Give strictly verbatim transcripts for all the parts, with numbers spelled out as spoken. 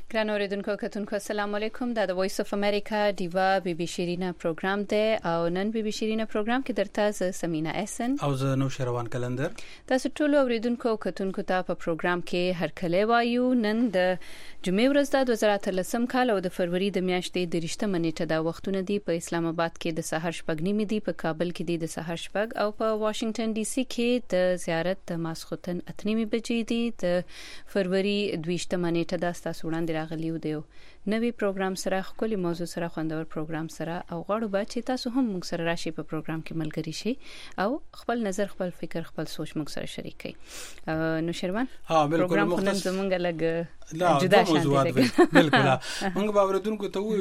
ګران اوریدونکو کتونکو السلام علیکم. دا د وایس اف امریکا دیوا بی بی شیرینا پروګرام دی او نن بی بی شیرینا پروګرام کې درته ز سمینا احسن او ز نو شروان کلندر تاسو ټول اوریدونکو کتونکو ته په پروګرام کې هر کله وایو. نن د جمعې ورځ د دوه زره اتلسم کال او د فروری د میاشتې د رښتمه منېټه دا وختونه دی. په اسلام آباد کې د سحر شپږ نیمې دی، په کابل کې دی د سحر شپږ او په واشنگټن ډي سي کې د زیارت د ماسخوتن اتنیمې بجې دی. د فروری دویشتمه منېټه دا تاسو وړاندې راغلیو دیو نوی پروګرام سره خپل موضوع سره خوندور پروګرام سره او غواړو به چې تاسو هم موږ سره راشي په پروګرام کې ملګری شي او خپل نظر خپل فکر خپل سوچ موږ سره شریک کړئ. نو شروان ها بالکل مختص زمونږ لګ لا جدا موضوعات بالکل موږ به ورته کوو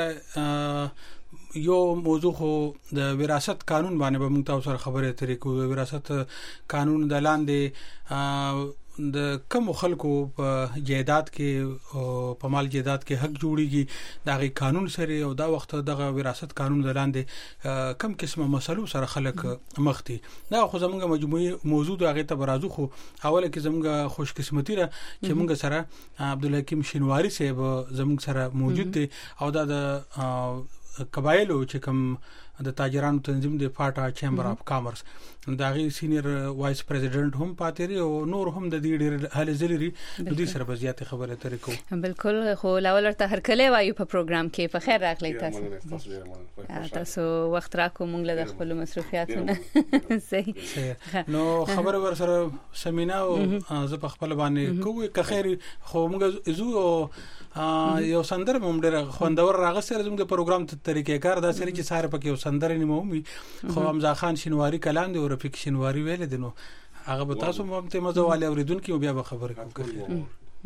چې یو موضوع خو د وراثت قانون باندې به موږ تاسو سره خبرې اترې کوو. وراثت قانون د لاندې د کم خلکو په جیدات کې او په مال جیدات کې حق جوړیږي دغه قانون سره او دا وخت دغه وراثت قانون د لاندې کم قسمه مسلو سره خلک مختی. دا خو زموږ مجموعي موضوع دغه ته برازو خو اوله کې زموږ خوش قسمتي را چې موږ سره عبدالحکیم شینواری صاحب زموږ سره موجود دي او دا د قبایلو چې کوم د تاجرانو تنظیم د فاټا چیمبر اف کامرس دغه سینیئر وایس پریزیډنټ هم پاتې او نور هم د دې ډېر هلي ځلري د دې سره بزیات خبره ترې کو. بالکل خو لاول ورته هر کله وایو په پروګرام کې په خیر راغلی تاسو تاسو وخت راکو مونږ له خپل مصروفیاتونه صحیح نو خبره ور سره سمینا او زه په خپل باندې کوی که خیر خو مونږ زو یو سندر هم ډېر خوندور راغسر زموږ د پروګرام ته طریقې کار دا سره چې ساره پکې یو سندر نیمه ومي خو حمزه خان شینواری کلام دی او رفیق شینواری ویل دي نو هغه به تاسو هم ته مزه والي اوریدونکو بیا به خبرې کوو.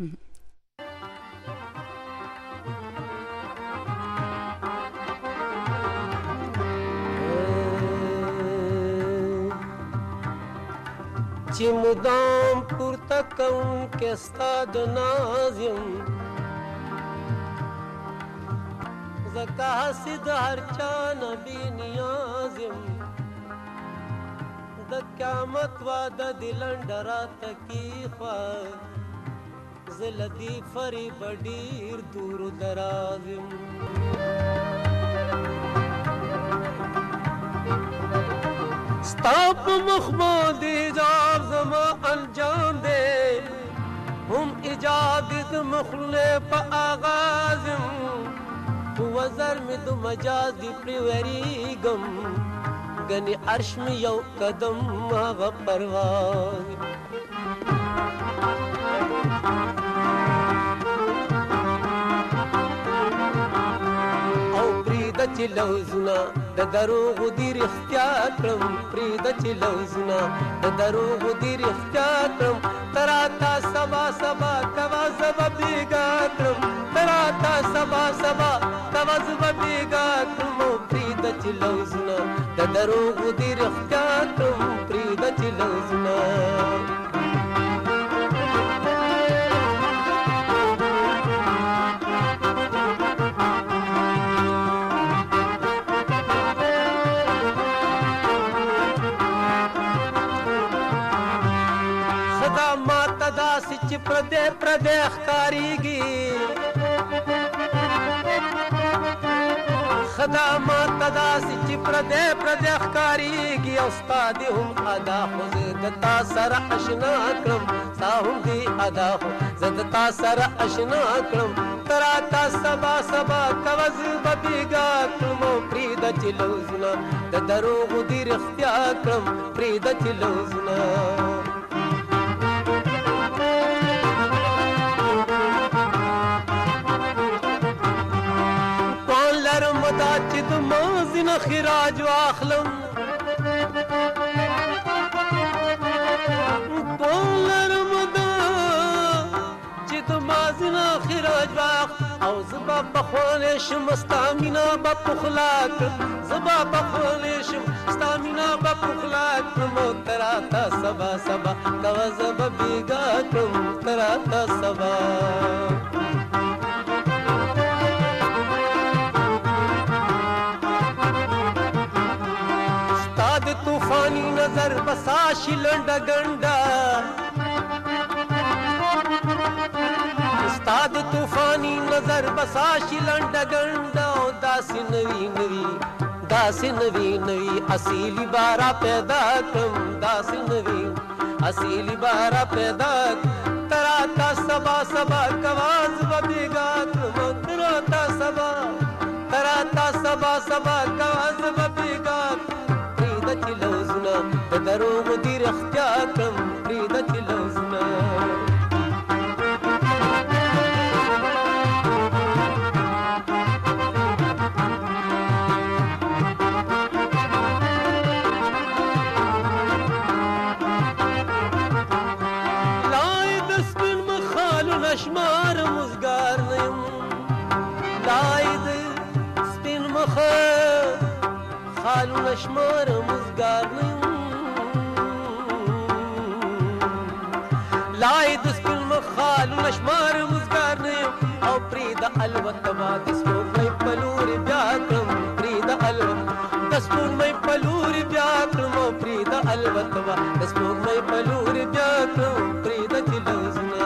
چې مدام پورته کوم کې ستاد نازم زکه حسد هر چا نبی نیازم د قیامت وعده دلندرا تکی خوا زلدی فریب ډیر دور درازم ستاپ مخمود ایجاب زما انجام دے هم ایجاد د مخلے پا آغازم وزر می دو مجاز دی پریوری گم گنی عرش می یو قدم آغا پرواز او پریده چی لوزنا د دروغ دیر اختیار کرم پریده چی لوزنا د دروغ دیر اختیار کرم تراتا سبا سبا توازب بیگا کرم تراتا سبا سبا توازب بیگا کرم پریده چی لوزنا د دروغ دیر اختیار کرم پریده چی لوزنا چې پردې پردې ښکاریږي خدامات داسې چې پردې پردې ښکاریږي او ستا دې هم ادا خو زه د تا سره اشنا کړم ستا هم دې ادا خو زه د تا سره اشنا کړم ته راته سبا سبا کوه زه به بېګا کړم او پرېږده چې لوظونه د دروغو دې رښتیا کړم پرېږده چې لوظونه دا چې د مازی نه خراج واخلم پولرم دا چې د مازی نه خراج واخلم او زبا بخوانی شم ستا مینا به پخلا کړم زبا بخوانی شم ستا مینا به پخلا کړم او ته راته سبا سبا کوه زه به بېګا کړم ته راته سبا طوفانی نظر بساشی لنڈا گنڈا استاد طوفانی بساشي لنډه ګنډه او داسې نوي نوي داسې نوي نوي اصیلی بارا پیدا کړم داسې نوي اصیلی بارا پیدا تراتا سبا سبا کواز و بیگا کړم تراتا سبا تراتا سبا سبا کواز و بیگا پریده چې لوزونه د دروغو دي رښتیا کړم پریده چې لوزونه شمار مزګار نیم لاید سپین مخ خالو شمار مزګار نیم لاید سپین مخ خالو شمار مزګار نیم او پرید الوت ما دسمو مې پلور بیا کړم پرید الوت دسمو مې پلور بیا کړم پرید الوت ما دسمو مې پلور بیا کړم پرید چلوزنا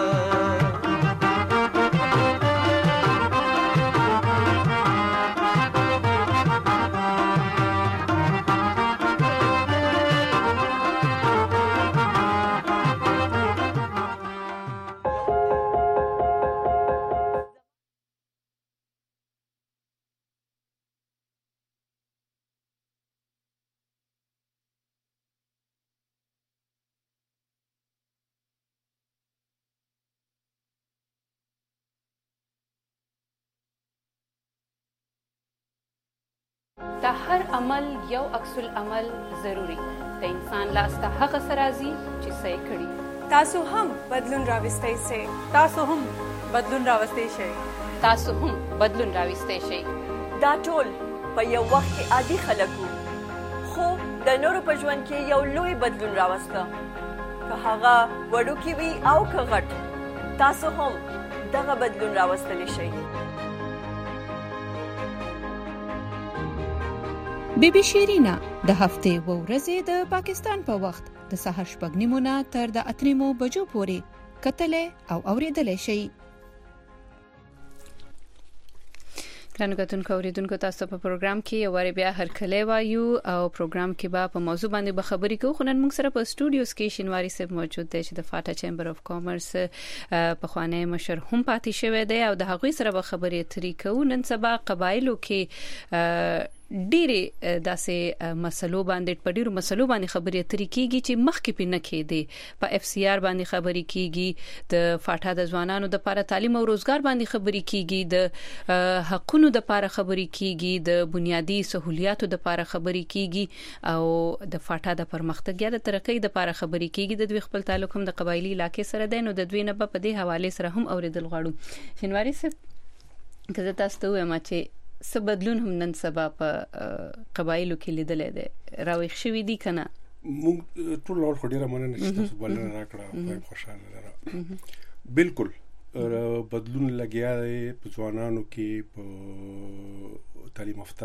د هر عمل یو عکس العمل ضروری د انسان لاس ته هغه سرازي چې صحیح کړي تاسو هم بدلون راوستئ شئ تاسو هم بدلون راوستئ شئ تاسو هم بدلون راوستئ شئ دا ټول په یو وخت کې عادي خلک وو خو د نورو په ژوند کې یو لوی بدلون راوسته که هغه وړوکی وي او که غټ تاسو هم دغه بدلون راوستلی شئ بی بی شیرینا د هفته و ورځې د پاکستان په وخت د سهار شپږ نیمو نه تر د اته نیمو بجو پورې کتلې او اوریدلې شي. ګرانو کتونکو اوریدونکو تاسو په پروګرام کې یو وری بیا هرکلی وایو او پروګرام کې به په موضوع باندې به خبرې کوو خو نن موږ سره په سټوډیوز کې شینواری صاحب موجود دی چې د فاټا چیمبر اف کامرس په خوانې مشر هم پاتې شوی دی او د هغوی سره به خبرې اترې کوو. نن سبا قبایلو کې ډېرې داسې مسلو باندې په ډېرو مسلو باندې خبرې اترې کیږي چې مخکې پې نه کېدې. په اف سی آر باندې خبرې کیږي، د فاټا د ځوانانو د لپاره تعلیم او روزګار باندې خبرې کیږي، د حقونو د لپاره خبرې کیږي، د بنیادی سہولیاتو د لپاره خبرې کیږي او د فاټا د پرمختګ یا د ترقۍ د لپاره خبرې کیږي. د دوی خپل تعلق هم د قبایلی علاقې سره دی نو د دوی نه په دې حواله سره هم اوریدل غواړو. شینواری صاحب کله تاسو ته وایم چې څه بدلون هم نن سبا په قبایلو کې لیدل دي راوښ شوې دي کنه؟ موږ ټول ور خډيره مننه چې تاسو بلنه راکړه وایم خوشاله لرم. بالکل بدلون لګیا دی په ځوانانو کې، په تعلیم یافته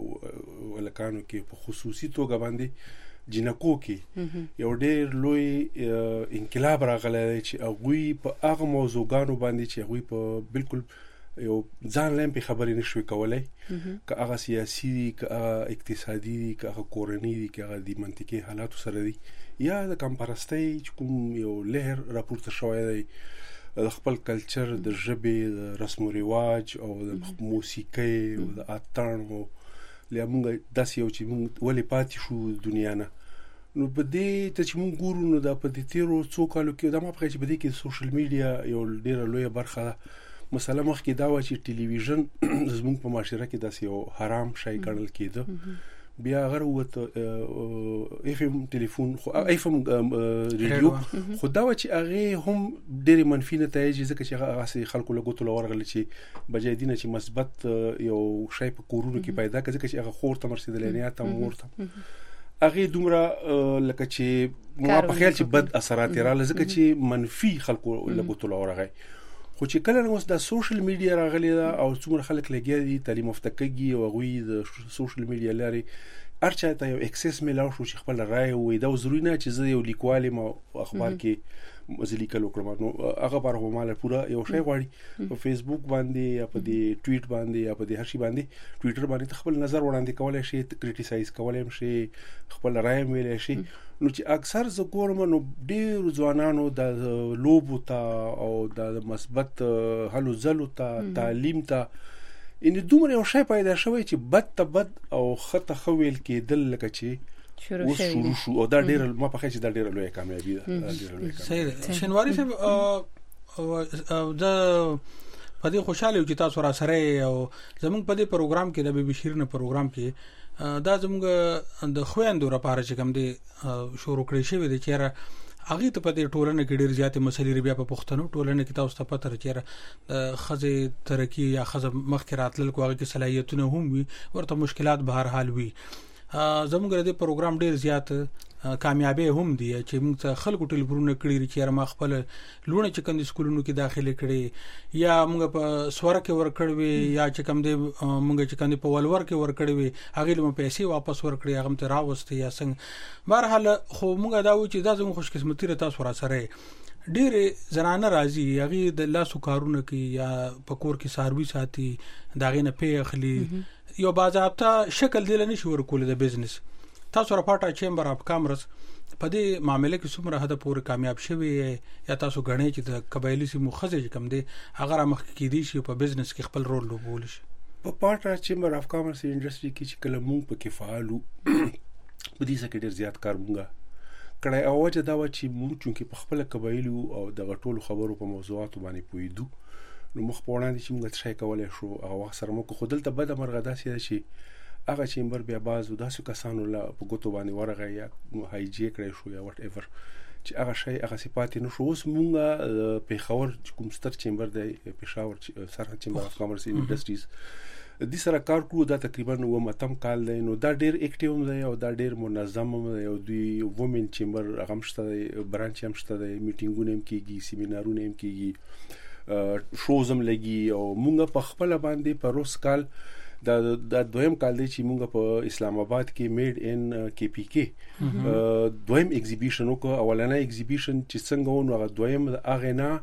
ولکانو کې، په خصوصي توګه باندې جنکو کې یو ډېر لوی انقلاب راغلی دی چې هغوی په هغه موضوعګانو باندې چې هغوی په بالکل یو ځان لیم په خبرې نشوي کولای، که هغه سیاسي دي، که هغه اقتصادي دي، که هغه کورنۍ دي، که هغه د منطقي حالاتو سره دي، یا د کمپرستۍ چې کوم یو لهر راپورته شوی دی د خپل کلچر، د ژبې، د رسم و رواج او د موسیقۍ او د اتڼ او لمونږ داسې یو چې موږ ولې پاتې شو دنیا نه. نو په دې ته چې موږ ګورو نو دا په دې تیرو څو کالو کې دا ما په چې په دې کې سوشل میډیا یو ډېره لویه برخه ده. مثلا مخکې دا و چې ټلویزیون زموږ په معاشره کې داسې یو حرام شی ګڼل کېده، بیا هغه وته اف ام ټلیفون خو اف ام ریډیو خو دا و چې هغه هم ډېر منفي نتایج ځکه چې هغه خلکو له ګوتو لورغل چې بجای دینه چې مثبت یو شی په کورونو کې پیدا کړي ځکه چې هغه خور ته مرسیدل نه تا مورته هغه دومره لکه چې ما په خیال چې بد اثرات رااله ځکه چې منفي خلکو له ګوتو لورغی. خو چې کله نو د سوشل میډیا راغلی دا او څومره خلک لګیا دي تعلیم یافته کېږي او غوي د سوشل میډیا لري ارچا ته یو اکسس میلاو شو چې خپل رائے وي دا ضروري نه چې زه یو لیکوال ما اخبار کې مزلی کلو کړم نو هغه بار هم مال پورا یو شی غواړي په فیسبوک باندې یا په دې ټویټ باندې یا په دې هر شي باندې ټویټر باندې خپل نظر وړاندې کولای شي کریټیسایز کولای شي خپل رائے ویلای شي نو چې اکثر زه ګورم نو ډېر ځوانانو د لوبو ته او د مثبت هلو ځلو ته تعلیم ته ان دومره یو شی پیدا شوی چې بد ته بد او خطه خویل کېدل لکه چې شروع شروع شو او دا ډېر ما په خې چې دا ډېر لوی کامیابی ده. صحیح شنواری صاحب دا په دې خوشاله چې تاسو را سره او زموږ په دې پروګرام کې د بي بي شیرینه پروګرام کې دا زموږ د خويندو لپاره چې کوم دي شروع کړی شوی د چیرې هغه ته په دې ټولنه کې ډېر زیاتې مسلې بیا په پښتنو ټولنه کې تاسو ته پته راچېره د خزه ترقی یا خزه مخ کې راتلل کوغه کې صلاحیتونه هم وي ورته مشکلات به هر حال وي زموږ د پروګرام ډېر زیات کامیابی هم دي چې موږ خلکو ټلیفونونه کړی چې ما خپل لونه چې کوم سکولونو کې داخله کړي یا موږ په سوره کې ور کړی یا چې کوم دي موږ چې کوم په ولور کې ور کړی هغه له پیسې واپس ور کړی هغه ته راوستي یا څنګه بهرحال خو موږ دا و چې دا زموږ خوش قسمتي را تاسو را سره ډېر زنانه راځي هغه د لاسو کارونه کې یا په کور کې ساروي ساتي داغه نه پی اخلي یو باضابطه شکل دی لنی شو ورکول د بزنس تاسو راپورټا چیمبر اف کامرس په دې معاملې کې څومره حد پورې کامیاب شوی یا تاسو غنئ چې د قبایلی سي مخزه کم دی هغه مخ کې دي شي په بزنس کې خپل رول لوبول شي په پارټا چیمبر اف کامرس انډستری کې چې کله مونږ په کې فعالو په دې څخه ډېر زیات کار مونږه کړای او چې دا و چې مونږ چې په خپل قبایلی او د غټول خبرو په موضوعات باندې پویدو نو مخ په وړاندې چې موږ څه کولای شو هغه وخت سره موږ خو دلته بده مرغه داسې شي هغه چیمبر بیا بازو داسې کسانو لا په ګوتو باندې ورغه یا هایجی کړی شو یا وات ایور چې هغه شی هغه صفات نو شو اوس موږ په خبر کوم ستر چیمبر دی پېښور سره چیمبر اف کامرس انډستریز د سره کار کوو دا تقریبا و متم کال دی نو دا ډېر اکټیو دی او دا ډېر منظم دی او دوی وومن چیمبر هغه مشته برانچ هم شته دی میټینګونه هم کیږي سیمینارونه هم کیږي شوزم لګي او مونږ په خپل باندې په روس کال دا د دویم کال دی چې مونږ په اسلام آباد کې میډ ان کې پی کې دویم ایگزیبیشن وکړ اولنۍ ایگزیبیشن چې څنګه ونه هغه دویم هغه نه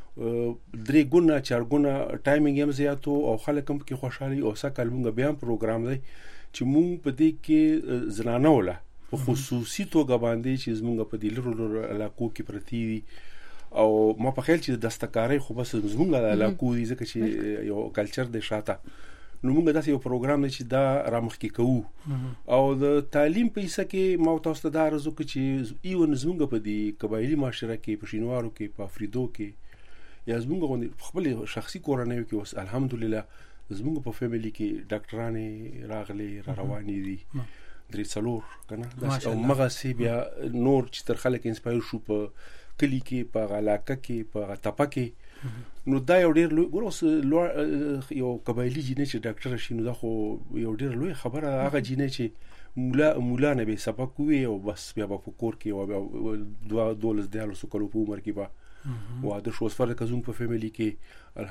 درې ګونه چار ګونه ټایمینګ هم زیاتو او خلک هم کې خوشحالي او سکه مونږ بیا پروګرام دی چې مونږ په دې کې زنانه ولا په خصوصي توګه باندې چې مونږ په دې لرو علاقو کې پرتی دي او ما په خیال چې د دستکارۍ خو بس زمونږ د علاقو دي ځکه چې یو کلچر د شاته نو موږ داسې یو پروګرام دی چې دا رامخ کې کوو او د تعلیم په حصہ کې ما تاسو ته دا ارزو کوي چې ایون زمونږ په دې قبایلی معاشره کې په شینوارو کې په افریدو کې یا زمونږ خپل شخصي کورنۍ کې اوس الحمدلله زمونږ په فیملی کې ډاکټرانې راغلي را روانې دي درې څلور کنه او مغه سی بیا نور چې تر خلک انسپایر شو په کلی کې په علاقه کې په تپه کې نو دا یو ډېر لوی ګوروس یو قبایلی جینې چې ډاکټر شي نو دا خو یو ډېر لوی خبره هغه جینې چې مولا مولا نه به سبق وي او بس بیا په کور کې او دوا دولس دیالو سو کلو په عمر کې با واده شو سفر کزوم په فیملی کې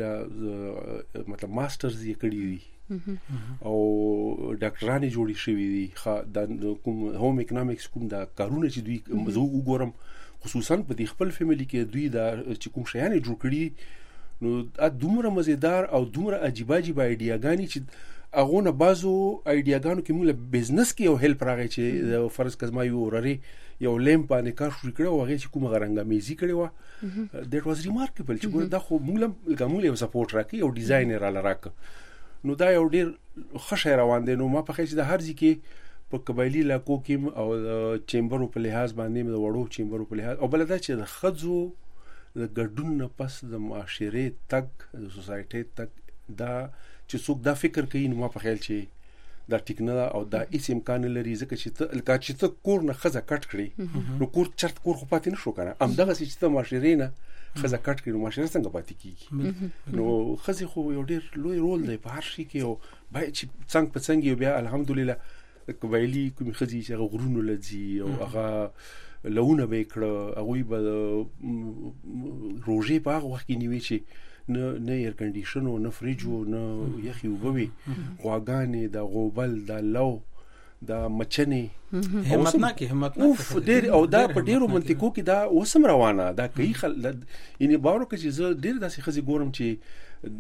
الحمدلله مطلب ماسترز یې کړی دي او ډاکټرانه جوړی شوی دي خا د کوم هوم اکونومکس کوم دا کارونه چې دوی زه وګورم خصوصا په دې خپل فیملی کې دوی دا چې کوم شیان جوړ کړي نو دا دومره مزیدار او دومره عجیب عجیب ایډیاګانی چې هغه نه بازو ایډیاګانو کې موږ بزنس کې یو هیلپ راغی چې فرض کزما یو ورری یو لیم باندې کار شروع کړو هغه چې کومه غرنګه میزي کړی و دیٹ واز ریمارکیبل چې دا خو موږ کومه یو سپورټ راکې او ډیزاینر را لراک نو دا یو ډیر خشه روان دي نو ما په خېچ د هر ځکه په قبایلی علاقو کې او چیمبر په لحاظ باندې د وړو چیمبر په لحاظ او بل دا چې د خځو د ګډون نه پس د معاشره تک د سوسایټي تک دا چې څوک دا فکر کوي نو ما په خیال چې دا ټیک نه او دا هیڅ امکان لري ځکه چې ته لکه چې ته کور نه خزه کټ کړي نو کور چرت کور خو پاتې نشو کنه ام دغه چې ته معاشره نه خزه کټ کړي نو معاشره څنګه پاتې کیږي نو خزه خو یو ډیر لوی رول دی په هر شي کې او باید چې څنګه په څنګه بیا الحمدلله قبایلی کوم خزي چې غرونو لذي او هغه لونه به کړه هغه به روزي په هغه وخت کې نیوي چې نه نه ایر کنډیشن او نه فریج او نه یخي وبوي غواګانې د غوبل د لو دا مچنې همت نه کې همت نه اوف ډېر او دا په ډېرو منطقو کې دا وسم روانه دا کوي خل یعنی باور کوي چې زه ډېر داسې خزي ګورم چې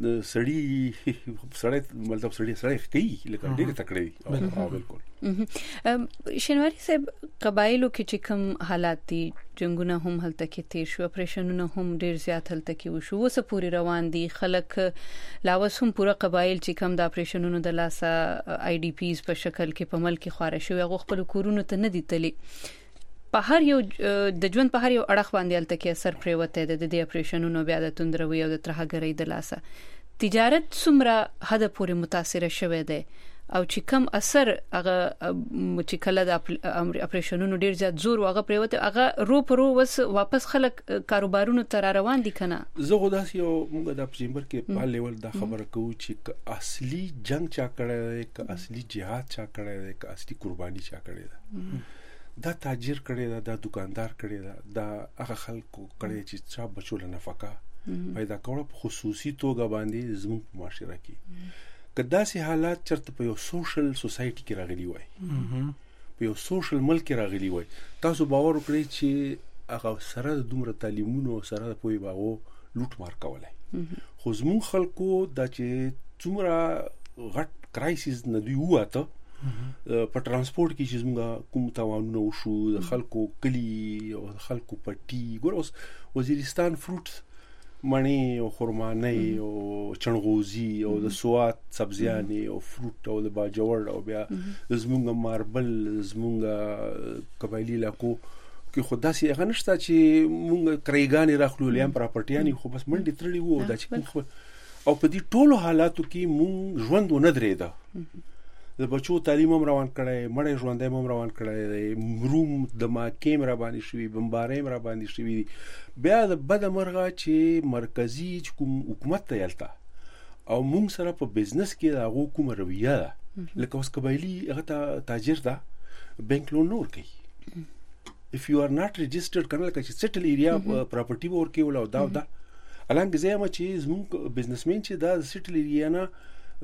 سړی سړی مطلب سړی سړی کوي لکه ډېر تکړه او بالکل شنواری صاحب قبایلو کې چې کوم حالات دي جنگونه هم هلته کې تیر شو اپریشنونه هم ډېر زیات هلته کې وشو وسه پوری روان دي خلک لاوس هم پورا قبایل چې کوم د اپریشنونو د لاسه آی ډی پیز په شکل کې په ملک خاره شو هغه خپل کورونو ته نه دي تللی په هر یو د ژوند په هر یو اړخ باندې هلته کې اثر پریوته د دې اپریشنونو بیا د توندروي او د ترهګرۍ د لاسه تجارت څومره حد پورې متاثر شوه دی او چې کم اثر هغه چې کله د اپریشنونو ډیر زیات زور واغه پریوته هغه رو پرو وس واپس خلک کاروبارونو تر روان دي کنه زه غوډاس یو موږ د چیمبر کې په لیول دا خبره کوو چې اصلي جنگ چا کړی دی که اصلي جهاد چا کړی دی که اصلي قرباني چا کړی دی دا تاجر کړی دا د دکاندار کړی دا دا هغه خلکو کړی چې چا بچو له نفقه پیدا کول په خصوصي توګه باندې زموږ معاشره کې کداسې حالات چرته په یو سوشل سوسایټي کې راغلي وای په یو سوشل ملک کې راغلي وای تاسو باور وکړئ چې هغه سره د دومره تعلیمونو سره د پوي باغو لوټ مار کولای خو زموږ خلکو دا چې څومره غټ کرایسیس نه دی واته په ترانسپورت کې چې زموږ کوم تاوانونه وشو د خلکو کلی او خلکو پټي ګور اوس وزیرستان فروټس مڼې او خرمانې او چنغوزي او د سوات سبزیانې او فروټ او د باجوړ او بیا زمونږ ماربل زمونږ قبایلی علاقو کې خو داسې هغه نشته چې مونږ کریګانې راخلو لیم پراپرټیانی خو بس منډې ترړي وو دا چې او په دې ټولو حالاتو کې مونږ ژوند ونه درېده د بچو تعلیم هم روان کړی مړې ژوندې هم روان کړی مروم د ماکیم را باندې شوی بمبارې را باندې شوی بیا د بد مرغه چې مرکزی کوم حکومت ته یالتا او موږ سره په بزنس کې دا غو کوم رویه ده لکه اوس قبایلی هغه تاجر ده بانک لون نور کوي if you are not registered کنه لکه چې سیټل ایریا پراپرټي ورکي ولا دا دا الان غزه ما چې زموږ بزنسمن چې دا سیټل ایریا نه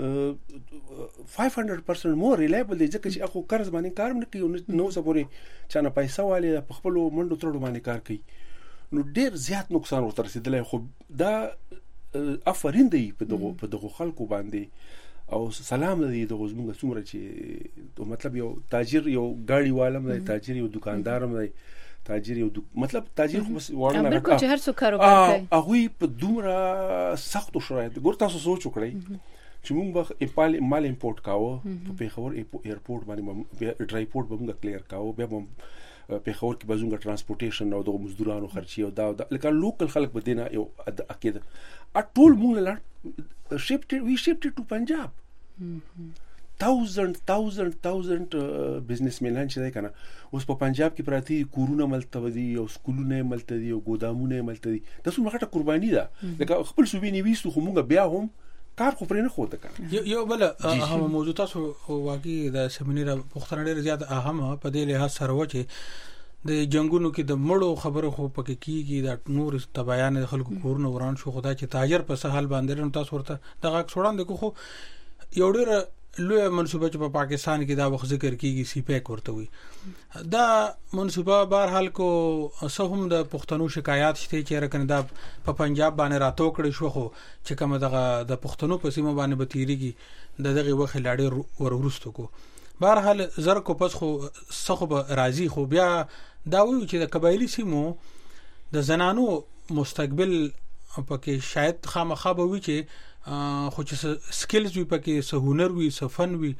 five hundred percent more reliable دي ځکه چې اخو قرض باندې کار نه کوي نو سپوري چانه پیسې والي په خپل منډو ترړو باندې کار کوي نو ډیر زیات نقصان ورته رسیدلی خو دا افرین دی په دغه په دغه خلکو باندې او سلام دی دغه زموږ څومره چې مطلب یو تاجر یو گاڑی والم دی تاجر یو دکاندارم دی تاجر یو مطلب تاجر خو بس ورنه بالکل چې هر څو کاروبار کوي هغه په دومره سخت شرایط ګور تاسو سوچ وکړئ چې موږ به ایپال مال امپورټ کاوه په پیښور ایرپورټ باندې ډرایپورټ به موږ کلیر کاوه بیا به پیښور کې بزونګ ترانسپورټیشن او د مزدورانو خرچي او دا لکه لوکل خلک به دینه یو اکید اټول موږ لا شیفټ وی شیفټ ټو پنجاب thousand thousand thousand بزنسمنان چې کنه اوس په پنجاب کې پراتی کورونه ملته دي او سکولونه ملته دي او ګودامونه ملته دي تاسو مخه قرباني ده لکه خپل صوبې نیويستو خو موږ بیا هم کار خو پرې نه خوته کنه یو بل اهم موضوع تاسو واقعي د سیمینار پښتنه ډېر زیات اهم په دې له سره و چې د جنگونو کې د مړو خبره خو پکې کیږي د نور تبعیان خلکو کورونه وران شو خدای چې تاجر په سهال باندې تاسو ورته دغه څوړان د خو یو ډېر لوی منصوبه چې په پاکستان کې دا وخت ذکر کیږي سی پیک ورته وي دا منصوبه بهر حال کو سهم د پښتنو شکایات شته چې رکنه دا په پنجاب باندې راتو کړی شو خو چې کوم دغه د پښتنو په سیمه باندې بتیریږي د دغه وخت لاړې ورورستو کو بهر حال زر کو پس خو سخب راضی خو بیا دا وایي چې د قبایلی سیمو د زنانو مستقبل پکې شاید خامخا به وي چې خو چې سکلز وي پکې سه هنر وي سه فن وي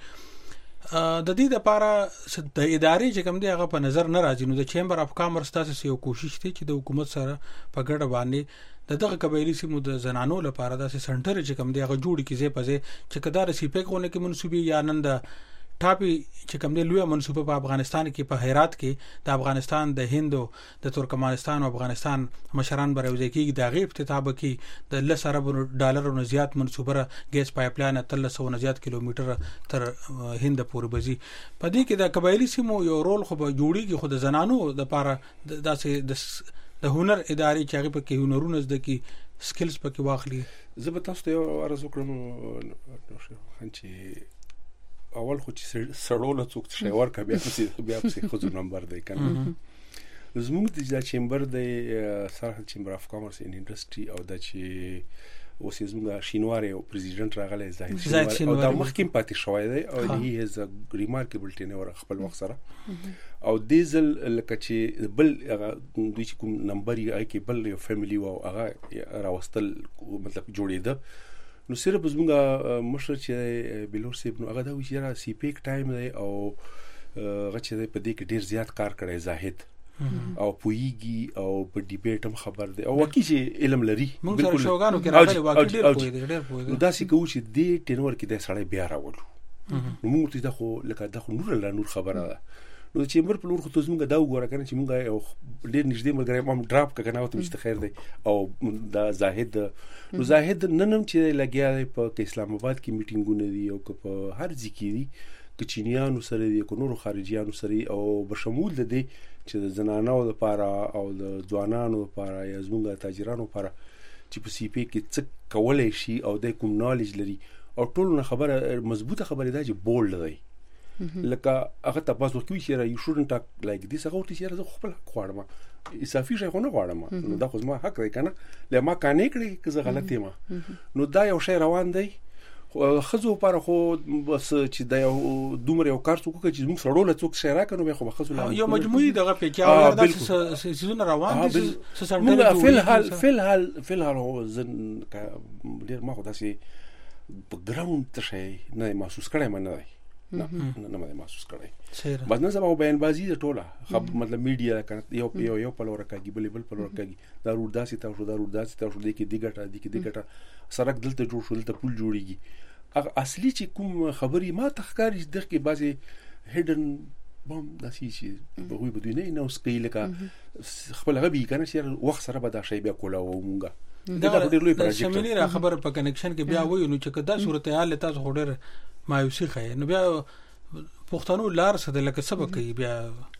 د دې لپاره د ادارې چې کوم دی هغه په نظر نه راځي نو د چیمبر اف کامرس تاسو یو کوشش دی چې د حکومت سره په ګډه باندې د دغه قبایلی سیمو د زنانو لپاره د سنټر چې کوم دی هغه جوړ کیږي پځه چې کدار سی پیک ونه کې منسوبي یا نن د ټاپي چې کوم دی لوی منسوبه په افغانستان کې په هرات کې د افغانستان د هندو د ترکمنستان او افغانستان مشران بروزي کې د غیب افتتاح کې د لس ارب ډالر او زیات منسوبه ګیس پایپ لاین تل سو زیات کیلومتر تر هند پورې بزي په دې کې د قبایلی سیمو یو رول خو به جوړیږي خو د زنانو د لپاره داسې د هنر ادارې چې هغه په کې هنرونه زده کی سکلز پکې واخلي زه به تاسو ته یو عرض وکړم چې اول خو چې سړول څوک شي ورکه بیا څه بیا څه خو نمبر دی کنه زموږ د چیمبر د ساحل چیمبر اف کامرس ان انډستری او د چې اوس زموږ شینواری او پریزیډنټ راغلی زاهد شینواری او دا مخکې پاتې شوی دی او هی از ا ریمارکیبل ټینور خپل وخت سره او دیزل لکه چې بل دوی چې کوم نمبر یې آی کې بل یو فیملی او هغه راوستل مطلب جوړېده نو صرف زموږ مشر چې بلور صاحب نو هغه دا وی چې سی پیک ټایم دی او هغه چې په دې کې ډیر زیات کار کړی زاهد او پویږي او په ډیبیټ هم خبر دی او واقعي چې علم لري موږ سره شوګانو کې راغلي واقعي ډیر پوی دی ډیر پوی دی نو دا چې کوم چې دې ټینور کې د سړی بیا راوړو نو موږ ته دا خو لکه دا خو نور لا نور خبره ده نو چې مر په لور خو ته موږ دا وګوره کنه چې موږ یو ډیر نږدې ملګری هم ډراپ کنه او ته مست خیر دی او دا زاهد نو زاهد ننم چې لګیا دی په اسلام آباد کې میټینګونه دي او په هر ځای کې دي که چینیانو سره دي که نورو خارجيانو سره او بشمول د دې چې د زنانو لپاره او د ځوانانو لپاره یا زموږ تاجرانو لپاره چې په سی پی کې څه کولای شي او د کوم نالج لري او ټول خبره مضبوطه خبره ده چې بولډ دی لکه هغه تاسو کوي چې یو شوډنټ ټاک لایک دیس هغه ورته چې زه خپل خواړم اضافي شي خو نه غواړم نو دا خو زما حق دی کنه لما کانې کړی که زه غلطی ما نو دا یو شی روان دی خزو پر خو بس چې دا یو دومره یو کار څوک چې موږ سړول څوک شي راکنو به خو خزو یو مجموعي دغه پکې او دا سيزون روان دي موږ فل حال فل حال فل حال هو زن ډیر ما خو داسې په ګراوند ته شي نه محسوس کړم نه نه نه نه محسوس کړی بس نه سبا بیان بازی ټوله خب مطلب میډیا کنه یو یو یو په لور راکاږي بل بل په لور راکاږي دا روډ داسې تا شو دا روډ داسې تا شو د کې دیګټه د کې دیګټه سرک دلته جوړ شو دلته پول جوړیږي هغه اصلي چې کوم خبري ما تخکاری د کې بازي هډن بم داسې چې په وی بدوی نه نو سکیل کا خپل غبي کنه چې وخت سره به دا شی بیا کولا و مونږه دا ډېر لوی پروجیکټ شمنی را خبر په کنیکشن کې بیا وایو نو چې دا صورتحال تاسو هډر مایوسی خای نو بیا پښتنو لار څه د لکه سبق کوي بیا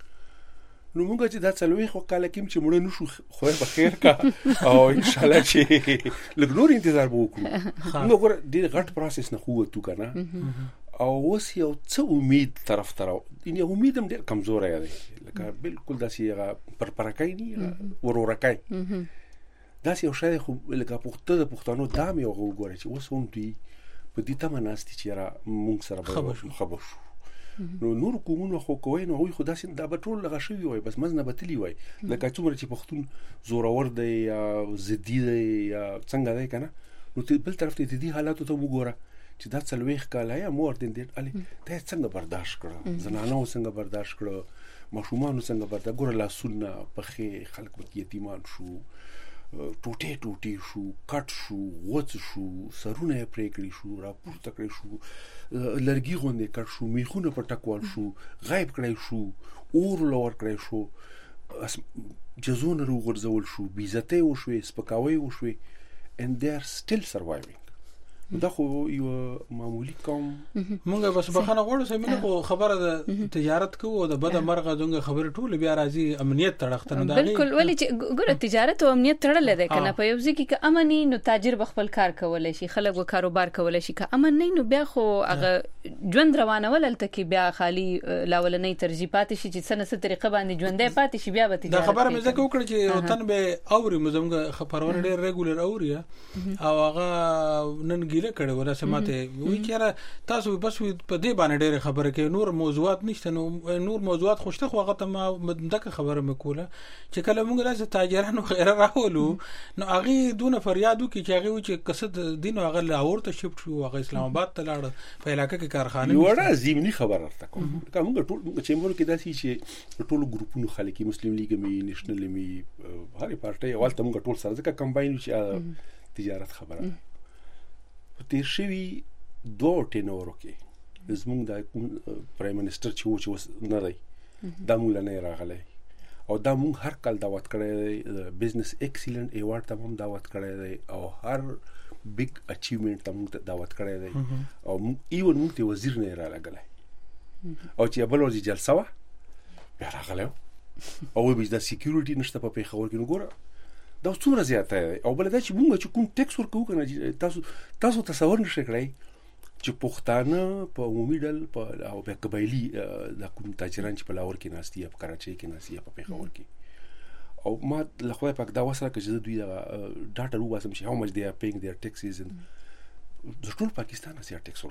نو موږ چې دا څلوي خو کاله کې چې مړ نه شو خو به خیر کا او ان شاء الله چې لګنور انتظار وکړو موږ ګور ډیر غټ پروسس نه خو تو کنه او اوس یو څه امید طرف تر ان یو امید هم ډیر کمزور دی لکه بالکل داسې پر پرکای نه ورورکای داسې یو شای خو لکه پښتو د پښتنو دام یو وګورئ چې اوس هم دی په دې تمه ناستي چې را مونږ سره خبر شو نو نور کومونه خو کوی نو وي خدا سین دا به ټول لغه شوی وای بس مزنه بتلی وای لکه څومره چې پښتون زورور دی یا زدی دی یا څنګه دی کنه نو ته بل طرف ته دې حالاتو ته وګوره چې دا څلويخ کاله یا مور دین دې علي ته څنګه برداشت کړه زنانو څنګه برداشت کړه ماشومان څنګه برداشت ګوره لا سنه پخې خلک په یتیمان شو ټوټه ټوټه شو کټ شو وڅ شو سرونه پرې کړی شو را پورته کړی شو لرګي غونډه کړ شو میخونه په ټکوال شو غایب کړی شو اور لور کړی شو جزون رو غرزول شو بیزته او شو سپکاوي او شو and they are still surviving دا خو یو معمولی کوم مونږ بس بخنه غوړو سمینه خو خبره د تجارت کوو د بده مرغه دغه خبره ټول بیا راځي امنیت تړختنه دا بالکل ولې چې ګوره تجارت او امنیت تړل دی کنه په یو ځکه کې امني نو تاجر بخپل کار کولای شي خلک و کاروبار کولای شي که امن نه نو بیا خو هغه ژوند روانه ولته کې بیا خالی لاولنې ترجیح پاتې شي چې سنه ست طریقه باندې ژوندې پاتې شي بیا به تجارت دا خبره مې ځکه وکړه چې وطن به اوري مزمګه خبرونه ډېر ریګولر اوري او هغه نن له کړه ولا سماته وی کړه تاسو بس په دې باندې ډېر خبره کوي نور موضوعات نشته نو نور موضوعات خوشته خو هغه ته ما دغه خبره مکوله چې کله موږ راځي تاجرانو خیره راولو نو هغه دونه فریادو کې چې هغه چې قصد دین هغه لاور ته شفت شو هغه اسلام آباد ته لاړ په علاقې کې کارخانه وړه زمینی خبر ورته کوم کوم ټول چیمبر کې داسي چې ټول ګروپونو خلک مسلم لیگ می نېشنل می هرې پارټي اول ته موږ ټول سره ځکه کمباین چې تجارت خبره تیر شوی دوه ټینورو کې زموږ د پرایم منسٹر چې و چې نه دی دا موږ نه راغلی او دا موږ هر کال دعوت کړی دی بزنس ایکسیلنٹ ایوارډ ته هم دعوت کړی دی او هر بیگ اچیومنٹ ته موږ دعوت کړی دی او ایون موږ ته وزیر نه راغلی او چې بل ورځ جلسه وه بیا راغلی او وایي دا سکیورټي نشته په پیښور کې نو ګوره دا څومره زیاته او بل دا چې موږ چې کوم ټیکس ورکو کنه تاسو تاسو تصور نشئ کړئ چې پښتانه په عمومي ډول په او په قبایلی د کوم تاجران چې په لاهور کې ناستي په کراچۍ کې ناستي په پیښور کې او ما له خو په دا وسره کې دوی دا ډاټا وباسم چې how much they are paying their taxes and د ټول پاکستان سره ټیکس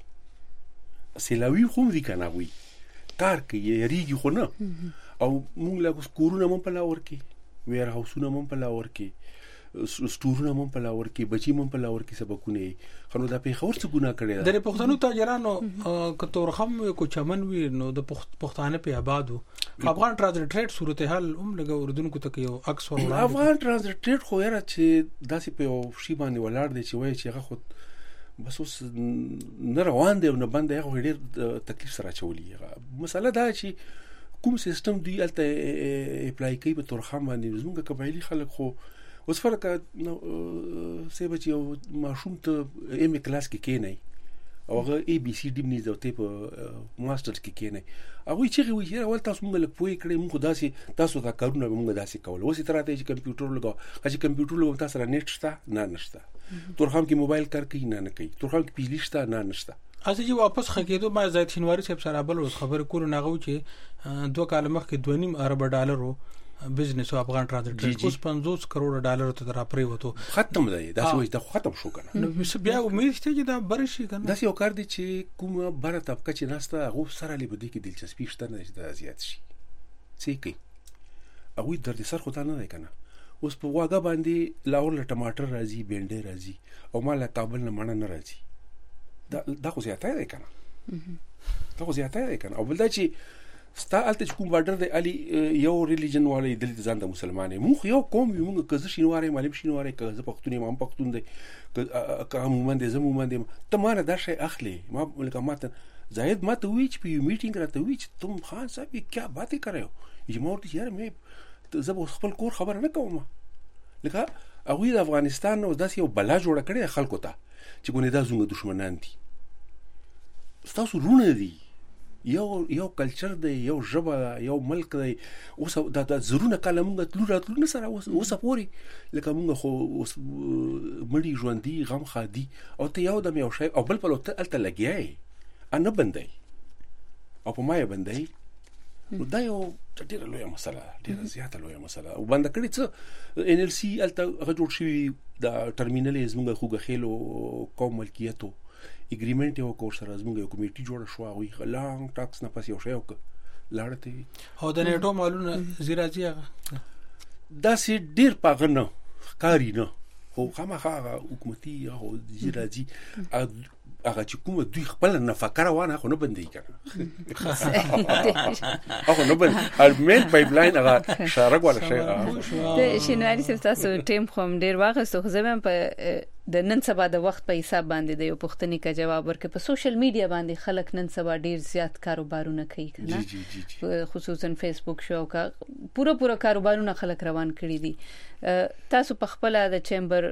ورکوي سیلاوی خو دې کنه وي کار کوي یریږي خو نه او موږ له کورونه مون په لاور کې ویر هاوسونه مون په لاور کې سټورونه مون په لاور کې بچي مون په لاور کې سبقونه خنو دا په خور څه ګناه کړی د پښتنو تاجرانو کتور خم کو چمن وی نو د پښتانه په آبادو افغان ټرانزیټ صورتحال هم لګ اردن کو تک یو اکثر افغان ټرانزیټ خو یاره چې داسې په شی باندې ولاړ دی چې وایي چې هغه خود بس اوس نه روان دی او نه بند دی هغه ډېر تکلیف سره چولي مسله دا چې کوم سیستم دی الته اپلای کوي په تورخم باندې زموږ قبایلی خلک خو اوس فرق نو سه بچي او ماشوم ته ایم کلاس کې کې نه او هغه ای بی سی ډی نه زوته په ماسترز کې کې نه هغه چې وی چې ول تاسو موږ له پوي کړی موږ داسې تاسو دا کارونه موږ داسې کول اوس تر راته چې کمپیوټر لګاو چې کمپیوټر لګاو تاسو را نت شته نه نشته تورخم کې موبایل کار کوي نه نه کوي تورخم کې بجلی شته نه نشته اسه چې واپس خکېدو ما زید شنواری صاحب سره بل خبر کول نه غو چې دوه کال مخکې دوه نیم ارب ډالرو بزنس او افغان ټرانزیټ اوس پنځوس کروڑ ډالر ته را پرې وته ختم دی دا څه دا ختم شو کنه نو بیا امید شته چې دا برشي کنه دا یو کار دی چې کومه بره طبقه چې ناسته هغه سره لې بده کې دلچسپي شته نه چې دا زیات شي څه کوي هغه درد سر خو ته نه دی کنه اوس په واګه باندې لاور له ټماټر راځي بینډه راځي او مال کابل نه مڼه نه راځي دا دا خو زیاته دی کنه دا خو زیاته دی کنه او بل دا چې ستا الته کوم بارډر دی علي یو ریلیجن والی د ځان د مسلمانې مونږ یو قوم یو مونږ کزه شینواره معلم شینواره کزه پښتوني ما پښتون دی که هم مومند زمو مومند ته ما نه دا شي اخلي ما لکه ماته زاهد ما ته وی چې په میټینګ راته وی چې تم خان صاحب کیا باتیں کر رہے ہو یہ مورت یار مې زب خپل کور خبر نه کوم لکه هغه د افغانستان نو داس یو بلا جوړ کړی خلکو ته چې ګونې دا زموږ دشمنان دي تاسو رونه دي یو یو کلچر دی یو ژبه یو ملک دی اوس دا زرونه کله موږ تلو راتلو نه سره اوس پوري لکه موږ خو اوس مړی ژوندۍ غم خادي او ته یو د یو شی او بل په لوته الته لګیای انا بندای او په ما یې بندای نو دا یو ډېره لویه مسله ډېره زیاته لویه مسله او بند کړي څه ان ال سی الته هغه جوړ شوی دا ټرمینل یې زموږ خوګه خېلو قوم ملکیتو اګریمنت یو کور سره زموږ یو کمیټي جوړ شو او غلان ټاکس نه پس یو شی وک لاړته او د نیټو مالونه زیراځي دا سي ډیر پاغنه کاری نه خو خامخا حکومتي او زیراځي هغه چې کوم دوی خپل نه فکر وانه خو نه بندي کړه هغه نو بند المین پایپلاین هغه شارک ولا شي د شینواری صاحب تاسو ټیم خو ډیر واغ سو زمم په د نن سبا د وخت په حساب باندې د یو پښتني کا جواب ورکړي په سوشل میډیا باندې خلک نن سبا ډیر زیات کاروبارونه کوي کنه خصوصا فیسبوک شو کا پورا پورا کاروبارونه خلک روان کړي دي تاسو په خپل د چیمبر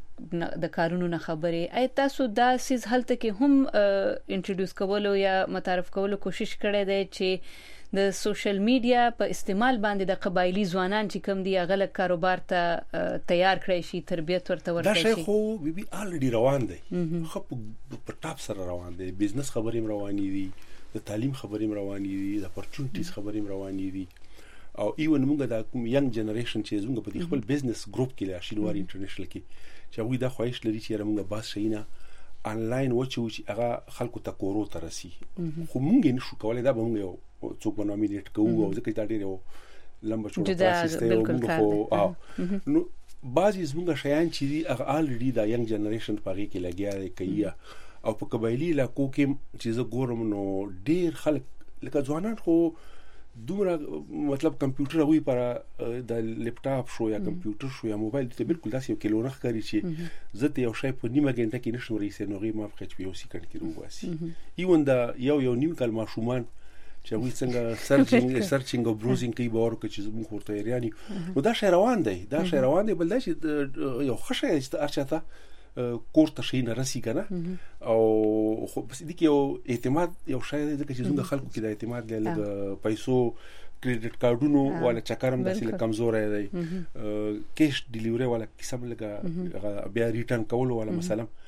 د کارونو نه خبرې اي تاسو دا سیز هلته کې هم انټروډوس کولو یا متعارف کولو کوشش کړی دی چې د سوشل میډیا په استعمال باندې د قبایلی ځوانان چې کوم دی غلط کاروبار ته تیار کړی شي تربیت ورته ورکړي شي دا شی خو بي بي الریډي روان دی خو په ټاپ سره روان دی بزنس خبرې روانې دي د تعلیم خبرې روانې دي د اپورچونټیز خبرې روانې دي او ایون موږ د کوم ینګ جنریشن چې زموږ په خپل بزنس ګروپ کې لا شینواری انټرنیشنل کې چې وی دا خواهش لري چې موږ باس شینه انلاین وچو چې هغه خلکو ته کورو ترسي خو موږ نشو کولای دا به موږ یو څوک به نومینیټ کوو او ځکه دا ډېر یو لمبه چوره پروسس دی او موږ خو نو بعضی زموږ شیان چې دي هغه الریډي دا ینګ جنریشن په هغې کې لګیا دی کوي او په قبایلي علاقو کې چې زه ګورم نو ډېر خلک لکه ځوانان خو دومره مطلب کمپیوټر هغوی پر د لیپټاپ شو یا کمپیوټر شو یا موبایل ته بالکل داسې یو کیلو نه ښکاري چې زه ته یو شی په نیمه ګنټه کې نشم رسېدلی نو هغوی ما په خچ په یو سیکنډ کې راوباسي ایون د یو یو نیم کال ماشومان چې هغوی څنګه سرچینګ سرچینګ او بروزینګ کوي به ورکړي چې زموږ ورته ایریان یو نو دا شی روان دی دا شی روان دی بل دا چې یو ښه شی چې هر چا ته کور ته شي نه رسي کنه او خو بس دې کې یو اعتماد یو شی دی ځکه چې زموږ خلکو کې د اعتماد له پیسو کریډټ کارډونو ولا چکرم داسې کمزور دی کیش ډیلیوري ولا قسم لګه بیا ریټرن کول ولا مثلا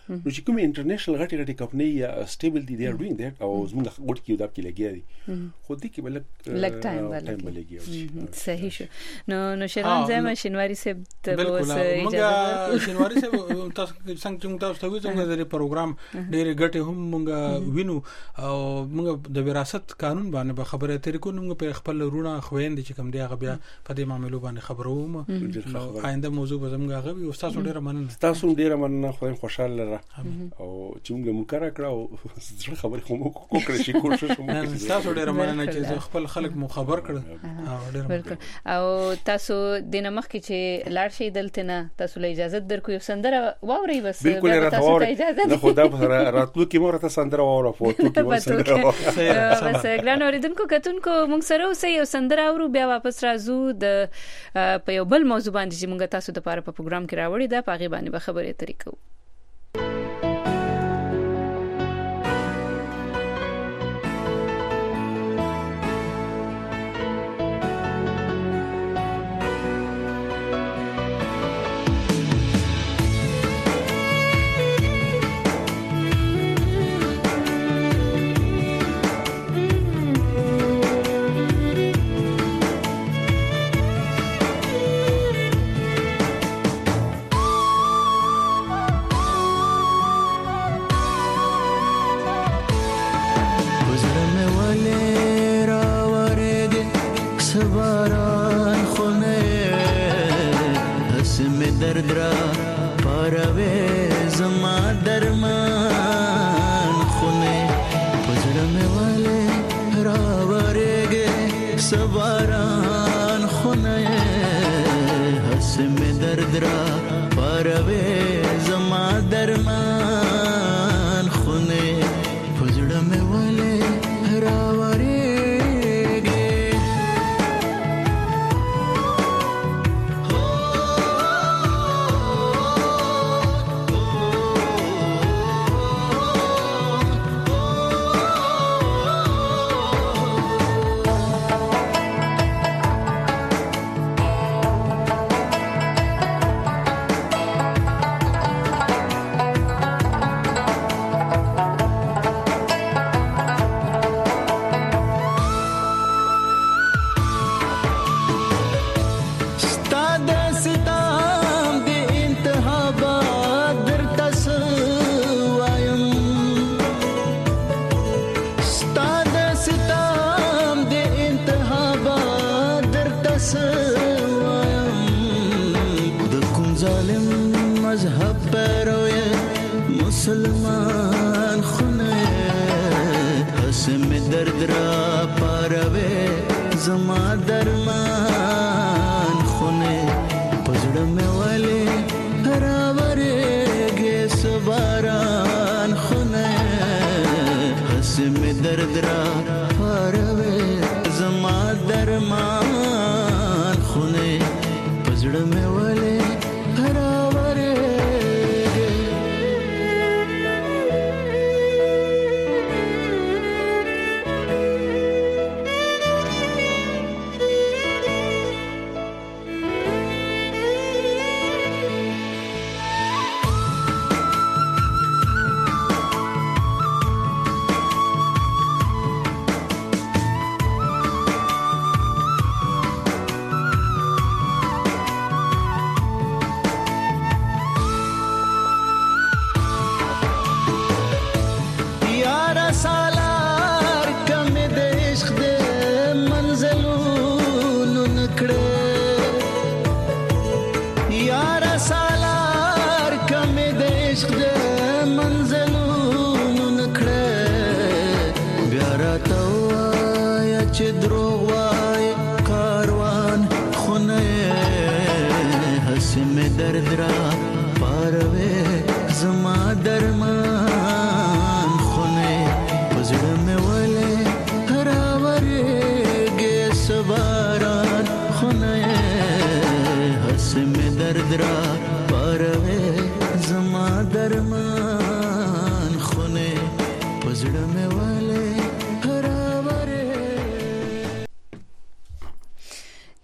نو چې کوم انټرنیشنل غټي غټي کمپنۍ یا سټیبل دي دي ار ډوینګ دیټ او زموږ وړ کې دا کې لګیا دي خو دې کې بل لګ ټایم ولګي صحیح شو نو نو شیران زما شینواری صاحب ته اوس اجازه شینواری صاحب تاسو څنګه تاسو ته وایي چې د پروګرام ډېر غټي هم مونږ وینو او مونږ د وراثت قانون باندې خبره ترې کوو موږ په خپل رونه خويند چې کوم دی هغه بیا په دې معاملو باندې خبرو آینده موضوع به زموږ هغه وي تاسو ډیره مننه تاسو ډیره مننه خدای خوشاله لره او چې موږ مکرر کړو او خبرې خو مو کوکړې شي کوشش مو تاسو ډیره مننه چې خپل خلک مو خبر کړ او ډیره او تاسو د نمخ کې چې لاړ شي دلته نه تاسو له اجازه درکو یو سندره واوري بس تاسو ته اجازه نه خدا راتلو کې مور ته سندره واوره فوټو کې سندره بس ګران اوریدونکو کتونکو موږ سره اوسې یو سندره اورو بیا واپس راځو د په یو بل موضوع باندې چې موږ تاسو ته لپاره په پروګرام کې راوړی دا پاغي باندې به خبرې اترې کوو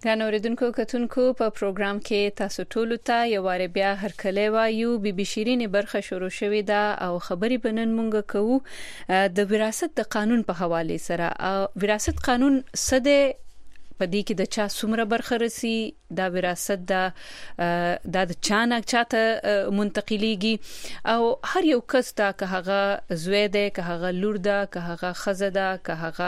ګران اوریدونکو کتونکو په پروګرام کې تاسو ټول ته یو واره بیا هرکلی وایو. بي بي شيرين برخه شروع شوې ده او خبري بنن مونږ کوو د وراثت د قانون په حواله سره. وراثت قانون څه دی، پدې کې د چا څومره برخه رسی، دا وراثت د د چانه چاته منتقليږي او هر یو کس ته که هغه زوی دی، که هغه لور ده، که هغه خزه ده، که هغه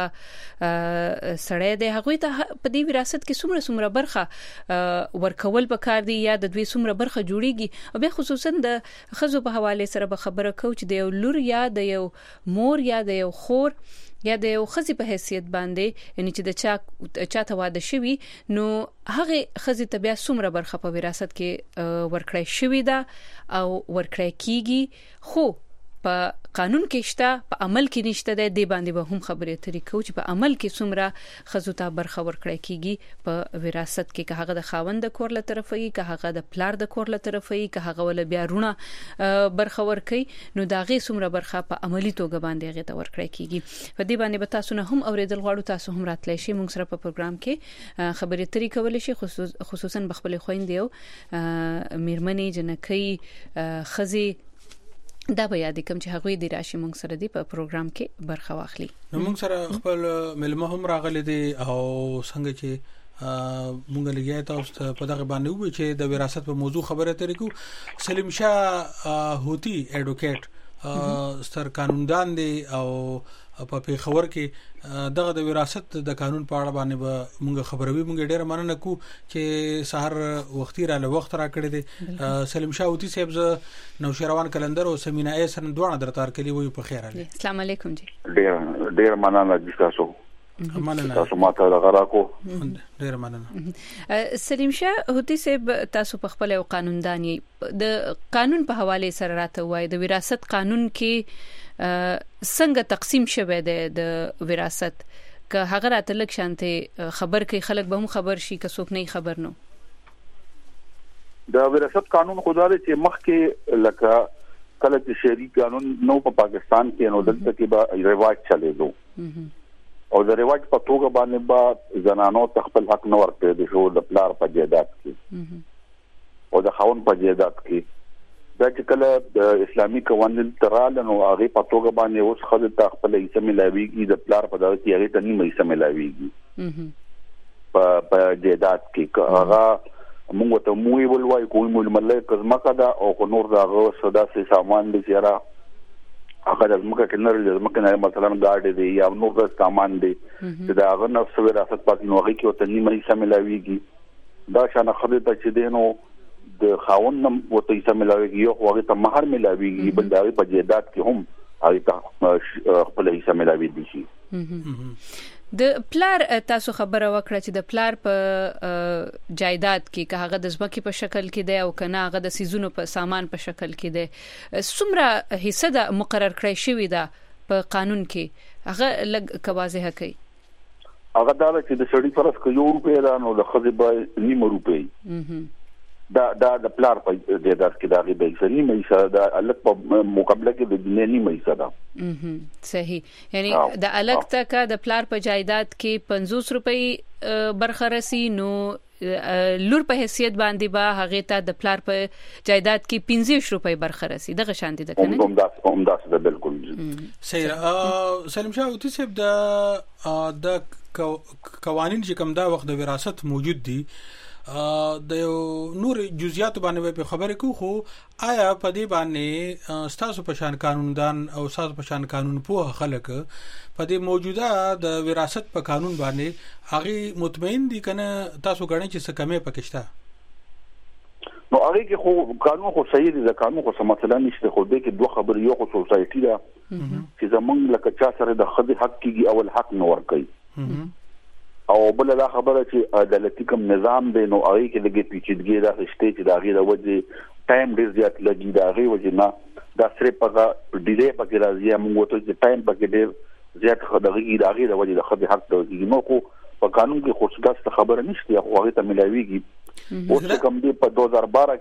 سړی دی، هغه ته په دې وراثت کې څومره څومره برخه ورکول پکار دي یا د دوی څومره برخه جوړيږي. او بیا خصوصا د خزو په حواله سره به خبره کوو چې د یو لور یا د یو مور یا د یو خور یا د یو خزي په حیثیت باندې، یعنی چې د چا چاته واده شوی نو هغه خزي ته بیا څومره برخه په وراثت کې ورکړی شوی ده او ورکړی کیږي. خو په قانون کې شته، په عمل کې نشته. د دې باندې به هم خبرې اترې کوو چې په عمل کې څومره خزو ته برخه ورکړی کیږي په وراثت کې، که هغه د خاوند د کور له طرفه وي، که هغه د پلار د کور له طرفه وي، که هغه ول بیا رونه برخه ورکړي، نو دا غي څومره برخه په عملی توګه باندې هغه ته ورکړی کیږي. په دې باندې به تاسو نه هم اوریدل غواړو، تاسو هم راتلی شئ موږ سره په پروګرام کې خبرې اترې کولای شئ، خصوصا بخپل خويندې او میرمنې جنکۍ خزي دا به یاد کوم چې هغه دې راشي موږ سره دی په پروګرام کې برخه واخلي. نو موږ سره خپل ملمه هم راغلي دي او څنګه چې مونږ لګیا تاسو ته په دغه باندې وې چې د وراثت په موضوع خبره اترې کو. سلیم شاه هوتی اډوکیټ ستر قانوندان دی او په پیښور کې دغه د وراثت د قانون په اړه باندې به موږ خبروي. موږ ډېر مننه کو چې سحر وختي را له وخت را کړی دی. سلیم شاه هوتی صاحب ز نوشروان کلندر او سمینا ایسن دوه درتار کلی وي په خیر علي. السلام علیکم جی. ډېر ډېر مننه د تاسو. مننه تاسو ماته لغرا کو. ډېر مننه. سلیم شاه هوتی صاحب تاسو په خپل قانوندان د قانون په حواله سره راته وای د وراثت قانون کې څنګه تقسیم شوه د وراثت، که هغه راته لک شانته خبر کوي خلک به هم خبر شي که څوک نه خبر نو. د وراثت قانون خدای چې مخکې لکه کله چې شهري قانون نو په پاکستان کې نو دلته کې به رواج چلےدو او د رواج په توګه باندې با زنانو خپل حق نه ورکړي د شو د پلار په جیدات کې او د خاون په جیدات کې. دا چې کله د اسلامي قوانین ترال نو هغه په توګه باندې اوس خل ته خپل حصہ ملاويږي، د پلار په دغه کې هغه ته نیمه حصہ ملاويږي په په جیدات کې. هغه موږ ته موي ولوي کوی مول ملک کزمکه دا او نور دا غو صدا سي سامان دي چې هغه د مکه کې نر د مکه نه مثلا گاډي دي یا نور د سامان دي چې دا هغه نفس وراثت پاتې نو هغه کې ته نیمه حصہ ملاويږي. دا شانه خدای ته چې دینو د خاون نم وته حصہ ملاويږي یو هغه ته مہر ملاويږي، بل دا په جیدات کې هم هغه ته خپل حصہ ملاوي شي. د پلار تاسو خبره وکړه چې د پلار په جایداد کې که هغه د ځمکې په شکل کې دی او کنه هغه د سيزونو په سامان په شکل کې دی، څومره حصہ د مقرر کړی شوی دا په قانون کې هغه لګ کوازه کوي. هغه دا چې د سړي فرض کې یو روپیا دا نو د خزې به نیمه روپیا دا دا د پلار په جیدات کې دا غي به سړي مې سره دا الګ په مقابله کې د دنیا نیمه حصہ ده. اها صحیح. یعنی د الګ تک د پلار په جایداد کې پنځوس روپۍ برخه رسی نو لور په حیثیت باندې با هغه ته د پلار په جایداد کې پنځه روپۍ برخه رسی دغه شان دي. کنه هم دا هم دا څه بالکل صحیح. سلیم شاه هوتی صاحب د د قوانين چې کوم دا وخت د وراثت موجود دي د یو نور جزئیات باندې په خبرې کو، خو آیا په دې باندې ستاسو په شان قانوندان او ستاسو په شان قانون په خلک په دې موجوده د وراثت په قانون باندې هغه مطمئن دي کنه تاسو غواړئ چې څه کمه پکشته؟ نو هغه کې خو قانون خو صحیح دی، د قانون خو مثلا نشته، خو دې کې دوه خبرې یو خو سوسایټي ده چې زمونږ لکه چا سره د خدای حق کیږي اول حق نو ور کوي او بل لا خبره چې عدالتي کوم نظام دی نو هغه کې لګي پیچیدګي دا شته چې دا غي د وجه ټایم ډیر زیات لګي دا غي وجه نه دا سره په ډیلې پکې راځي موږ ته چې ټایم پکې ډیر زیات خدای دا غي د وجه د خدای حق دی نو کو په قانون کې خصوصا خبره نشته خو هغه ته ملاويږي. اوس کوم دی په دو هزار بارہ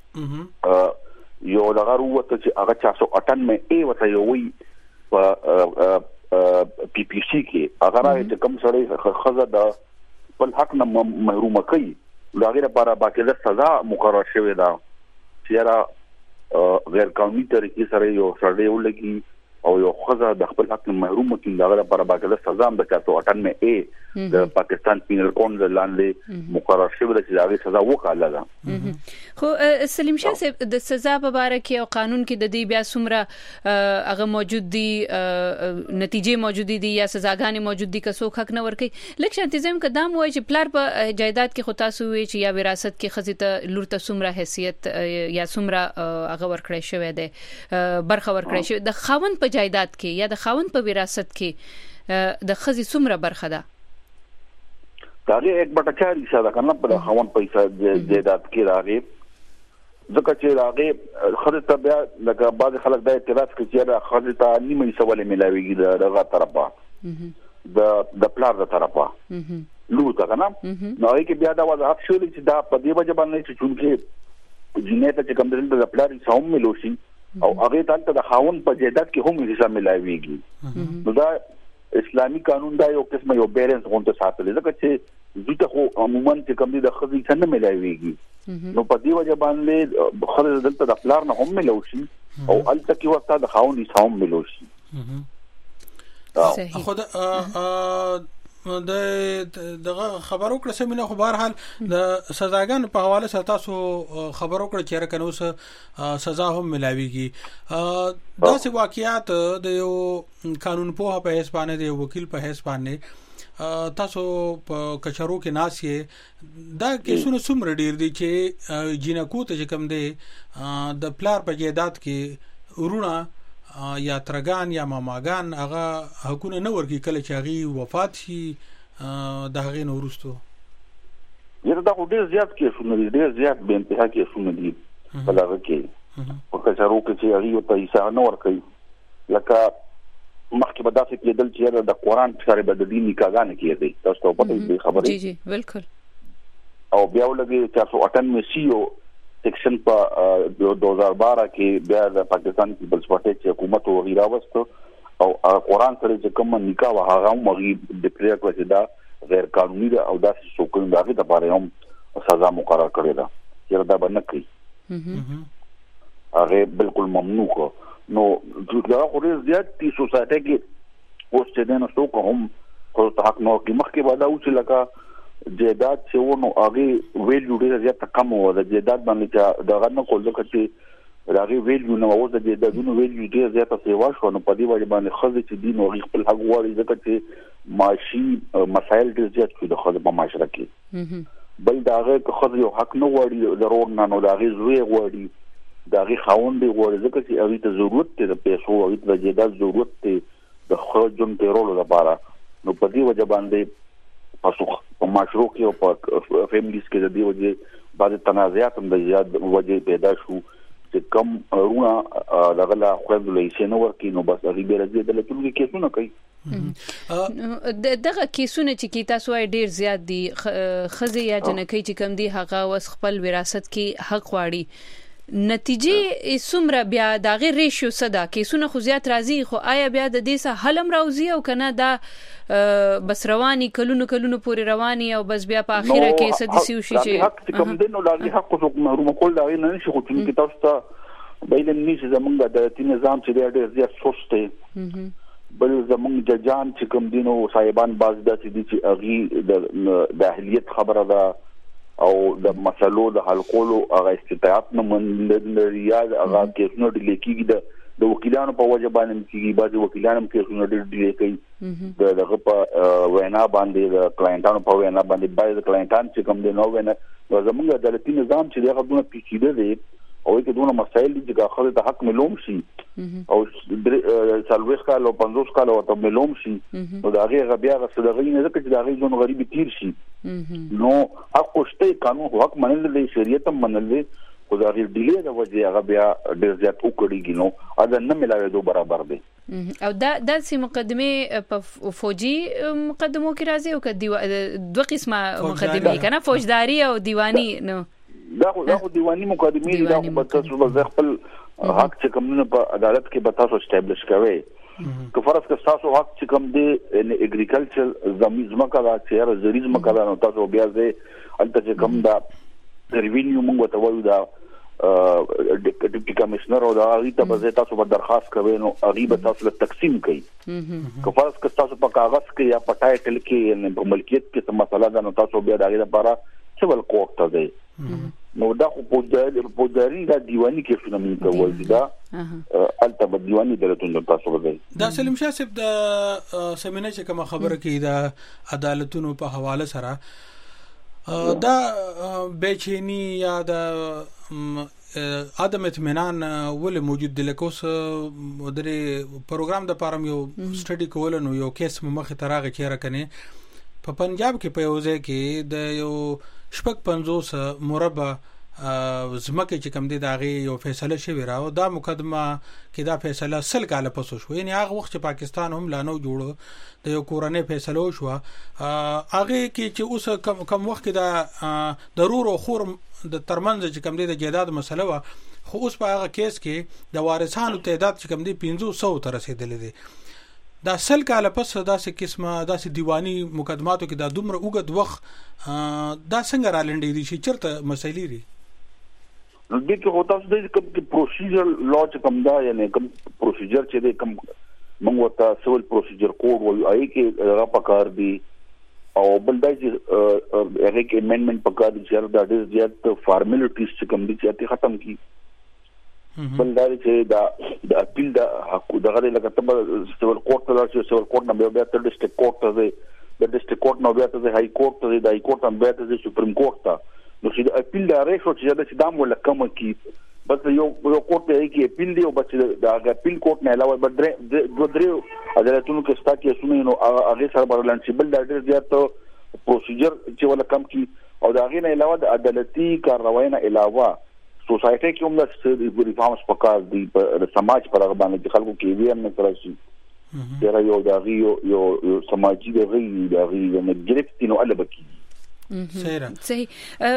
کې یو لغړ وته چې هغه چار سو اٹھانوے ای وته یو وی په پی پی سی کې هغه راځي چې کوم سره خزه د خپل حق نه محروم کوي دا غیر لپاره باقاعده سزا مقرر شوې ده چې را غیر قانوني طریقې سره یو سړی ولګي او یو خزه د خپل حق محروم کړي دا غره پر باقاعده سزا هم د چارسو اٹھانوے اے د پاکستان پینل کود لاندې مقرر شوی د چې دا سزا وکاله ده. خو سلیم شاه صاحب د سزا په اړه کې او قانون کې د دې بیا څومره هغه موجود دي نتیجې موجود دي یا سزاګانې موجود دي که څوک حق نه ورکي لکه شانتي زم قدم وای چې پلار په جایداد کې خو تاسو وی چې یا وراثت کې خزیته لور ته څومره حیثیت یا څومره هغه ورکړی شوی دی برخه ورکړی شوی د خاوند په جایداد کې یا د خاوند په وراثت کې د خزي څومره برخه ده داغه یک بټا چاري ساده کنه په خاوند پیسې جایداد کې راغی ځکه چې راغی خزه ته بیا لکه بعض خلک دا اعتراض کوي چې خزه ته نیمه سوال ملاويږي دغه طرفه د د پلار د طرفه لو تا کنه نو کې بیا دا وضاحت شول چې دا په دې وجه باندې چې چونکه جنیت چې کوم د پلار سوم ملوشي او هغه ته د خاون په جیدات کې هم حصہ ملاويږي نو دا اسلامي قانون دا یو قسم یو بیلنس غونډه ساتل ځکه چې زیته خو عموما چې کوم دي د خزي څنګه ملاويږي نو په دې وجه باندې خزي دلته د پلار نه هم ملوشي او الته کې وخت د خاون حصہ هم ملوشي. صحیح خو د د دغه خبرو کړه سمینه خو بهر حال د سزاګانو په حواله سره تاسو خبرو کړه چې راکنه اوس سزا هم ملاويږي دا سه واقعیات د یو قانون په په حساب باندې د وکیل په حساب باندې تاسو په کچرو کې ناس یې دا کیسونه څومره ډیر دي چې جنکو ته کوم دي د پلار په جیدات کې ورونه یا ترګان یا ماماګان هغه حقونه نه ورګي کله چې هغه وفات شي د هغه نو ورستو یره دا ډیر زیات کیسونه دي ډیر زیات به انتها کیسونه دي په لاره کې په کچارو کې چې هغه ته حصہ نه ورکړي لکه مخکې به داسې کېدل چې د قرآن سره به د دین نکاحګانې کېدې تاسو ته پته دي خبرې جی جی بالکل او بیا ولګي چارسو اٹھانوے سیو سیکشن په دو هزار بارہ کې بیا د پاکستان پیپلز پارټي چې حکومت وغیرہ واستو او قرآن سره چې کوم نکاح هغه هم ډیکلیئر کړی چې دا غیر قانوني ده او دا څوک دغه لپاره هم سزا مقرر کړی ده چې دا باندې کوي هغه بالکل ممنوع کو نو دا خو ډیر زیات دي سوسایټي کې اوس چې دنه څوک هم خو ته حق نو کې مخکې ودا او چې لکه جیدات چې ونه هغه ویلیو ډیر زیات کم و د جیدات باندې چې دغه نه کول چې هغه ویلیو نو او د جیداتونو ویلیو ډیر زیات سیوا شو نو په دې وجه باندې خزه چې دین او خپل حق غواړي ځکه چې معاشي مسایل ډیر زیات شو د خزه په معاشره کې بل داغه خزه یو حق نه غواړي ضرور نه نو داغه زوی غواړي داغه خاوند دی غواړي ځکه چې هغه ته ضرورت دی د پیسو او د جیدات ضرورت دی د خرجون پیرولو لپاره نو په دې وجه باندې پاسو په معاشرو کې او په فیملیز کې د دې وجه بعض تنازعات هم د زیات وجه پیدا شو چې کم رونه دغه لا خپل لیسنس ورکې نو بس هغه به راځي د لټونکو کیسونه کوي دغه کیسونه چې کی تاسو ډیر زیات دي خزه یا جنکې چې کم دي هغه وس خپل وراثت کې حق واړي نتیجه څومره بیا دغه ریشیو صدا کیسونه خو زیات راځي خو آیا بیا د دې سه حلم راوځي او کنه دا بس رواني کلونو کلونو پورې رواني او بس بیا په اخیره کې څه دي سیو شي چې حق کوم دین او لږ حق خو محروم کول دا نه شي خو چې تاسو ته بایلن نشي زمونږ د تین نظام چې ډېر زیات سست دی بل زمونږ ججان چې کوم دین او صاحبان باز داسې دي چې اغي د اهلیت خبره ده او د مسلو د حل کولو هغه استطاعت نه من ریاض هغه کیسونه د لیکيږي د د وکیلانو په وجه باندې کیږي بعض وکیلانو کیسونه د ډیری کوي د دغه په وینا باندې د کلاینټانو په وینا باندې بعض کلاینټان چې کوم دي نو وینا زموږ د عدالتي نظام چې دغه دونه پیچیده دي او کې دونه مسایل دي چې خلک د حق ملوم شي او سلويخ کال او پنځوس کال او ته ملوم شي نو دا هغه بیا غسدغې نه ځکه چې دا هغه ځون غریبي تیر شي نو حق شته قانون حق منل دي شریعت هم منل دي خو دا غیر ډیلې د وجه هغه بیا ډیر زیات وکړيږي نو اذن نه ملاوي دو برابر دي او دا د سي مقدمه په فوجي مقدمو کې راځي او کدي دوه قسمه مقدمه کنه فوجداري او دیوانی نو دا خو دا خو دیوانی مقدمه دا خو په تاسو به خپل حق چې کومونه په عدالت کې به تاسو اسټابلیش کوي که فرض که تاسو حق چې کوم دی ان اګریکلچر زمینه کړه چې را زریز مکړه نو تاسو بیا دې البته چې کوم دا ریوینیو موږ ته وایو دا ډیپټي کمشنر او دا غیته به تاسو په درخواست کوي نو غیبه تاسو له تقسیم کوي که فرض که تاسو په کاغذ کې یا په ټایټل کې یا په ملکیت کې څه مسله ده نو تاسو بیا دا غیره لپاره سیول کورټ ته دی نو دا خو په داري دا دیوانی کې شنو موږ کوي دا البته په دیوانی درته تاسو وځي دا سلیم شاه صاحب د سمینه چې کوم خبره کې دا عدالتونو په حواله سره دا بېچینی یا د عدم اطمینان ول موجود دی لکه اوس د پروګرام د پاره یو سټډي کول نو یو کیس مخه تراغه چیرې کنه په پنجاب کې په یو ځای کې د یو شپږ پنځوس مربع زمکه چې کوم دی دا غي یو فیصله شوی راو دا مقدمه کې دا فیصله سل کاله پس شو یعنی هغه وخت چې پاکستان هم لا نو جوړو د یو کورنۍ فیصله شو هغه کې چې اوس کم کم وخت کې دا ضرور او خور د ترمنځ چې کوم دی د جیداد مسله وا خو اوس په هغه کیس کې د وارثانو تعداد چې کوم دی پنځه سوه تر رسیدلې دي دا سل کاله پس داسې قسمه داسې دیوانی مقدماتو کې دا دومره اوږد وخت دا څنګه را لنډې دي چې چرته مسایلې لري نو دې کې هوتا څه د کوم پروسیجر لا چې کوم دا یعنی کوم پروسیجر چې د کوم موږ ورته سیول پروسیجر کوډ وایو آی کې هغه پکار دی او بل دا چې هغه کې امندمنت پکار دی چې دا د زیات فارمالیټیز چې کوم دي چې ختم کی بل دا چې دا د اپیل د حق دغه لکه تبع سیول کورټ ته راځي سیول کورټ نه بیا تر ډیسټریکټ کورټ ته دی د ډیسټریکټ کورټ نه بیا ته هاي کورټ ته دی د هاي کورټ نه بیا ته سپریم کورټ ته نو چې د اپیل د ریشو چې د دام ولا کم کی بس یو یو کورټ دی کې اپیل دی او بس د اپیل کورټ نه علاوه بل دوه درې عدالتونو کې ستا کې سونه نو هغه سره برلند چې بل د ډېر زیات پروسیجر چې ولا کم کی او دا غي نه علاوه د عدالتي کاروایی نه علاوه سوسایټي کې هم د ریفارمز پکار دی په سماج پر هغه باندې خلکو کې وی هم ترسي دا یو دا غي یو سماجي د غي دا غي نه ګرفتینو البکی صحیح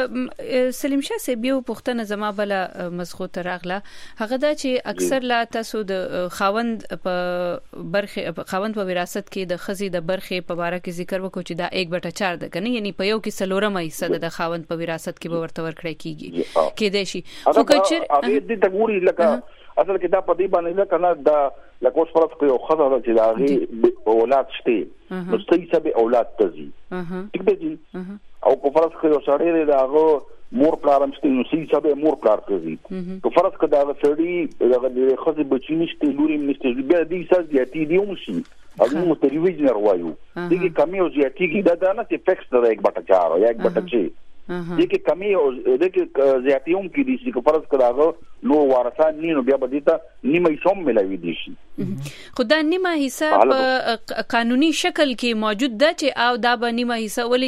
سلیم شاه صاحب یو پښتنه زما بل مسخو تراغله هغه دا چې اکثر لا تاسو د خاوند په برخه خاوند په وراثت کې د خزي د برخه په اړه کې ذکر وکړو چې دا یک بټه چار ده کنه یعنی په یو کې سلورمه حصہ د خاوند په وراثت کې به ورته ورکړی کیږي کې دی شي خو کچر هغه دې تګوري لکه اصل کې دا په دې باندې کنه دا لکه اوس فرض کړو خزه چې دا غي اولاد شته نو ستې سبه اولاد تزي ټیک دی او په فرض کې یو سړی دی هغه مور پلارم ستې نو سې سبه مور پلار کوي په فرض کې دا سړی دغه خزه بچی نشته لوري نشته بیا دې ساز دی دی هم شي هغه مو ته ریویژن وایو دغه کمی او زیاتی کې دا نه چې فکس ده یک بټه چار یا یک بټه چي دغه کمی او دغه زیاتی هم کې دي چې فرض کړه نو وارثان نه نو بیا به دې ته نیمه سوم ملوي دي شي خدای نیمه حصہ په قانوني شکل کې موجود ده چې او دا به نیمه حصہ ولې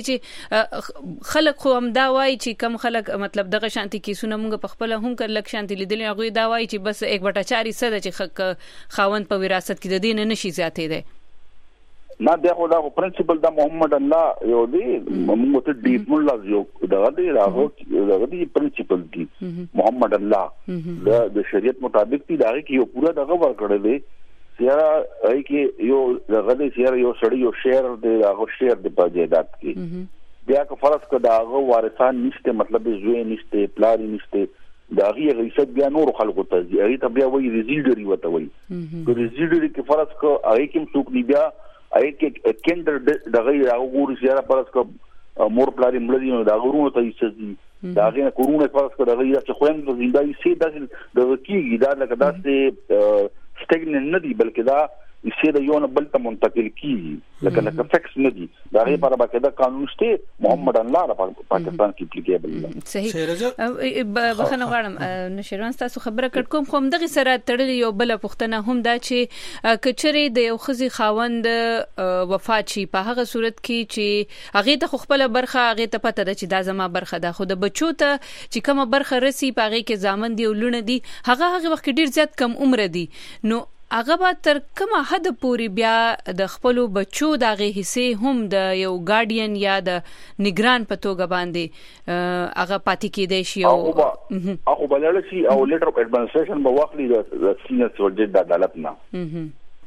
چې خلک خو هم دا وایي چې کم خلک مطلب دغه شانتي کیسونه موږ په خپل هم کړل لک شانتي لیدل هغه دا وایي چې بس یک بټه چار حصہ ده چې خاوند په وراثت کې د دین نشي زیاتې ده نه دا خو دا پرنسپل دا محمد الله یو دی موږ ته ډیپ مولا یو دا دی راغو دا دی پرنسپل دی محمد الله دا د شریعت مطابق دی دا کې یو پورا دغه ور کړل دی سیاره ای کې یو دغه دی سیاره یو سړی یو شیر دی هغه شیر دی په جیدات کې بیا که فرض کړه دا هغه وارثان نشته مطلب زوی نشته پلاری نشته دا غي غیصد بیا نور خلکو ته دی هغه ته بیا وایي ریزیډری وته وایي که ریزیډری کې فرض کړه هغه کې څوک دی بیا اې کې کندر دغه راغوري سره پرس کو مور پلاری ملدي نو دا غورونه ته یې دا غي کورونه پرس کو دغه چې خويم د زندګي سي د دغه کیږي دا لکه داسې سټګن نه دی بلکې دا چې د یو نه بل ته منتقل کیږي لکه لکه فکس نه دی دا غي پر باقاعده قانون شته محمد الله را پاکستان کې اپلیکیبل صحیح بخنه غواړم نشروان تاسو خبره کړ کوم خو دغه سره تړلې یو بل پښتنه هم دا چې کچري د یو خزي خاوند وفات شي په هغه صورت کې چې هغه ته خپل برخه هغه ته پته ده چې دا زما برخه ده خو د بچو ته چې کومه برخه رسی په هغه کې ځامن دی ولونه دي هغه هغه وخت ډیر زیات کم عمر دي نو هغه به تر کومه حد پورې بیا د خپل بچو دغه حصے هم د یو ګارډین یا د نگران په توګه باندې هغه پاتې کېدای شي او هغه بلل شي او لیټر اف ایڈمنسټریشن به واخلي د سینیئر سولجر د عدالت نه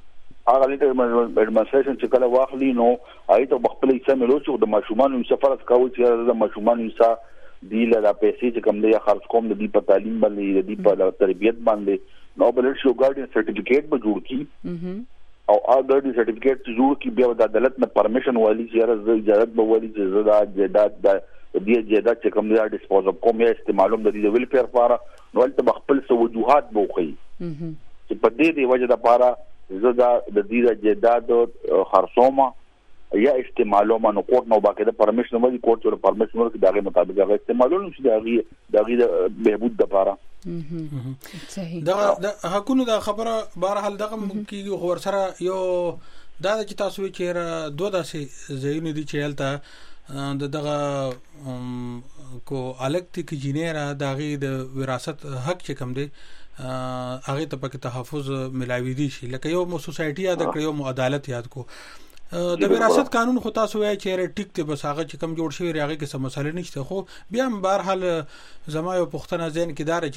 هغه لیټر ایڈمنسټریشن چې کله واخلي نو آی ته خپل حصہ ملو چې د ماشومان سفر کوي چې د ماشومان حصہ دی له پیسې چې کوم دی خرڅ کوم د دې په تعلیم باندې د دې په تربیت باندې نو بل شو ګارډین سرټیفیکیټ به جوړ کی او هغه ګارډین سرټیفیکیټ چې جوړ کی بیا د عدالت نه پرمیشن والی چې راز اجازه به والی چې زدا جیدات د دې جیدات چې کوم دی ډیسپوز اف کوم یا استعمالوم د دې ویلفیر لپاره نو ولته خپل سو وجوهات بوخي چې په دې دی وجه د لپاره زدا د دې جیدات خرڅومه یا استعمالومه نو کوټ نو باقاعده پرمیشن ورکړي کوټ ور پرمیشن ورکړي دغه مطابق هغه استعمالوم شي دغه دغه بهبود د لپاره صحیح دا حکومت دا خبره بهر حال دغه کیږي خو سره یو دا چې تاسو چې دوه داسې زینې دي چې هلته د دغه کو الکتیک جینیرا دغه د وراثت حق چې کم دی هغه ته پکې تحفظ ملاوي دي شي لکه یو مو سوسایټي یاد کړو یو عدالت یاد کو د وراثت قانون خو تاسو وایي چې ټیک ته بس هغه چې کم جوړ شوی هغه کې څه مسله نشته خو بیا هم بهر حال زما یو پښتنه ذهن کې دار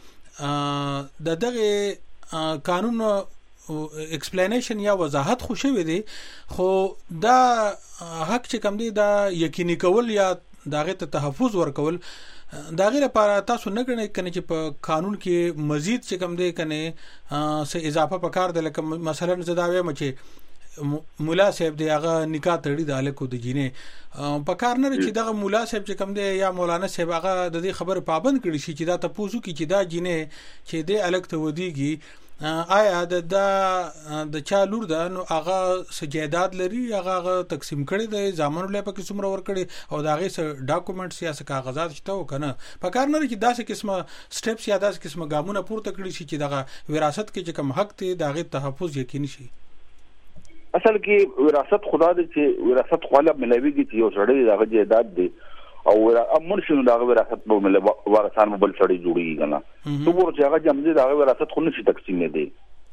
چې د دغه قانون ایکسپلینیشن یا وضاحت خو شوی دی خو دا حق چې کم دی دا یقیني کول یا دغه ته تحفظ ورکول دا غیر لپاره تاسو نه غنئ کنه چې په قانون کې مزید چې کم دی کنه څه اضافه پکار دی لکه مثلا زداوی مچ مولا صاحب دی هغه نکاح تړي د الکو د جینې په کار نه چې دغه مولا صاحب چې کم دی یا مولانا صاحب هغه د دې خبر پابند کړي شي چې دا تاسو کې چې دا جینې چې د الک ته ودیږي آیا د د چا لور ده نو هغه سجادات لري هغه تقسیم کړي د ځامنو لپاره کې څومره ور کړي او داغه س ډاکومېنټس یا س کاغذات شته وکنه په کار نه چې داسې قسمه سټیپس یا داسې قسمه ګامونه پورته کړي شي چې دغه وراثت کې چې کوم حق ته دغه تحفظ یقیني شي اصل کې وراثت خدا دې چې وراثت خپل ملويږي چې یو سړی دغه جیدات دی او امر شنو دغه وراثت په مل وارثان بل سړی جوړیږي کنه تو ور چې هغه جمع دغه وراثت خو نشي تقسیم دی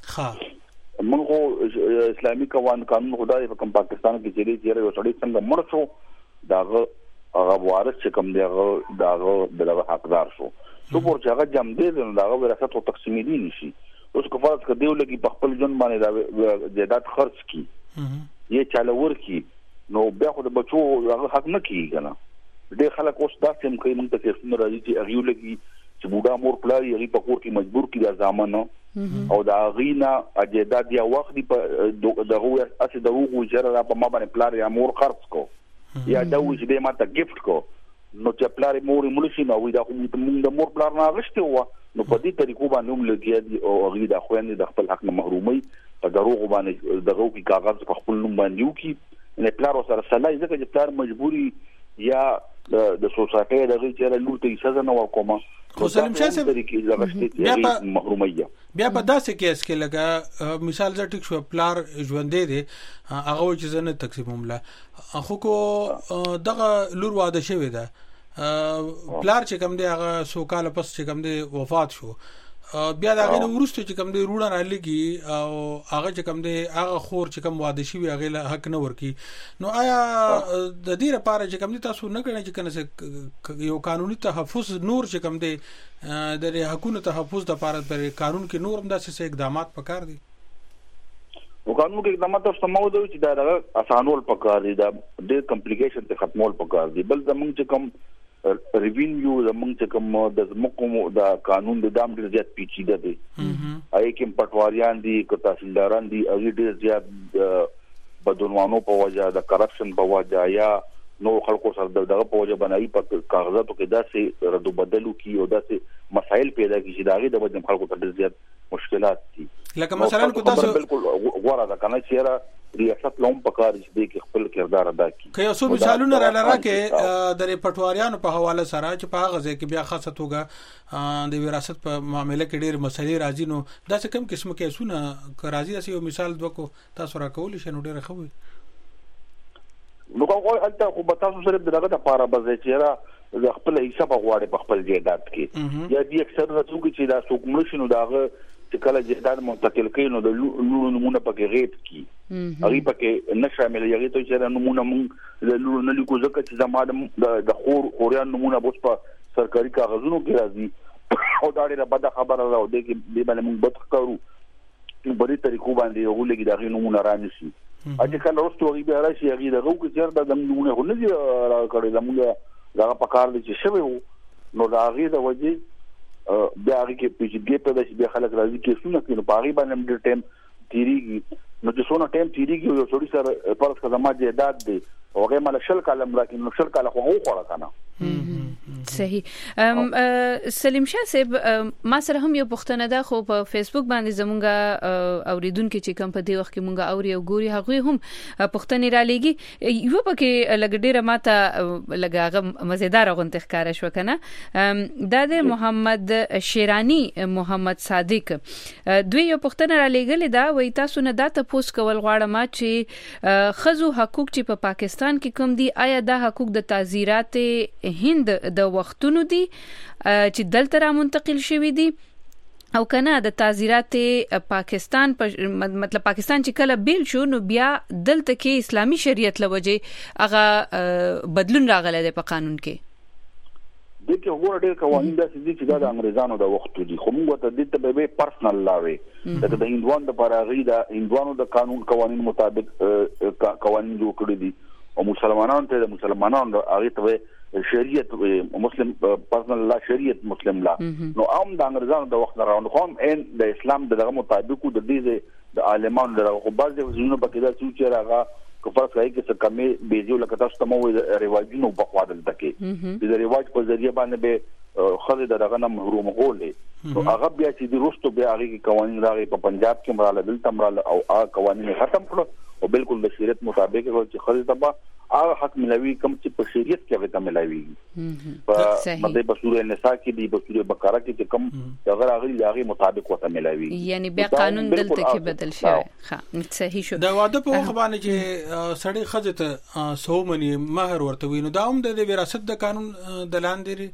ها موږ اسلامي قوانين قانون خدای په کوم پاکستان کې چې دی یو سړی څنګه مړ شو دغه هغه وارث چې کوم دی هغه دغه دغه حقدار شو تو ور چې هغه جمع دی دغه وراثت او تقسیم دی نشي اوس کو فرض کړه دیو لګي په خپل ژوند باندې دا جیدات خرڅ کی یې چاله ورکی نو بیا خو د بچو هغه حق نه کیږي کنه ډېر خلک اوس دا سم کوي موږ ته څه راځي چې هغه لګي چې بوډا مور پلاری هغه په کور کې مجبور کی دا ځامنو او دا غینا جیدات یا وخت په دغه اسې دغه جره په ما باندې پلار یا مور خرڅ کو یا دا و چې ما ته گیفت کو نو چې پلار مور ملشي نو دا موږ د مور پلار نه غشته و نو په دې طریقو باندې هم لګي او هغه د خويندې د خپل حق نه محرومي په دروغ باندې دغه کی کاغذ په خپل نوم باندې یو کی نه پلار سره سلای ځکه چې پلار مجبوري یا د سوسایټي دغه چې لور ته اجازه نه ورکوما خو سلیم شاه صاحب بیا په محرومي بیا په داسې کیس کې لګا مثال زه ټیک شو پلار ژوندې دي هغه چې زنه تقسیمومله خو کو دغه لور واده شوی ده پلار چې کوم دی هغه سو کال پس چې کوم دی وفات شو بیا دا غنه ورسته چې کوم دی روډه را لګي او هغه چې کوم دی هغه خور چې کوم واده شي هغه له حق نه ورکی نو آیا د دې لپاره چې کوم دی تاسو نه کړئ چې کنه یو قانوني تحفظ نور چې کوم دی د حکومت تحفظ د لپاره پر قانون کې نور هم داسې اقدامات پکار دي او قانون کې اقدامات تاسو موضوع چې دا اسانول پکار دي دا ډېر کمپلیکیشن ته ختمول پکار دي بل زمونږ چې کوم ریوینیو زمونږ چې کوم د زموږ د قانون د دام ډېر زیات پیچیده دي آی کوم پټواریان دي کو تحصیلداران دي او ډېر زیات بدلوانو په وجه د کرپشن په وجه یا نو خلکو سره دغه په وجه باندې په کاغذاتو کې داسې ردو بدلو کی او داسې مسائل پیدا کی چې داغه د وجه خلکو ته ډېر زیات مشکلات دي لکه مثلا کو تاسو بالکل غوړه ده کنه چې ریاست لوم پکار چې د خپل کردار ادا کړي که اوسو مثالونه را لراکه د پټواریانو په حواله سره چې په هغه ځای کې بیا خاصه توګه د وراثت په معاملې کې ډېر مسلې راځي نو دا څه کم قسمه کیسونه راځي چې یو مثال دوکو تاسو را کول شي نو ډېر خوي نو کوم انت خو به تاسو سره دغه د پاره بځای چې را د خپل حساب غواړي په خپل جیدات کې یا دې اکثر راځو چې دا څوک نشي نو داغه چې کله جیدات منتقل کړي نو د لورو نمونه پکې غیب کی هغه پکې نشامل یغه ته چې نمونه مونږ د لورو نه لیکو ځکه چې زماده د خور خوريان نمونه بوس په سرکاري کاغذونو کې راځي او دا ډېره بده خبره ده او د دې باندې مونږ بد ښکارو په دې طریقو باندې یو لګي دا غینونه رانیسي اته کله ورستو غي به راشي غي دغه کو چیر د نمونه هو نه کړی زموږ دا په کار دي چې شوی نو دا غي د وجه بیا غي کې پیچیدګي په داسې بیا خلک راځي کې څونه کې نو پاغي باندې ډېر ټایم تیریږي نو چې څونه ټایم تیریږي یو څوري سره پرس خدمات دې داد دي اوغه مال شل کالم راکې نو شل کاله خو هو خورا کنه صحیح سلیم شاه صاحب ما سره هم یو پښتنه ده خو په فیسبوک باندې زمونږه اوریدونکو چې کوم په دې وخت کې مونږه اوري او ګوري هغه هم پښتني را لېږي یو پکې لګ ډیره ماته لګاغه مزیدار غونډه ښکارا شو کنه دا د محمد شیرانی محمد صادق دوی یو پښتنه را لېږل دا وای تاسو نه دا ته پوس کول غواړم چې خزو حقوق چې په پاکستان کې کوم دي آیا دا حقوق د تعزیرات هند د وختونو دي چې دلته را منتقل شوی دي او کنه د تعزیرات پاکستان مطلب پاکستان چې کله بیل شو نو بیا دلته کې اسلامي شریعت لوجه هغه بدلون راغلی دی په قانون کې دغه وګوره ډېر قوانين داسې دي چې د انګريزانو د وختو دي خو موږ ته د دې به پرسنل لا وي د هندوانو د پراغي د هندوانو د قانون قوانين مطابق قوانين جوړ کړی دي او مسلمانانو ته د مسلمانانو هغه ته شریعت مسلم پرسنل لا شریعت مسلم لا نو عام د انګريزانو د وخت راوند خو ان د اسلام دغه مطابق د دې د عالمانو دغه خو بعض ځینو په کې دا چې راغه کفر کوي چې کمې بيزو لکه تاسو ته مو رواجونو په خوا دلته کې د رواج په ذریعہ باندې به خالد دغه نه محروم غولې نو هغه بیا چې د روستو بیا هغه قوانين راغی په پنجاب کې مراله دلته مراله او هغه قوانين ختم کړو او بالکل د شریعت مطابق چې خالد تبا هغه حق ملوي کوم چې په شریعت کې هغه ملوي په مده په سورې النساء کې دی په سورې بقره کې چې کوم هغه هغه هغه مطابق وته ملوي یعنی بیا قانون دلته کې بدل شوی ها صحیح شو دا واده په وخت باندې چې سړی خځه سومني مہر ورته وینو دا هم د وراثت د قانون د لاندې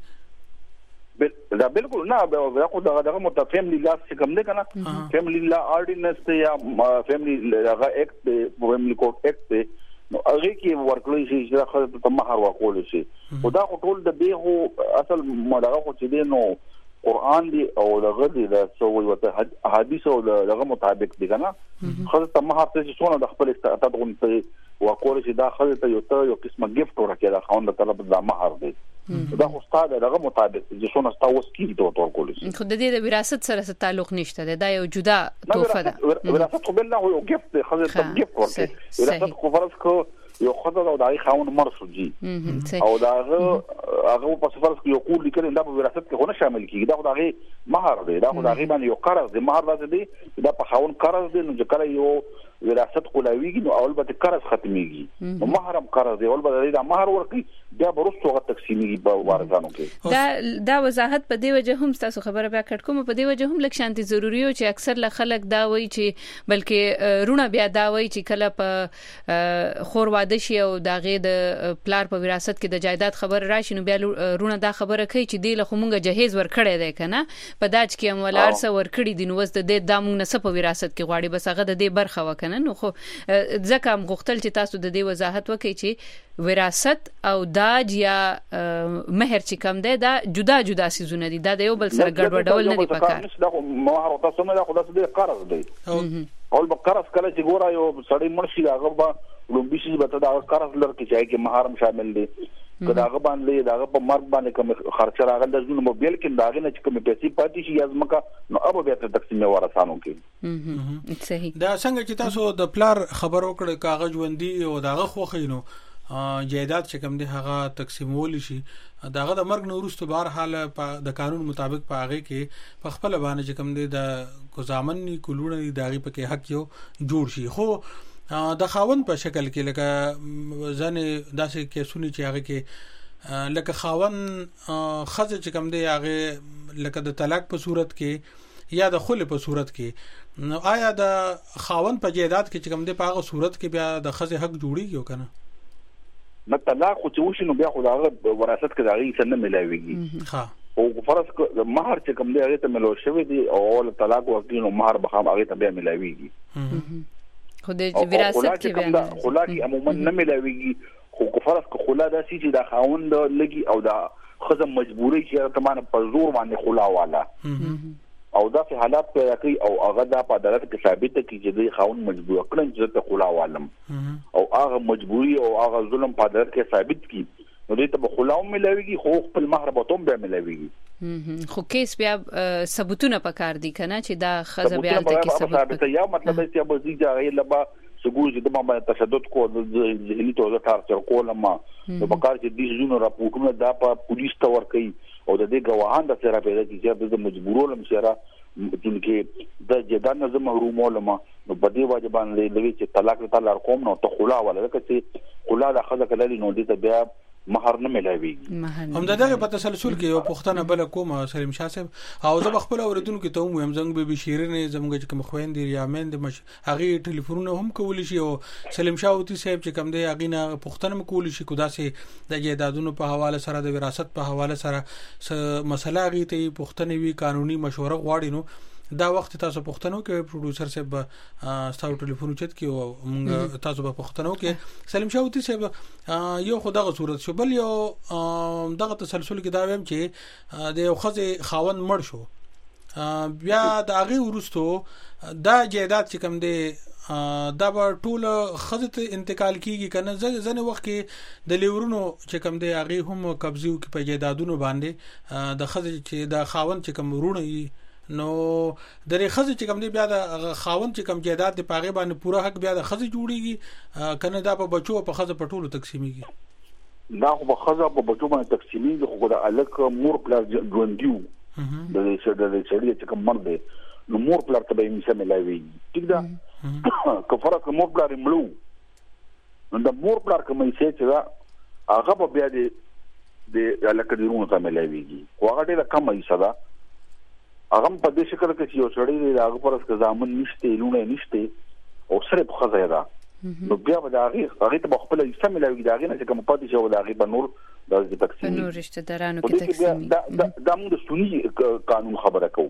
دا بالکل نه دا خو دغه متفهم لیلا څخه کوم نه کنه فیملی لا آرډیننس یا فیملی هغه اکټ فیملی کوډ اکټ نو هغه کې ورکړی شي چې خلک ته مہر ورکول شي او دا ټول د به هو اصل مدغه خو چې دی نو قران دی او دغه دی د سوې وته حدیث او دغه مطابق دی کنه خلک ته مہر څه څونه د خپل استعداد غونډه ورکول شي دا خلک ته یو ته یو قسمه گیفت ورکړي دا خوند طلب د مہر دی دا خو ستاسو دغه مطابق چې څونه تاسو کې ته ورکول شي خو د دې د وراثت سره تعلق نشته دا یو جدا توفه ده وراثت خو بل نه یو گیفت خلک ته گیفت ورکړي وراثت خو فرض کو یو خدای او دای خاون مرسوجي او دا هغه په سفر کې یو کول لیکل دا په وراثت کې نه شامل کیږي دا خو دغه مہر دی دا خو دغه باندې یو قرض دی مہر راځي دی دا په خاون قرض دی نو چې کله یو وراثت کولاویږي نو اول به قرض ختميږي نو مہر هم قرض دی اول به دا مہر ورکي بیا ورسته هغه تقسیمي په وارثانو کې دا دا وضاحت په دې وجه هم تاسو خبره بیا کټ کوم په دې وجه هم لک شانتي ضروری او چې اکثر له خلک دا وایي چې بلکې رونه بیا دا وایي چې کله په خور واده شي او داغه د پلار په وراثت کې د جایداد خبر راشي نو بیا رونه دا خبره کوي چې دی له خمونګه جهیز ور کړی دی کنه په داج کې امولار سره ور کړی دی نو وس د دې دامو نسب په وراثت کې غواړي بس هغه د دې برخه وکنه نو خو ځکه هم غوښتل چې تاسو د دې وضاحت وکړئ چې وراثت او داج یا مہر چې کوم دی دا جدا جدا سيزونه دي دا د یو بل سره ګډوډول نه دي پکار دا مہر تاسو نه دا خلاص دی قرض دی اول به قرض کله چې ګورا یو سړی مرشي هغه به لومبي شي به دا قرض لر کې چې کې مہر شامل دي کله هغه باندې دا په مرګ باندې کوم خرچ راغل د زونه موبایل کې دا نه چې کوم پیسې پاتې شي ازمکه نو ابو بیا ته تقسیم ورسانو کې صحیح دا څنګه چې تاسو د پلار خبر وکړه کاغذ وندي او داغه خوخینو جایداد چې کوم دی هغه تقسیمول شي داغه د مرګ نو وروسته بهر حال د قانون مطابق په هغه کې په خپل باندې چې کوم دی د ګزامن کولونه دی داغه په کې حق یو جوړ شي خو د خاوند په شکل کې لکه ځنه داسې کې سونی چې هغه کې لکه خاوند خزه چې کوم دی هغه لکه د طلاق په صورت کې یا د خلع په صورت کې نو آیا د خاوند په جایداد کې چې کوم دی په هغه صورت کې بیا د خزه حق جوړیږي کنه نو طلاق خو چې وشي نو بیا خو دغه وراثت کې دغه څه نه ملاويږي ها او فرض مہر چې کوم دی هغه ته ملو شوی دی او طلاق ورکړي نو مہر به هم هغه ته بیا ملاويږي خو د وراثت کې بیا خلا کې عموما نه ملاويږي خو فرض کو خلا د سې چې د خاوند لګي او د خزم مجبوري چې ته مانه په زور باندې خلا والا او دا په حالات پیدا کوي او هغه دا په عدالت کې ثابت کی چې د خاون مجبور کړي چې ته خلا عالم او هغه مجبوری او هغه ظلم په عدالت کې ثابت کی نو دې ته په خلا ملويږي خو خپل مہر به توم به ملويږي خو کیس بیا ثبوتونه پکار دي کنه چې دا خزه بیا د کې ثبوت یا مطلب چې به زی ځای لبا سګور چې د ما تشدد کو د ذهني توګه ټارچر کول ما نو پکار چې دې زونه راپورټونه دا په پولیس ته ور کوي او د دې غواهان د سره پیدا کیږي د مجبورولم سره چې د جدان نظم محرومول ما نو په دې واجب باندې لوي چې طلاق تعالی کوم نو ته خلا ولا چې خلا د خزه کړي نو دې ته بیا مہر نه ملويږي هم دغه په تسلسل کې یو پښتنه بل کوم سلیم شاه صاحب او زه خپل اوریدونکو کې ته هم زنګ به بشیرنه زموږ چې کوم خويندې یا مند مش هغه ټلیفونونه هم کول شي او سلیم شاه اوتی صاحب چې کوم دی هغه نه پښتنه کول شي کو داسې د جیدادونو په حواله سره د وراثت په حواله سره مسله غي ته پښتنه وی قانوني مشوره غواړي نو دا وخت تاسو پښتنو کې پروډوسر صاحب تاسو ټلیفون چت کې او موږ تاسو په پښتنو کې سلیم شاه اوتی صاحب یو خدغه صورت شو بل یو دغه تسلسل کې دا ویم چې د یو خزه خاون مړ شو بیا د هغه ورستو دا جیدات چې کوم دی دا به ټول خزه انتقال کیږي کنه ځنه وخت کې د لیورونو چې کوم دی هغه هم قبضو کې په جیدادونو باندې د خزه چې د خاون چې کوم ورونه نو درې خزه چې کوم دی بیا د خاون چې کوم جیدات د پاغه باندې پوره حق بیا د خزه جوړیږي کنه دا په بچو په خزه په ټولو تقسیمیږي دا خو په خزه په بچو باندې تقسیمیږي خو د الک مور پلار ژوندیو د دې د دې چړې چې کوم مرده نو مور پلار ته به یې ملایوي ټیک ده که فرق مور پلار مړو نو د مور پلار کوم یې چې دا هغه بیا د د الک دیرونو ته ملایوي خو هغه ډېر کم یې صدا هغه په دې شکل کې چې یو سړی دی هغه پرس کې ځامن نشته لونه نشته او سره په خزه ده نو بیا به دا هغه هغه ته خپل حصہ ملایوي دا هغه نه چې کوم پاتې شو دا هغه په نور د تقسیم نور رشتہ دارانو کې تقسیم دا د موږ د سنی قانون خبره کوو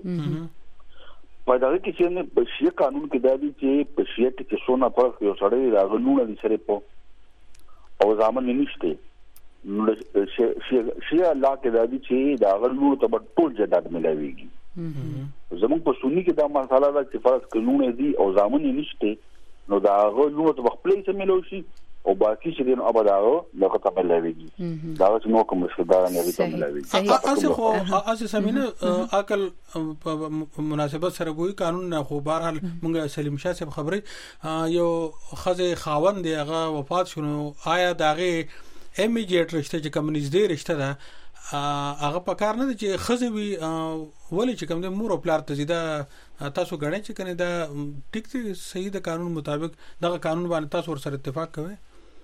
په دا کې چې نه په شی قانون کې دا دي چې په شی کې چې سونه پر یو سړی دا لونه دي سره په او ځامن نشته نو شی شی الله کې دا دي چې دا لونه ته ټول جداد ملایويږي زمون په سنی کې دا مساله ده چې فرض قانون دي او ځامن نشته نو دا غوړو ته خپل څه ملو شي او باقي چې دین ابدا لکه ته ملويږي دا چې نو کوم څه دا نه وي ته ملويږي اسه خو اسه سمینه عقل په مناسبت سره ګوي قانون نه خو بهرحال مونږ سلیم شاه صاحب خبرې یو خزه خاوند دی هغه وفات شونه آیا داغه امیجیټ رشته چې کمیونیزم رشته ده هغه په کار نه چې خزه وي ولې چې کوم د مور او پلار ته زیاده تاسو غړنه چې کنه دا ټیک ته صحیح د قانون مطابق دغه قانون باندې تاسو ور سره اتفاق کوئ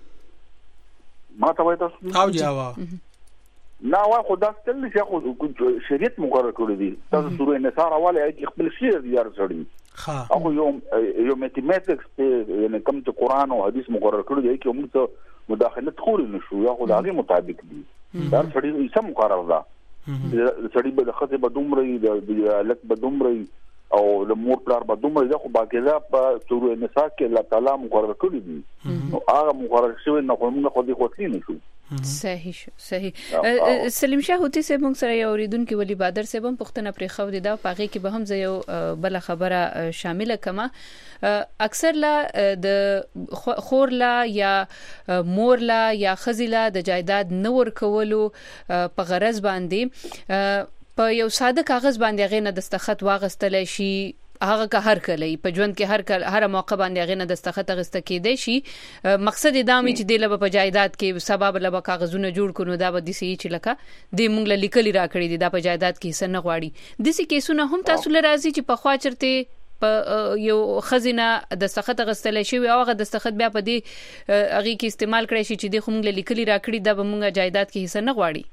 ما ته وایي تاسو او جواب نه وا خو دا ستل چې خو شریعت مقرر کړی دی تاسو سورې نصار حواله ای خپل شی یار سړی ها او یو یو میتھمیټکس په یعنی کوم ته قران او حدیث مقرر کړی دی چې موږ مداخله خوري نشو یا خو دغه مطابق دی دا سړی یې سم مقرر ده سړی به د خزه به دومره د لک به دومره او د مور پلار به دومره ده خو باقاعده په سورې نصار کې الله تعالی مقرر کړی دی نو هغه مقرر شوی نه خو موږ خو دې خوتلی نشو صحیح صحیح سلیم شاه هوتی صاحب موږ سره یو اوریدونکو ولی بادر صاحب هم پښتنه پرې خو دي دا پاغي کې به هم زه یو بل خبره شامل کما اکثر لا د خور لا یا مور لا یا خزیلا د جایداد نور کولو په غرض باندې په یو ساده کاغذ باندې غینه دستخط واغستل شي هغه که هر کله په ژوند کې هر کله هر موقع باندې غینه دستخط غسته کېدې شي مقصد دا مې چې د لبه په جایداد کې سبب لبه کاغذونه جوړ کړو دا به د سي چې لکه د مونږ لیکلي راکړي دي دا په جایداد کې حصہ نه غواړي د سي کیسونه هم تاسو لرازي چې په خوا چرته په یو خزینه دستخط غستل شي او هغه دستخط بیا په دې هغه کې استعمال کړی شي چې د خمونږ لیکلي راکړي دا به مونږ جایداد کې حصہ نه غواړي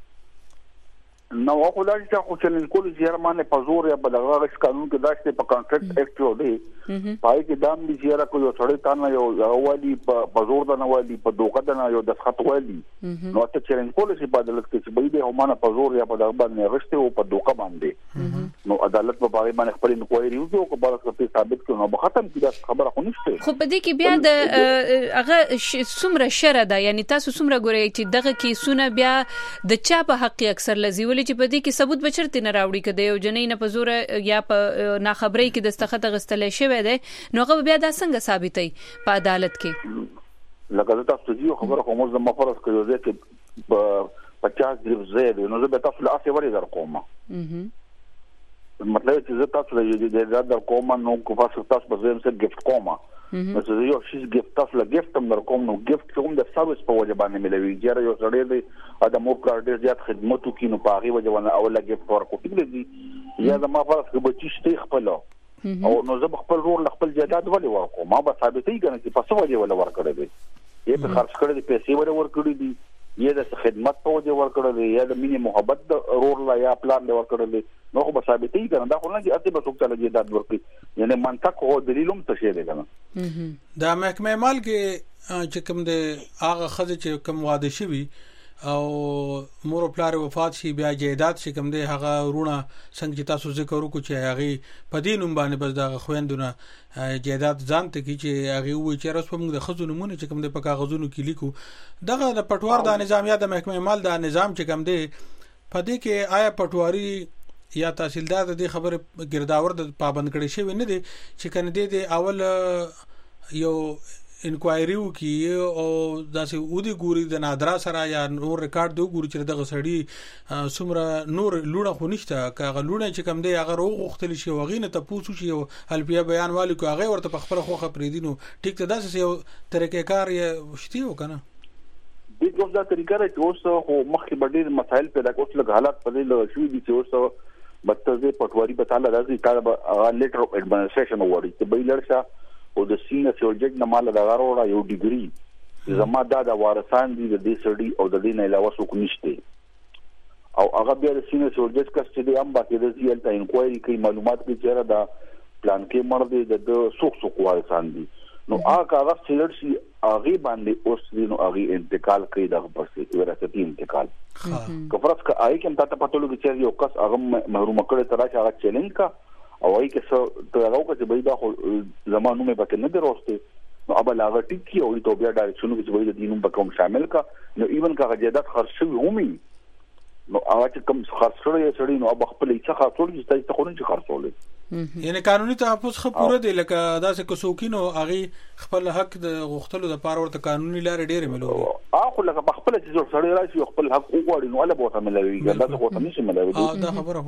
نو خو دا چې خو چې کول زیرمانه په زور یا په دغه قانون کې داشته په کانټریکټ اکټ و دی پای کې دام دي چې را کو یو څړې تانه یو والی په زور د نه والی په دوکه د نه یو د خط والی نو ته چې کول شي په دلته کې به دې همانه په زور یا په دغه باندې رښتې او په دوکه باندې نو عدالت په باغ باندې خپل انکوایري وکړو او بل څه ثابت کړو نو به ختم کړي خبره خو نشته. خو په دې کې بیا د هغه څومره شر ده، یعنی تاسو څومره ګورئ چې دغه کیسونه بیا د چا په حق اکثر لزی ولې چې په دې کې ثبوت بچرته نه راوړي کده یو جنې نه په زور یا په ناخبرۍ کې دستخط غستلې شوی دی نو هغه بیا دا څنګه ثابتای په عدالت کې؟ لکه تاسو چې خبره کوم د مفرض کوي چې پچاس ګریب زید نو زه به تاسو له اسې وری در کوم. مطلب چې زه تاسو له دې در کوم نو کو تاسو تاسو به زم سره گیفت کوم. نو زه یو شي گیفت تاسو له گیفت هم در کوم نو گیفت کوم د سرویس په وجه باندې ملوي چې یو سړی دی ادم او کار ډیر زیات خدمت کوي نو پاغي وجه باندې اوله گیفت ورکو کیږي یا د ما فرض کې بچی شته خپل او نو زه خپل رول خپل جداد ولې ورکو ما به ثابتې کنه چې په څه وجه ولا ورکړی دی یې په خرڅ کړی دی پیسې ولا ورکړی دی یا د خدمت په وجه ورکړل یا د مینې محبت د رور لا یا پلان له ورکړل نو خو به ثابتې کنه دا خو نه چې اته به څوک چلے دا ورکړي یعنی منطق او دلیلوم څه شي دی کنه. دا محکمه مال کې چې کوم د هغه خزه چې کوم واده شوی او مور پلار وفات شي بیا جیدات چې کوم دی هغه ورونه څنګه چې تاسو ذکر وکړو چې هغه په دینوم باندې بس دا خويندونه جیدات ځان ته کی چې هغه وی چې رس په موږ د خزو نمونه چې کوم دی په کاغذونو کې لیکو دغه د پټوار د نظام یا د محکمه مال د نظام چې کوم دی په دې کې آیا پټواری یا تحصیلدار د خبره ګرداور د پابند کړي شوی نه دی چې کنه دی د اول یو انکوایری وکي او داسې ودی ګوري د نادرا سره یا نور ریکارډ دی ګوري چې دغه سړی سمره نور لونه خو نشته کاغه لونه چې کم دی هغه وغختل شي وغینه ته پوسو شي البیا بیان والی کو هغه ورته په خبره خوخه پریدینو ټیک ته داسې یو طریقې کار یې شتي وکنه دې کوم دا طریقه راځي اوس خو مخکې باندې مسائل پیدا کوي چې حالات په دې شوې دي چې اوس بتځه پټواری په تعالی راځي کار لیټر اف ایڈمنسټریشن ووري چې به لړشه او د سینه سیورجک نه مال د غاروړه یو ډیګري زما دا د وارثان دي د دې سړي او د دې نه علاوه څوک نشته او هغه بیا د سینه سیورجک کس چې د ام باندې د سیل ته انکوایري کوي معلومات کې چیرې دا پلان کې مړ دي د څوک څوک وارثان دي نو هغه هغه سیلر شي هغه باندې اوس دي نو هغه انتقال کوي دغه پرسه ورثتي انتقال کفرس کا آی کوم ته پټولو چې یو کس هغه محروم کړي تر هغه چیلنج کا او ای که څه ته راو چې به دا خو زمانو مې پکې نه دروسته نو ابل هغه ټیکی او ته بیا ډایرکشن کې چې به د دینوم په کوم شامل کا نو ایون کا جدات خرڅ شوی همي نو هغه چې کوم خرڅ شوی سړی نو اب خپل څه خرڅول چې تاسو خو نه خرڅول یعنی قانوني تحفظ خو پوره دی لکه داسې کوڅوکینو هغه خپل حق د غختلو د پاره ورته قانوني لارې ډېرې ملوي اخو لکه خپل چې سړی راشي خپل حق وګوري نو له بوته ملوي دا څه کوته نشي ملوي دا خبره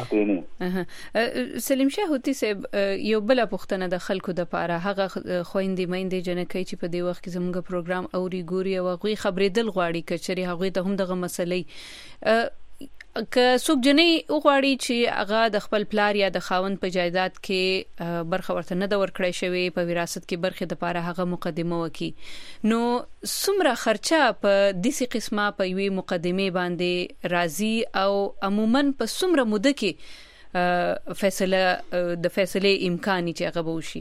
هوټي سلیم شاه هوتي صاحب یو بل پښتنه د خلکو د پاره هغه خويندې مېندې جنکې چې په دې وخت کې زموږ پروګرام اوري ګوري او غوي خبرې دل غواړي کچري هغه ته هم دغه مسلې که څوک جنې وغواړي چې هغه د خپل پلار یا د خاوند په جایداد کې برخه ورته نه د ورکړی شوی په وراثت کې برخه د پاره هغه مقدمه وکي نو څومره خرچه په داسې قسمه په یوې مقدمه باندې راځي او عموما په څومره موده کې فیصله د فیصله امکاني چې هغه وشي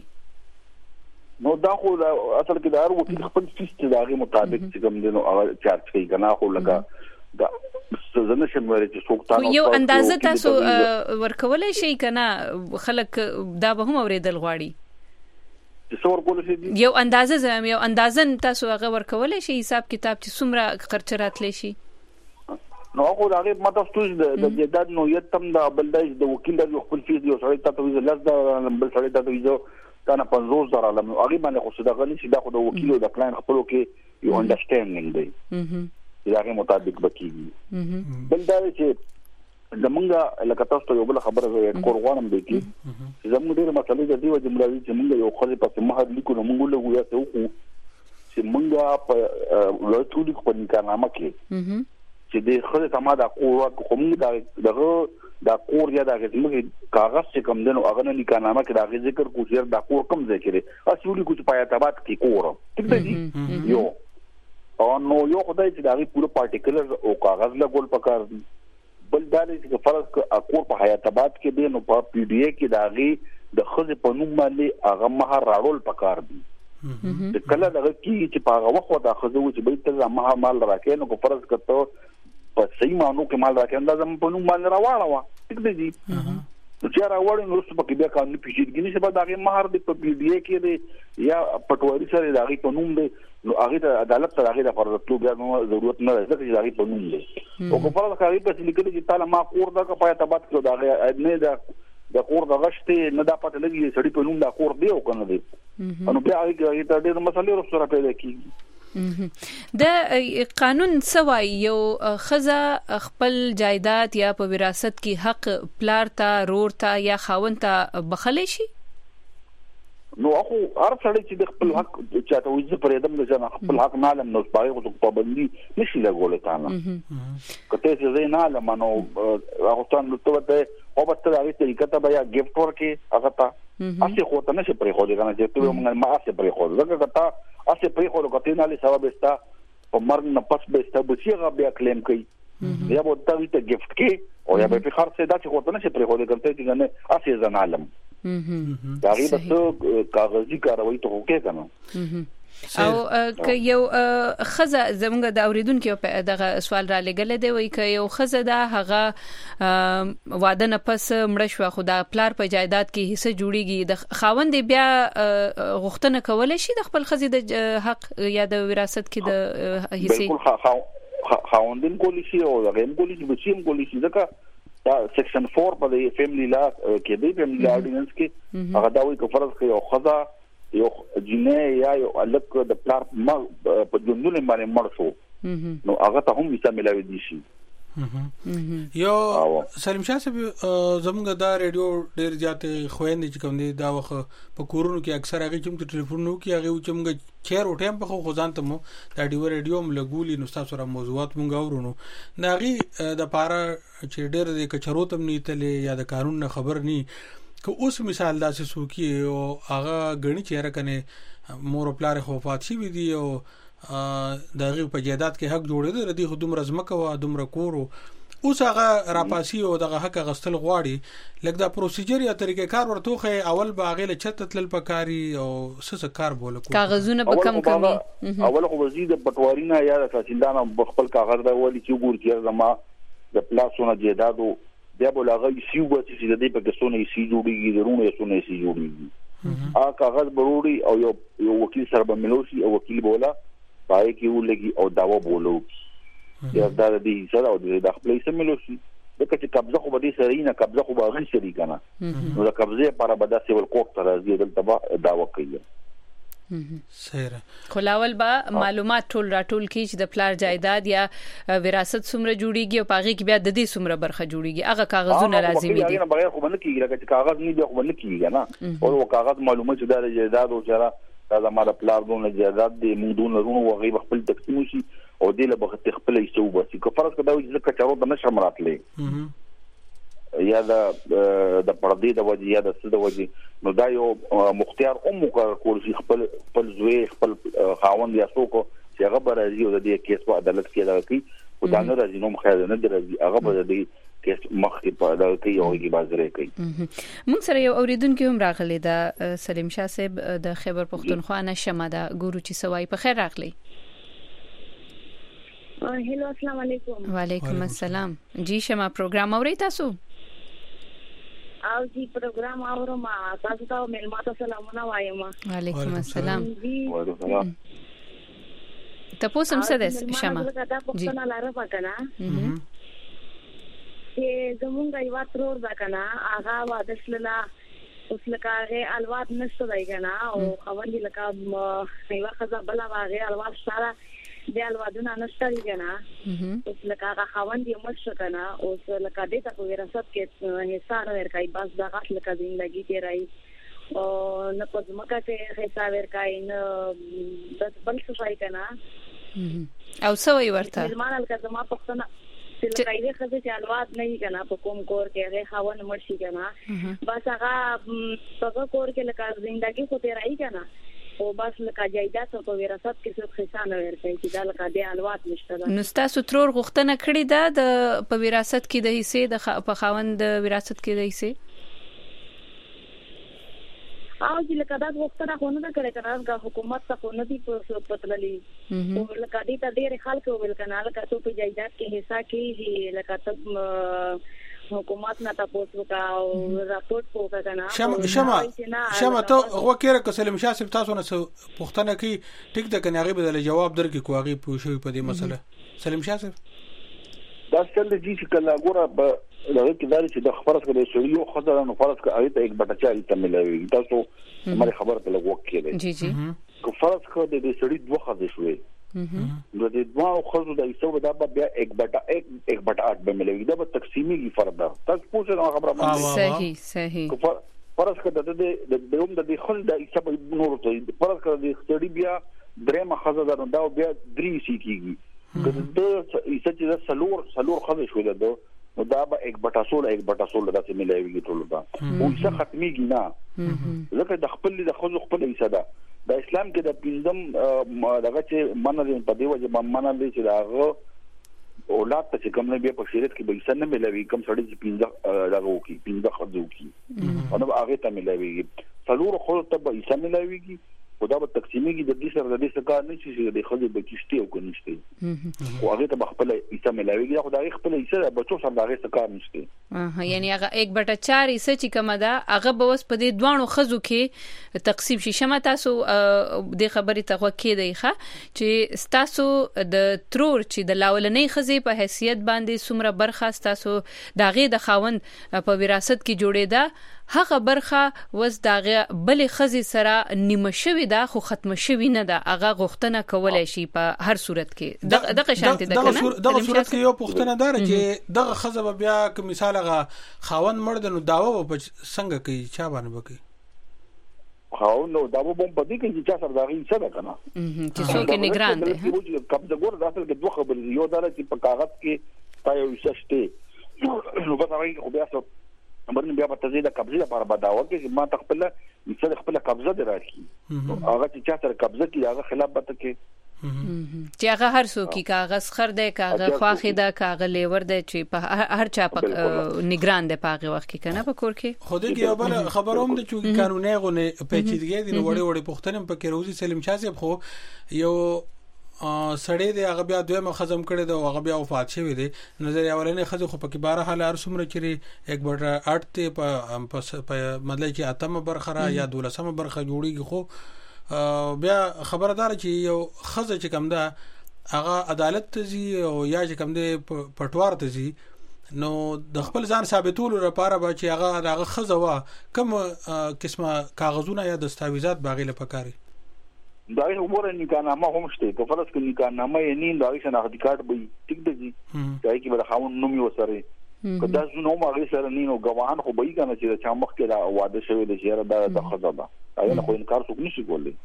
نو دا خو اصل کې دا ورو کې خپل فیس دغه مطابق چې کوم دي نو هغه چارج کوي کنه خو لګا دا زنه شموله چې څوک تاسو یو اندازه تاسو ورکولای شي کنه خلک دا به هم اوریدل غواړي چې څور کول شي یو اندازه زم یو اندازه تاسو هغه ورکولای شي حساب کتاب چې څومره خرچ راتلی شي نو هغه هغه ماته ستوز د جداد نو یتم د بلدای د وکیل د خپل فیس یو سړی تاسو ویزه لږ د بل سړی تاسو ویزه کنه پنځوس زره لم هغه باندې خو څه دغه نشي دا خو د وکیل د کلاین خپلو کې یو انډرستانډینګ دی دغه مطابق بکیږي بل دا چې زمونږه لکه تاسو یو بل خبره زه کورغوانم دی چې زمونږ ډېر مسلې د دې وجه ملوي چې موږ یو خلک په مهر لیکو نو موږ له ویا ته وکړو چې موږ په لوټو لیکو په نکانامه کې چې د خلک ما دا کور کوم دغه دا کور یا دا موږ کاغذ چې کوم دنو هغه نه نکانامه کې دا ذکر کو چې دا کور کوم ځای کې دی اصلي کو چې پایتابات کې کور ټیک دی یو او نو یو خدای چې دغه پوره پارټیکولر او کاغذ لګول پکار دي بل دا چې فرض ک اکور په حیات آباد کې دی نو په پی ډی ای کې دغه د خزه په نوم باندې هغه مہر راړول پکار دي د کله دغه کې چې په هغه وخت د خزه و چې به ته مہر مال راکې نو کو فرض کته په صحیح مانو کې مال راکې انداز په نوم باندې راوړاوه ټیک دی چې راوړل نو څه پکې بیا قانوني پیچیدګي نشي په دغه مہر د په پی ډی اے کې دی یا پټواري سره دغه په نوم دی نو هغه د عدالت سره هغه د پرځتلو بیا نو ضرورت نه ده چې هغه په نوم دی او په فرض هغه په لیکل چې تعالی ما کور دا په تبات کې دغه نه دا د کور د غشته نه دا پته لګي سړی په نوم دا کور دی او کنه دی نو بیا هغه د ډېر مسلې سره پیدا کیږي د قانون سوای یو خزه خپل جایداد یا په وراثت کې حق پلار ته رور ته یا خاوند ته بخلی شي نو اخو هر سړی چې د خپل حق چاته وځي پر ادم د ځان خپل حق نه لم نو پاره کو پابندي نشي لګول تا نه کته چې زه نه لم نو هغه ته نو ته او په تاسو طریقه ته بیا گیفت ورکې هغه ته اسی خو ته نشي پرې خو دې کنه چې ته موږ ما اسی پرې خو دغه ته اسی پرې خو کته نه لې سبب استا په مرګ نه پس به استا بچي غا بیا کلیم کوي یا به ته ته گیفت کې او یا به په خرڅ دا چې خو ته نشي پرې خو دې کنه چې نه اسی ځان عالم دا غي بس کاغذي کاروي ته وکړه کنه او که یو خزه زمونږ د اوریدونکو په دغه سوال را لګل دی وای ک یو خزه دا هغه واده نه پس مړ شو خو دا پلار په جایداد کې حصہ جوړیږي د خاوند بیا غوښتنه کولای شي د خپل خزه د حق یا د وراثت کې د حصے بالکل خاوندین کولی شي او غیم کولی شي بچیم کولی شي ځکه دا سیکشن فور په د فیملی لا کې دی فیملی لا اورډیننس کې هغه دا وایي چې فرض کړي او خزه یو جنې یا یو الک د پلار ما په جنونه باندې مړ شو نو هغه ته هم وسه ملاوي دي شي یو سلیم شاه صاحب زموږ دا ریډیو ډیر زیاتې خويندې چې کوم دي دا وخت په کورونو کې اکثر هغه چې ټلیفونونو کې هغه چې موږ چیر او ټیم په خو ځان ته مو دا ډیو ریډیو ملګولي نو تاسو سره موضوعات مونږ اورونو ناغي د پاره چې ډیر د کچرو تم نیتلې یا د قانون نه خبر ني که اوس مثال داسې سوکي او هغه غني چیرې کنه مور پلار خو وفات شي دي او دغه په جیدات کې حق جوړېده ردی خدوم رزمکه او دومره کورو اوس هغه راپاسي او دغه حق غستل غواړي لکه دا پروسیجر یا طریقې کار ورته اول باغې له چت تل پکاري او سس کار بوله کو کاغذونه به کم کمی اول خو وزید پټوارینا یا تحصیلدار خپل کاغذ دا ولي چې ګور چې زما د پلاسونه جیدادو بیا بولاغه سیو به چې د دې په کسونه سی جوړیږي درونه سونه سی جوړیږي ا کاغذ بروړي او یو یو وکیل سره به ملوشي او وکیل بولا پای کې ولګي او داوا بولو یا دا دې سره او د خپل سره ملوشي دغه چې قبضه خو به دې سره نه قبضه خو به غي سری کنه نو د قبضه لپاره به د سیول کوټ تر راځي دلته داوا کوي سره خلاول با معلومات ټول راټول کی چې د پلار جایداد یا وراثت څومره جوړیږي او پاغي کې بیا د دې څومره برخه جوړیږي هغه کاغذونه لازمي دي نه بغیر خو باندې کیږي لکه کاغذ نه دی خو باندې کیږي نه او کاغذ معلومات چې د جایداد او چره دا زموږ پلار دونه جایداد دی موږ دونه ورونو او غیب خپل تقسیم شي او دې له بغت خپل ایستو بس که فرض کړو چې کچارو د نشه مراتلې یا د د پردې د وجې یا د څه د وجې نو دا یو مختار ام کول شي خپل خپل زوی خپل خاوند یا څوک چې هغه به راځي او د دې کیس په عدالت کې دا کوي او دا نه راځي نو مخه نه درځي هغه به د دې کیس مخې په عدالت کې یو کې بازره کوي موږ سره یو اوریدونکو هم راغلی دا سلیم شاه صاحب د خیبر پختونخوا نه شمه دا ګورو چې سوای په خیر راغلی هلو السلام علیکم وعلیکم السلام جی شمه پروګرام اوري تاسو او جی پروګرام اورم تاسو ته ملمات سلامونه وایم وعلیکم السلام وعلیکم السلام تاسو هم څه ده شمه دا پښتنه لاره پکنه چې زمونږ یو ترور دا کنه هغه وادشللا اوس لکه هغه الواد نشته دی کنه او خوندې لکه یو خزه بل هغه الواد سره د الوادونه نشته دی کنه اوس لکه هغه خوندې مشه کنه اوس لکه دې ته وراثت کې حصہ ورکای بس دا غاښ لکه ژوندۍ تیرای او نه په ځمکه کې حصہ ورکای نه بس بل څه ځای کنه او څه وی ورته ملمان الکه ما پښتنه چې لکه خزه چې الواد نه کنه په کوم کور کې هغه خوند مرشي کنه بس هغه په کور کې لکه ژوندۍ خو تیرای کنه او بس لکه جایداد او وراثت کې څه حصہ نه ورکړي چې دا لکه د الواد نشته نو تاسو ترور غوښتنه کړې ده د په وراثت کې د حصے د په خوند وراثت کې د حصے او چې لکه دا غوښتنه خو نه کړې کنه د حکومت څخه نه دی پتللی او لکه دې ته ډېر خلک ویل کنه لکه ته په جایداد کې حصہ کې لکه ته حکومت نه تاسو وکا او راپورټ وکا کنه شمه شمه شمه ته وکړه که سلیم شاه صاحب تاسو نه پوښتنه کوي ټیک ده کنه هغه بدله جواب درکې کوغي پوښوي په دې مسله سلیم شاه صاحب دا څنګه دي چې کله ګوره په لږ کې داري چې د خبرس کله شریو خدای نو فرض کا ایت یک بټا چالي تملوي تاسو مې خبر ته لګو کېده جی جی کو فرض کو د دې سړي دوه خځې شوې نو د دوه خځو د ایسو دا بیا یک بټا یک یک بټا اټ به ملوي دا به تقسیمي کی فرض ده تاسو پوښتنه خبره باندې صحیح صحیح فرض کړه د د د دوم د خل د ایسو په نور ته فرض کړه د سړي بیا درېمه خځه ده دا بیا درې شي کیږي د ایسو چې سلور سلور خځې شوې ده نو دا به یک بټا سول یک بټا سول داسې ملایوي ټول دا او څه ختميږي نه ځکه د خپل د خو خپل ایسه ده د اسلام کې د پنځم دغه چې منل په دی وجه منل چې دا اولاد ته کوم نه بیا په شریعت کې به ایسه نه ملایوي کوم سړی چې پنځه دغه وکي پنځه خځو کی او نو هغه ته ملایوي څلور خو ته به ایسه ملایوي خدا به تقسیمېږي د دې سره د دې څخه نه شي د خځې بچشتي او کنيشتي او هغه ته خپل ایسه ملاويږي خدای خپل ایسه بچو سره دغه څخه نشته اه یعنی هغه یک بټا چار ایسه چې کومه ده هغه به وس په دې دوانو خزو کې تقسیم شي شمه تاسو د خبرې ته وکې دی ښه چې تاسو د ترور چې د لاولنې خزې په حیثیت باندې څومره برخه تاسو داغه د خاوند په وراثت کې جوړېده هغه برخه وز داغه بلې خزي سره نیمه شوی دا خو ختم شوی نه ده هغه غوښتنه کولای شي په هر صورت کې دغه شانتي ده کنه دغه صورت کې یو پوښتنه دار چې دغه خزه بیا که مثال هغه خاوند مرد نو داوا په څنګه کوي چا باندې وکي خاوند نو داوا بم پدې کې چې چا سره داغي څه ده کنه چې څوک نگران دي قبضه ګور داخل کې دوه خبرې یو دا چې په کاغذ کې تا یو شته نو په هغه خو بیا څه امرنه بیا په تزيد قبضه لپاره بداوه کې ما تخپل مثال خپل قبضه دراشي هغه چې چا سره قبضه کې هغه خلاف بته کې چې هغه هر څوک کاغذ خرده کاغذ خواخې ده کاغذ لیور ده چې په هر چا په نگران ده په هغه وخت کې کنه په کور کې خو دې یو بل خبروم ده چې قانوني غونه پیچیدګي دي وړي وړي پښتنم په کې روزي سلیم شاه صاحب خو یو سړی دی هغه بیا دویمه خزم کړی دی هغه بیا وفات شوی دی نظر اولنې خزه خو پکې باره حال هر څومره چې یک بټ اټ ته په مطلب چې اتمه برخه را یا دولسمه برخه جوړیږي خو بیا خبردار چې یو خزه چې کم ده هغه عدالت ته زی او یا چې کم ده پټوار ته زی نو د خپل ځان ثابتولو لپاره به چې هغه هغه خزه وا کوم قسمه کاغذونه یا دستاویزات باغې لپاره دا یو وګورئ نکاحنامه هم شته که فرض کړئ نکاحنامه یې نه دا شناختی کارت به ټیک دی دا کې به خاون نوم یې وسره که دا نو ما سره نه نو غواهان خو به یې کنه چې چا مخ کې دا واده شوی دی چې دا د خزه ده اېنه خو انکار څوک نشي کولای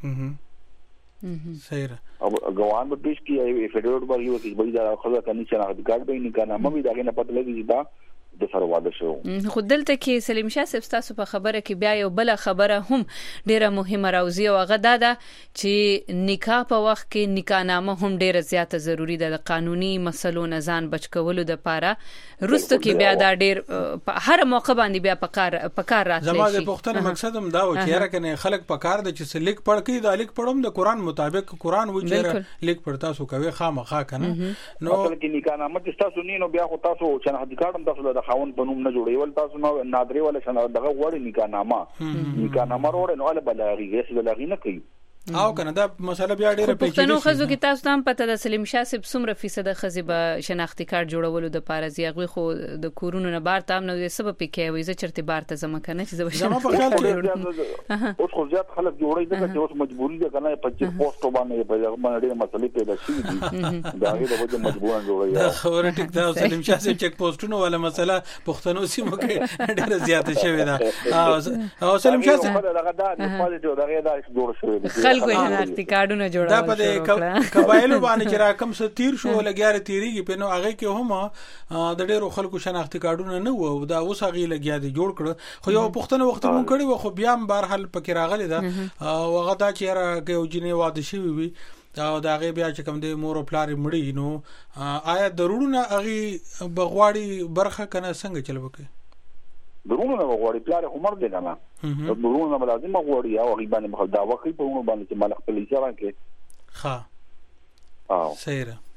صحیح او غواهان به پیش کیږي فدرال باندې وکي به دا خزه کني چې ناختی کارت به نکاحنامه به دا نه پته لګي دا د سره واده شو خو دلته کې سلیم شاه صاحب تاسو په خبره کې بیا یو بل خبره هم ډیره مهمه راوځي او هغه دا ده چې نکاح په وخت کې نکاحنامه هم ډیره زیاته ضروری ده د قانوني مسلو نه ځان بچ کولو لپاره رستو کې بیا دا ډیر په هر موقع باندې بیا په کار په کار راتلی شي زما د پښتنه مقصد هم دا و چې راکنه خلک په کار د چې لیک پړ کې د لیک پړم د قران مطابق قران و چې لیک پړ تاسو کوي خامخا کنه نو کې نکاحنامه تاسو نه نو بیا خو تاسو چې نه د کارم تاسو د خاون په نوم نه جوړیول تاسو نو نادری ولا شنه دغه وړي نکاحنامه نکاحنامه وروړي نو له بلاغي هیڅ بلاغي نه کوي او کنه دا مسله بیا ډیره پیچیده پښتنو خزو کې تاسو ته هم پته د سلیم شاه صاحب څومره فیصد خزي به شناختی کارت جوړولو د پاره زیغوي خو د کورونو نه بار تام نو سبب پکې وي زه چرته بار ته زما کنه چې زما په خیال کې اوس خو زیات خلک جوړي دغه چې اوس مجبوري ده کنه پچیس پوسټ باندې په هغه باندې مسلې پیدا شي دي دا هغه د وجه مجبوران جوړي دا خبره ټیک ده سلیم شاه صاحب چک پوسټونو ولا مسله پښتنو سیمو کې ډیره زیاته شوې ده او سلیم شاه صاحب دغه دا په دې دغه دا جوړ شوی دي خلکو شناختی کارتونه جوړول دا په قبایلو باندې چې را کم څه تیر شو لګیاره تیریږي په نو هغه کې هم د ډیرو خلکو شناختی کارتونه نه وو دا اوس هغه لګیا دي جوړ کړ خو یو پښتنه وخت مونږ کړی و خو بیا هم بهر حل پکې راغلی دا او هغه دا چې را کې جنې واده شي وي دا هغه بیا چې کوم د مور او پلار مړی نو آیا ضرورونه هغه بغواړي برخه کنه څنګه چل وکي درونه غوړي پلار عمر دې کنه درونه لازم غوړي او غیبانه مخ دا وخت په ونه باندې چې مال خپل اشاره کې ها او صحیح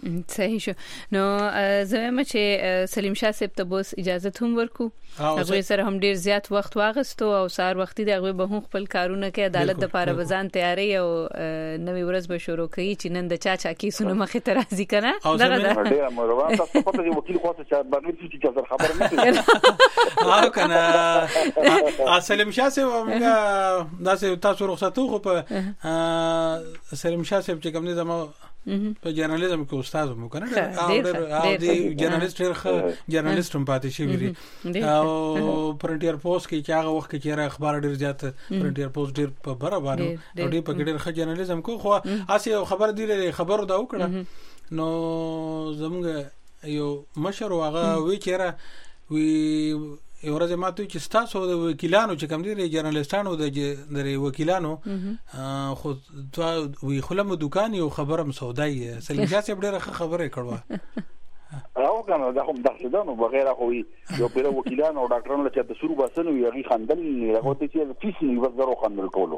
صحیح شو. نو زما چې سلیم شاه صاحب ته بوس اجازه هم ورکو هغه سره هم ډیر زیات وخت واغستو او سار وختي دغه به هم خپل کارونه کې عدالت د لپاره بزان تیاری او نوې ورځ به شروع کړي چې نن د چا چا کیسونه مخې ته راځي کنه دغه ډیر مروان تاسو په دې وکیل خاصه چې باندې چې خبر نه هاو کنه سلیم شاه صاحب موږ داسې تاسو رخصتو خو په سلیم شاه صاحب چې کوم دي زمو په جرنالیزم کې استاد مو کنه او د جرنالیست ډېر جرنالیست هم پاتې شي ویری او پرنټیر پوسټ کې چې هغه وخت کې را اخبار ډېر زیات پرنټیر پوسټ ډېر په برابر او ډېر په ډېر ښه جرنالیزم کو خو اسی خبر دی خبر دا وکړه نو زموږ یو مشر هغه وی چیرې وی یو ورځ ماته چې تاسو د وکیلانو چې کوم دي جرنالستانو د وکیلانو خو وی خلم دکان یو خبره مسودای سلیم شاه صاحب ډیره خبره کړو او کنه دا هم دغه نو بغیر خو یو پیر وکیلانو او ډاکټرانو چې د سورو باسنو یغي خندل نه راغوته چې فیس نه وزرو خندل کولو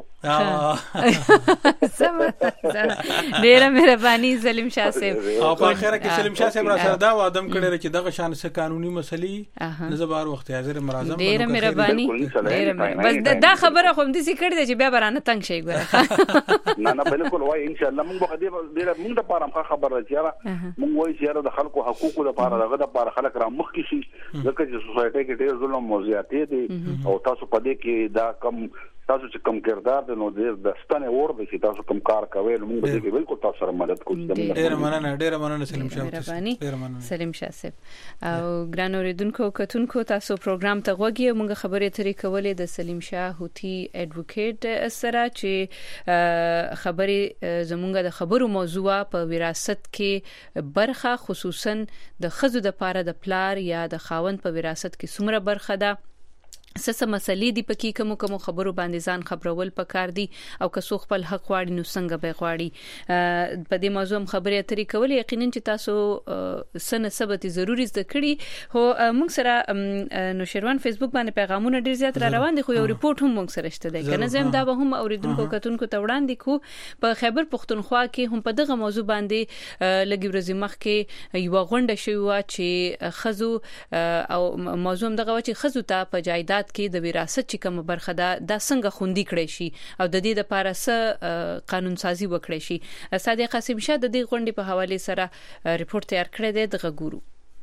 سم ډیره مهرباني سلیم شاه صاحب او په اخر کې سلیم شاه صاحب را سره دا وادم کړی چې دغه شان څه قانوني مسلې نه زبر وخت حاضر مرازم ډیره مهرباني ډیره بس دا خبره خو دې سې کړی چې بیا برانه تنگ شي ګوره نه نه بالکل وای ان شاء الله موږ به دې ډیره موږ د پاره خبره راځي موږ وای چې د خلکو حقوق د لپاره دغه د لپاره خلک را مخ کې شي ځکه چې سوسایټي کې ډېر ظلم موضوعاتې دي او تاسو په دې کې دا کم تاسو چې کم کردار د نو د ستنه ور دي چې تاسو کم کار کوي موږ به دې بالکل تاسو سره مدد کوو ډېر مننه ډېر مننه سلیم شاه ډېر مننه سلیم شاه صاحب او ګران اوریدونکو کتونکو تاسو پروګرام ته غوږی موږ خبرې ترې کولې د سلیم شاه هوتی اډوکیټ سره چې خبرې زمونږ د خبرو موضوع په وراثت کې برخه خصوصا د خزو د پاره د پلار یا د خاوند په وراثت کې څومره برخه ده سسه مسلې دی پکې کوم کوم خبرو باندې ځان خبرول پکار دي او که څو خپل حق واړي نو څنګه به غواړي په دې موضوع خبرې اترې کول یقینا چې تاسو سنه ثبت ضروري زده کړي هو موږ سره نو شروان فیسبوک باندې پیغامونه ډیر زیات را روان دي خو یو ریپورت هم موږ سره شته دی کنه زم دا به هم اوریدونکو کتونکو ته وړاندې کو په خیبر پختونخوا کې هم په دغه موضوع باندې لګي ورځې مخ کې یو غونډه شوه چې خزو او موضوع دغه چې خزو ته په جایداد کې د وراثت چې کوم برخه ده د څنګه خوندي کړي شي او د دې لپاره څه قانون سازي وکړي شي صادق قاسم شاه د دې غونډې په حواله سره ریپورت تیار کړی دی دغه ګورو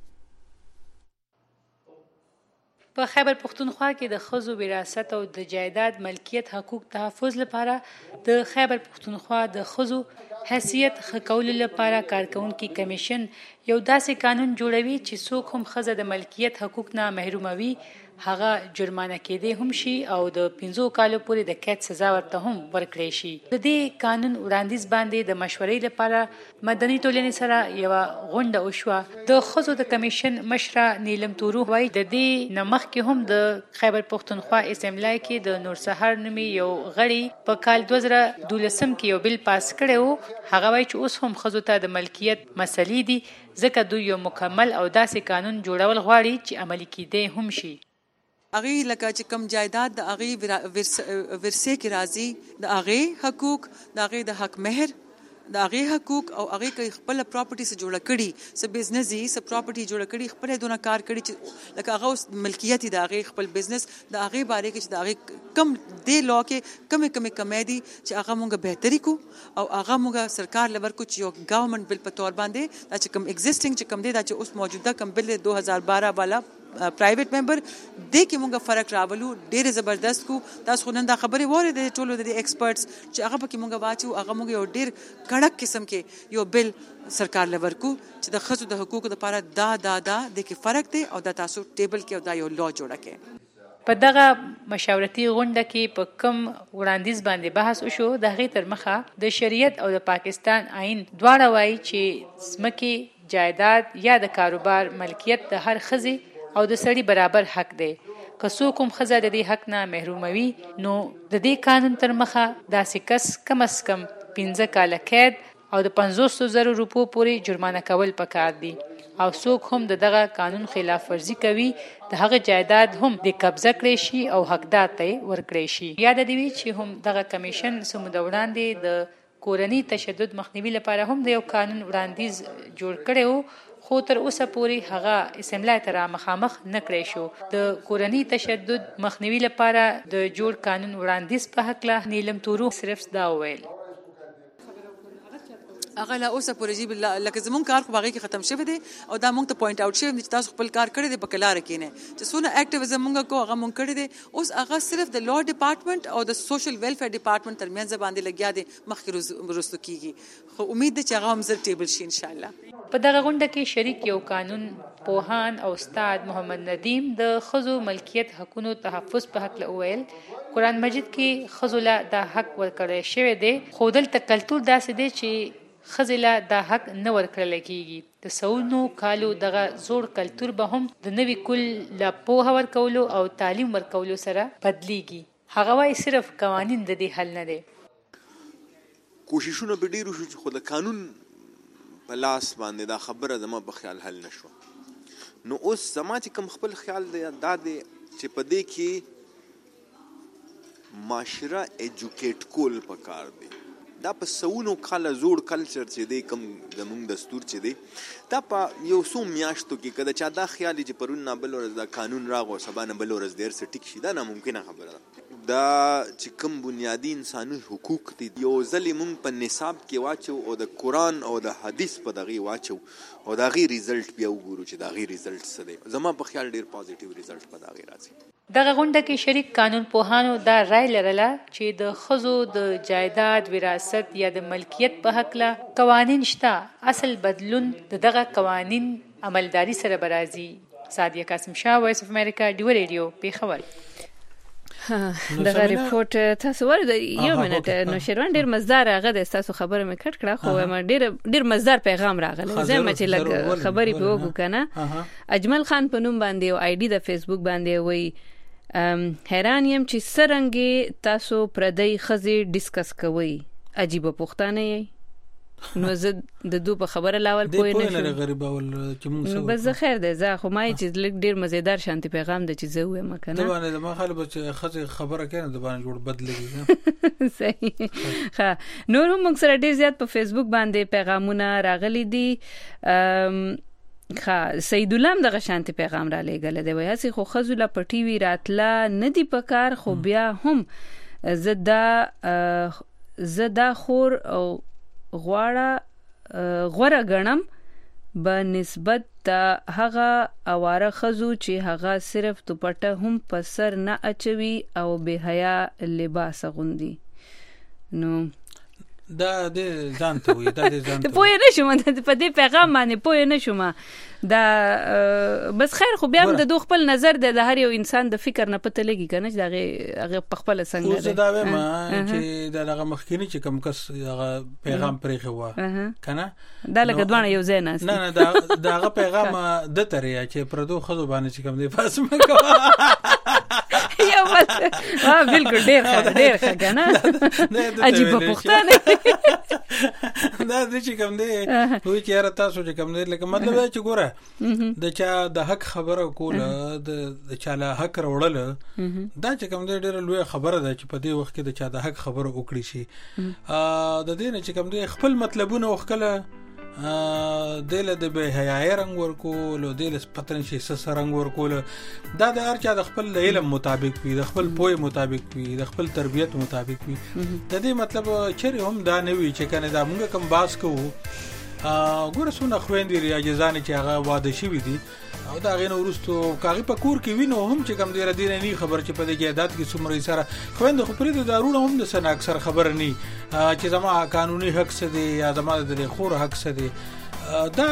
په خیبر پختونخوا کې د خزو وراثت او د جایداد ملکیت حقوق تحفظ لپاره د خیبر پختونخوا د خزو حیثیت خکول لپاره کارکونکو کمیشن یو داسې قانون جوړوي چې څوک هم خزه د ملکیت حقوق نه محروموي هغه جرمانه کېدی هم شي او د پنځو کالو پورې د قید سزا ورته هم ورکړي شي د دې قانون وړاندیز باندې د مشورې لپاره مدني ټولنې سره یو غونډه وشوه د خزو د کمیشن مشره نیلم تورو وایي د دې نمخ کې هم د خیبر پختونخوا اسمبلی کې د نور سحر نومي یو غړي په کال دوه زره دولسم کې یو بل پاس کړو هغه وایي چې اوس هم خزو ته د ملکیت مسلې دي ځکه دوی یو مکمل او داسې قانون جوړول غواړي چې عملي کېدی هم شي اغه لکه چې کم جایداد د اغه ورثه کې راځي د اغه حقوق د اغه د حق مہر د اغه حقوق او اغه کې خپل پراپرټي سره جوړه کړي سه بزنس یې سه پراپرټي جوړه کړي خپل دونه کار کړي چې لکه اغه ملکیت د اغه خپل بزنس د اغه باره کې چې د اغه کم دی لو کې کم کم کمیدي چې اغه مونږه بهتري کو او اغه مونږه سرکار لور کو چې یو گورنمنت بل په تور باندې چې کم ایگزیسټینګ چې کم دی دا چې اوس موجوده کم بل دو هزار بارہ والا پرایویټ ممبر د کې مونږه فرق راولو ډېر زبردست کو تاسو خو نن دا خبره وره د ټولو د ایکسپرټس چې هغه پکې مونږه واچو هغه مونږ یو ډېر کړک قسم کې یو بل سرکار لور کو چې د خزو د حقوقو لپاره دا دا دا د کې فرق دی او دا تاسو ټیبل کې دا یو لا جوړه کې په دغه مشاورتي غونډه کې په کم وړاندیز باندې بحث وشو د هغې تر مخه د شریعت او د پاکستان آئین دواړه وایي چې ځمکې جایداد یا د کاروبار ملکیت د هر ښځې او د سړي برابر حق دی که څوک هم ښځه د دې حق نه محروموي نو د دې قانون تر مخه داسې کس کم از کم پنځه کاله قید او د پنځوس زرو روپو پورې جرمانه کول پکار دي او څوک هم د دغه قانون خلاف ورزي کوي د هغه جایداد هم د قبضه کړی شي او حقدار ته ورکړی شي یاد دی چې هم دغه کمیشن سمو د وړاندې د کورني تشدد مخنیوي لپاره هم د یو قانون وړاندیز جوړ کړو، خو تر اوسه پورې هغه اسمبلی ته مخامخ نه کړی شو. د کورني تشدد مخنیوي لپاره د جوړ قانون وړاندیز په هکله نیلم تورو صرف دا وویل. هغه لا اوسه پورې جی بالله لکه زمون کار خو باغې کې ختم شوی دی او دا مونږ ته پوینټ اوټ شوی چې تاسو خپل کار کړی دی په کلار کې نه چې څونه اکټیویزم مونږ کو هغه مونږ کړی دی. اوس هغه صرف د لا ډپارټمنټ او د سوشل ویلفیر ډپارټمنټ ترمنځ باندې لګیا دی، مخکې رستو کیږي، خو امید ده چې هغه هم زر ټیبل شي ان شاء الله. په دغه غونډه کې شریک یو قانون پوهان او استاد محمد ندیم د ښځو ملکیت حقونو تحفظ په هکله وویل. قرآن مجید کې ښځو له دا حق ورکړی شوی دی، خو دلته کلتور داسې دی چې ښځې له دا حق نه ورکړل کېږي. د سلونو کالو دغه زوړ کلتور به هم د نوي کل له پوهه ورکولو او تعلیم ورکولو سره بدلیږي. هغه وایي صرف قوانین د دې حل نه دی. کوششونه به ډېر وشو خو د قانون په لاس باندې دا خبره زما په خیال حل نه شوه. نو اوس زما چې کوم خپل خیال دی دا دی چې په دې کې معاشره ایجوکیټ کول پکار دی. دا په سونو کاله زوړ کلچر چې دی کوم زمونږ دستور چې دی دا په یو څو میاشتو کې که د چا دا خیال چې پرون نه بل ورځ دا قانون راغو سبا نه بل ورځ دیر څه ټیک شي، دا ناممکنه خبره ده. دا چې کوم بنیادی انساني حقوق دي یو ځل مونږ په نصاب کې واچو او د قرآن او د حدیث په دغې واچو او د هغې ریزلټ بیا وګورو چې د هغې ریزلټ څه دی. زما په خیال ډېر پازیټیو ریزلټ په دغې راځي. دغه غونډه کې شریک قانون پوهانو دا رائے لرله چې د ښځو د جایداد وراثت یا د ملکیت په هکله قوانین شته، اصل بدلون د دغه قوانین عملداري سره به راځي. سادیه قاسم شاه، وایس اف امریکا، ډیو ریډیو، پیښور. دغه ریپورت تاسو ورته یو منټ نو شیروان ډیر مزدار هغه د تاسو خبره مې کټ کړه، خو ما ډیر ډیر مزدار پیغام راغلی زه ما چې لګ خبرې په وګو کنه. اجمل خان په نوم باندې او آی ډی د فیسبوک باندې وای حیران یم چې سرنګي تاسو پردی خزي ډیسکس کوي، عجیب پوښتنه یې. نو زه د دو په خبره لاول پوه نه شم غریب اول چې موږ سو بس خیر ده. زه خو ما چې لګ ډیر مزیدار شانتي پیغام د چې زه وایم کنه ته باندې ما خاله بچ خزي خبره کینې د باندې جوړ بدلېږي. صحیح. ها نور هم موږ سره ډیر زیات په فیسبوک باندې پیغامونه راغلي دي. خا سید الله دغه شانتي پیغام را لېګل دی، وایي چې خو خزو لا پټي وی راتلا نه دی پکار، خو بیا هم زدا زدا خور او غواړه غوړه غنم به نسبت د هغه اواره خزو چې هغه صرف دوپټه هم په سر نه اچوي او به حیا لباس غوندي. نو دا د ځان ته وي دا د ځان ته پوه نه شوم په دې پیغام باندې پوه نه شوم. دا بس خیر خو بیا د دوه خپل نظر د هر یو انسان د فکر نه پته لګي کنه چې دا هغه په خپل څنګه ده. دا وایم چې دا هغه مخکینی چې کوم کس هغه پیغام پرې خو کنه دا لکه دوه یو ځای نه نه نه دا دا هغه پیغام د تریا چې پردو خزو باندې چې کوم دی فاسمه کوه یو بس ها بالکل ډیر ښه ډیر ښه کنه عجیب پوښتنه دا د چې کوم دی وی چې را تاسو چې کوم دی لکه مطلب دا چې ګوره د چا د حق خبره کوله د چا له حق وړل دا چې کوم دی ډېر لوی خبره ده چې په دې وخت کې د چا د حق خبره وکړي شي. د دې نه چې کوم دی خپل مطلبونه وکړه دله د به حیاي رنگ ورکول او دله پتن شي سس رنگ ورکول دا د هر چا د خپل علم مطابق وي، د خپل پوهه مطابق وي، د خپل تربيت مطابق وي. د دې مطلب چې هم دا نه وي چې کنه دا موږ کوم باس کوو ګوره سونه خويندې ریاضانه چې هغه واده شوی دي او دا غینه ورستو کاغي په کور کې وینو هم چې کوم دی ردی نه خبر چې په دې جیدات کې څومره سره خويند خو پرې د دارونه هم د سن اکثر خبر نه چې زما قانوني حق څه دی یا زما د خور حق څه دی. دا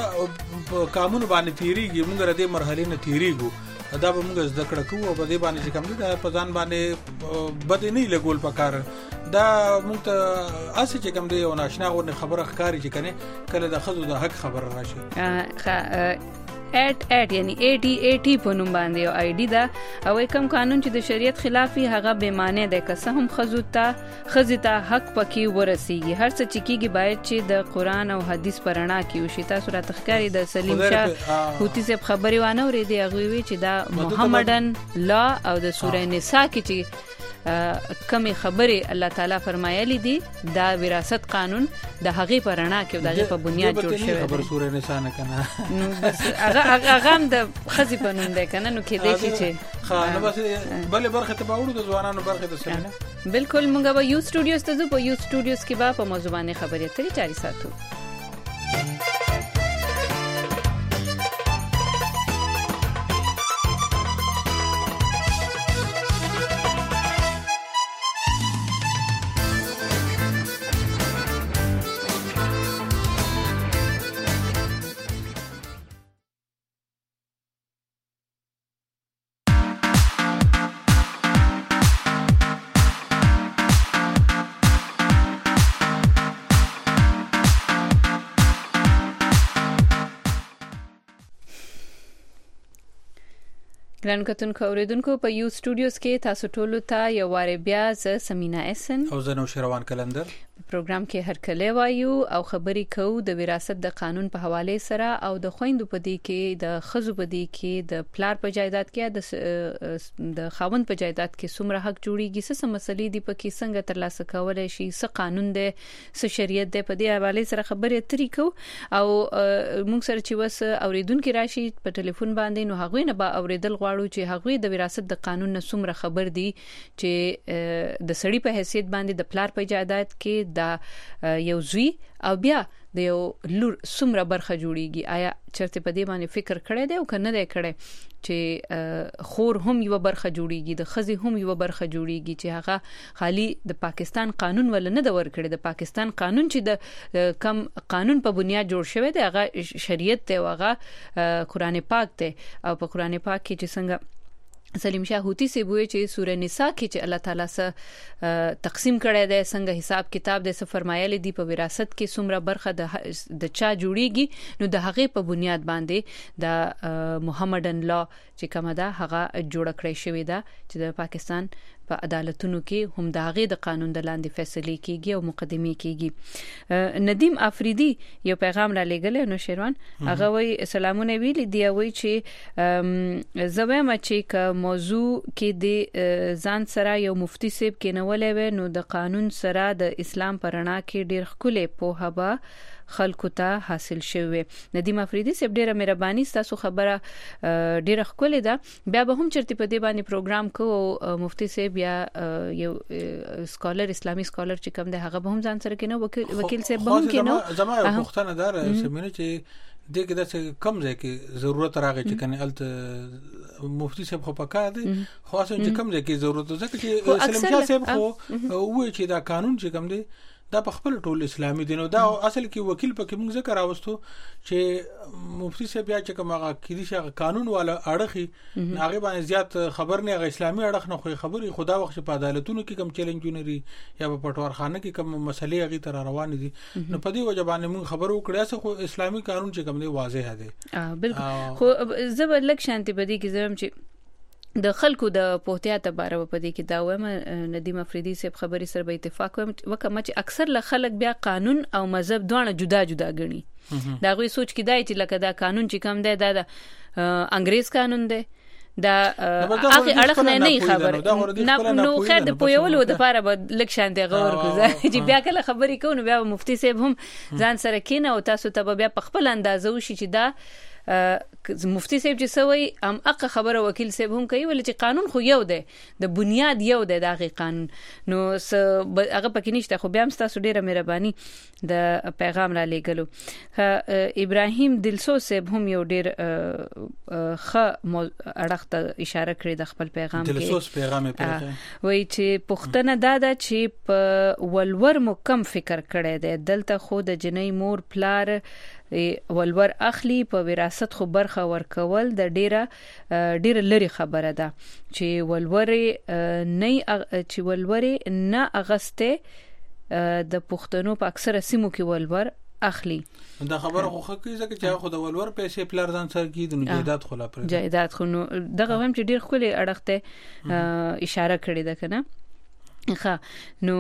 قانون باندې تیریږي موږ ردی مرحله نه تیریږو دا به موږ زده کړو او په دې باندې چې کوم دی دا په ځان باندې بد نه لګول پکار. دا موږ ته اسې چې کوم دی او ناشنا غو خبره ښکاری چې کنه کله د خزو د حق خبر راشي. ایٹ ایٹ یعنی ایٹی ایٹی په نوم باندې او آی ډی دا او کوم قانون چې د شریعت خلافي هغه به معنی ده که هم خزو ته خزته حق پکې ورسیږي. هر څه چې کیږي باید چې د قران او حدیث پرانا کې وشي. تاسو را تخکاری د سلیم شاه هوتی صاحب خبري وانه ورې دی هغه وی چې دا محمدن لا او د سوره نساء کې چې کمی خبره الله تعالی فرمایلی دي دا وراثت قانون د هغه پرانا کې دغه په بنیاد جوړ شوی خبر سورې نشانه کنه نو بس هغه هغه هم د خزي پنوم ده کنه نو کې دی چې خا نو بس بل برخه ته باور د ځوانانو برخه ته سره بالکل مونږ به یو سټوډیوز ته ځو په یو سټوډیوز کې به په موضوع باندې خبرې اترې جاری ساتو. ګران کتونکو اوریدونکو په یو سټوډیوز کې تاسو ټول ته یو واره بیا ز سمینا احسن او زنو شروان کلندر په پروګرام کې هر کله وایو او خبرې کوو د وراثت د قانون په حواله سره او د خويندو په دی کې د خزو په دی کې د پلار په جایداد کې د د خاوند په جایداد کې څومره حق جوړیږي څه مسلې دی په کې څنګه ترلاسه کولای شي څه قانون دی څه شریعت دی په دی حواله سره خبرې اترې کوو او موږ سره چې وس اوریدونکو راشي په ټلیفون باندې نو هغه نه با اوریدل چې هغه د وراثت د قانون نه څومره خبر دي چې د سړی په حیثیت باندې د پلار په جایداد کې د یو زوی او بیا د یو لور څومره برخه جوړیږي آیا چرته په دې باندې فکر کړی دی او کنه دی کړی چې خور هم یو برخه جوړیږي د خزي هم یو برخه جوړیږي چې هغه خالی د پاکستان قانون ول نه د ور کړی د پاکستان قانون چې د کم قانون په بنیاد جوړ شوی دی هغه شریعت ته هغه قرآن پاک ته او په قرآن پاک کې چې څنګه سلیم شاه هوتی سی بوې چې سورې نساء کې چې الله تعالی سره تقسیم کړی دی څنګه حساب کتاب د څه فرمایلی دی په وراثت کې څومره برخه د د چا جوړیږي نو د هغه په بنیاد باندې د محمدن لا چې کومه ده هغه جوړ کړی شوی ده چې د پاکستان په عدالتونو کې هم د هغه د قانون د لاندې فیصله کیږي او مقدمه کیږي. ندیم افریدی یو پیغام را لګل نو شیروان هغه وی سلامونه ویل دی وی چې زویم چې ک موضوع کې د ځان سره یو مفتی صاحب کې نولې و نو د قانون سره د اسلام پرانا کې ډیر خلک په هبا خلکو ته حاصل شوی. ندیم افریدی صاحب ډیره مهرباني تاسو خبره ډیره خلک ده بیا به هم چرته په دې باندې پروګرام کو مفتی صاحب یا یو سکالر اسلامي سکالر چې کوم ده هغه به هم ځان سره کې نو وکیل وکیل صاحب به هم کې نو زما یو پښتنه دار سمینه چې دغه د کم ځای کې ضرورت راغی چې کنه الته مفتی صاحب خو پکا دي خو اصل چې کم ځای کې ضرورت ځکه چې سلیم شاه صاحب خو وایي چې دا قانون چې کوم دی دا په خپل ټول اسلامي دین او دا اصل کې وکیل پکې موږ ذکر راوستو چې مفتی صاحب بیا چې کومه کېدی شي قانون والا اړخي هغه باندې زیات خبر نه غو اسلامي اړخ نه خو خبري خدا وخت په عدالتونو کې کم چیلنجونه لري یا په پټوارخانه کې کم مسلې هغه تر روان دي نو په دې وجه باندې موږ خبرو کړی خو اسلامي قانون چې کوم دی واضح دی. بالکل خو زبر لک شانتي بدی کې زم چې د خلکو د پوهتیا ته بار په دې کې دا وایم ندیم افریدی صاحب خبري سره به اتفاق وکم چې اکثر ل خلک بیا قانون او مذهب دوه جدا جدا غني دا غوي سوچ کې دای چې لکه دا قانون چې کم دی دا د انګريز قانون دی دا هغه اړه نه نه خبر نو خیر د پویولو د لپاره به لک شان دی غور کوزه چې بیا کله خبري کوو بیا مفتی صاحب هم ځان سره کینه او تاسو ته بیا په خپل اندازو شي چې دا مفتی صاحب چې سوي ام اقه خبره وکیل صاحب هم کوي ول چې قانون خو یو دی د بنیاد یو دی د هغه قانون نو هغه پکې نشته خو بیا هم تاسو ډیره مهرباني د پیغام را لګلو. ابراهیم دلسو صاحب هم یو ډیر خ اړخ ته اشاره کړې د خپل پیغام کې دلسو پیغام یې وایي چې پښتنه دادا چې په ولور مو کم فکر کړی دی دلته خو د جنۍ مور پلار ولور اخلي په وراثت خو برخه ورکول د ډیره ډیره لري خبره ده چې ولور نه چې ولور نه اغسته د پښتنو په اکثره سیمو کې ولور اخلي دا خبره خو خکې ځکه چې خو د ولور پیسې پلار ځان سره کیدو نه جایداد خلا پر جایداد خو نو دغه هم چې ډیر خولي اړخته اشاره کړې ده کنه ښه نو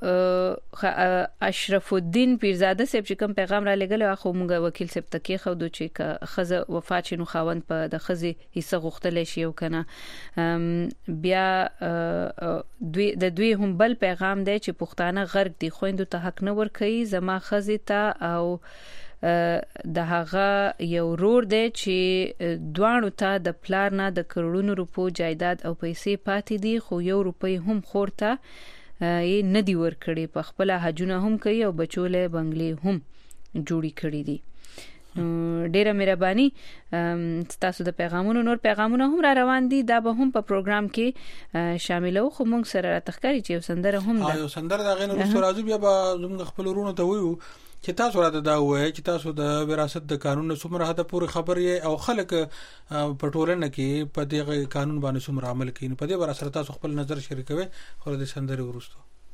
اشرف الدین پیرزاده صاحب چې کوم پیغام را لګل خو موږ وکیل صاحب تکي خو د چې خزه وفات شنو خاوند په د خزه حصہ غوښتل شي او کنه بیا دوی د دوی هم بل پیغام دی چې پښتانه غرق دي خويندو ته حق نه ور کوي زما خزه ته او د هغه یو رور دی چې دوانو ته د پلار نه د کروڑونو روپو جایداد او پیسې پاتې دي خو یو روپۍ هم خورته یې نه دی ور کړی په خپل حجونه هم کوي او بچوله بنگلې هم جوړی کړی دي ډیره مهرباني تاسو د پیغامونو نور پیغامونه هم را روان دي دا به هم په پروګرام کې شاملو خو موږ سره تخکاری چې سندره هم ده یو سندره دا غینو رسو راځو بیا به زموږ خپل ورونو ته وایو چې تاسو راته دا وایي چې تاسو د وراثت د قانون څومره حد پورې خبر یې او خلک په ټولنه کې په دغه قانون باندې څومره عمل کوي په دې بار سره تاسو خپل نظر شریکوي خو د سندره ورستو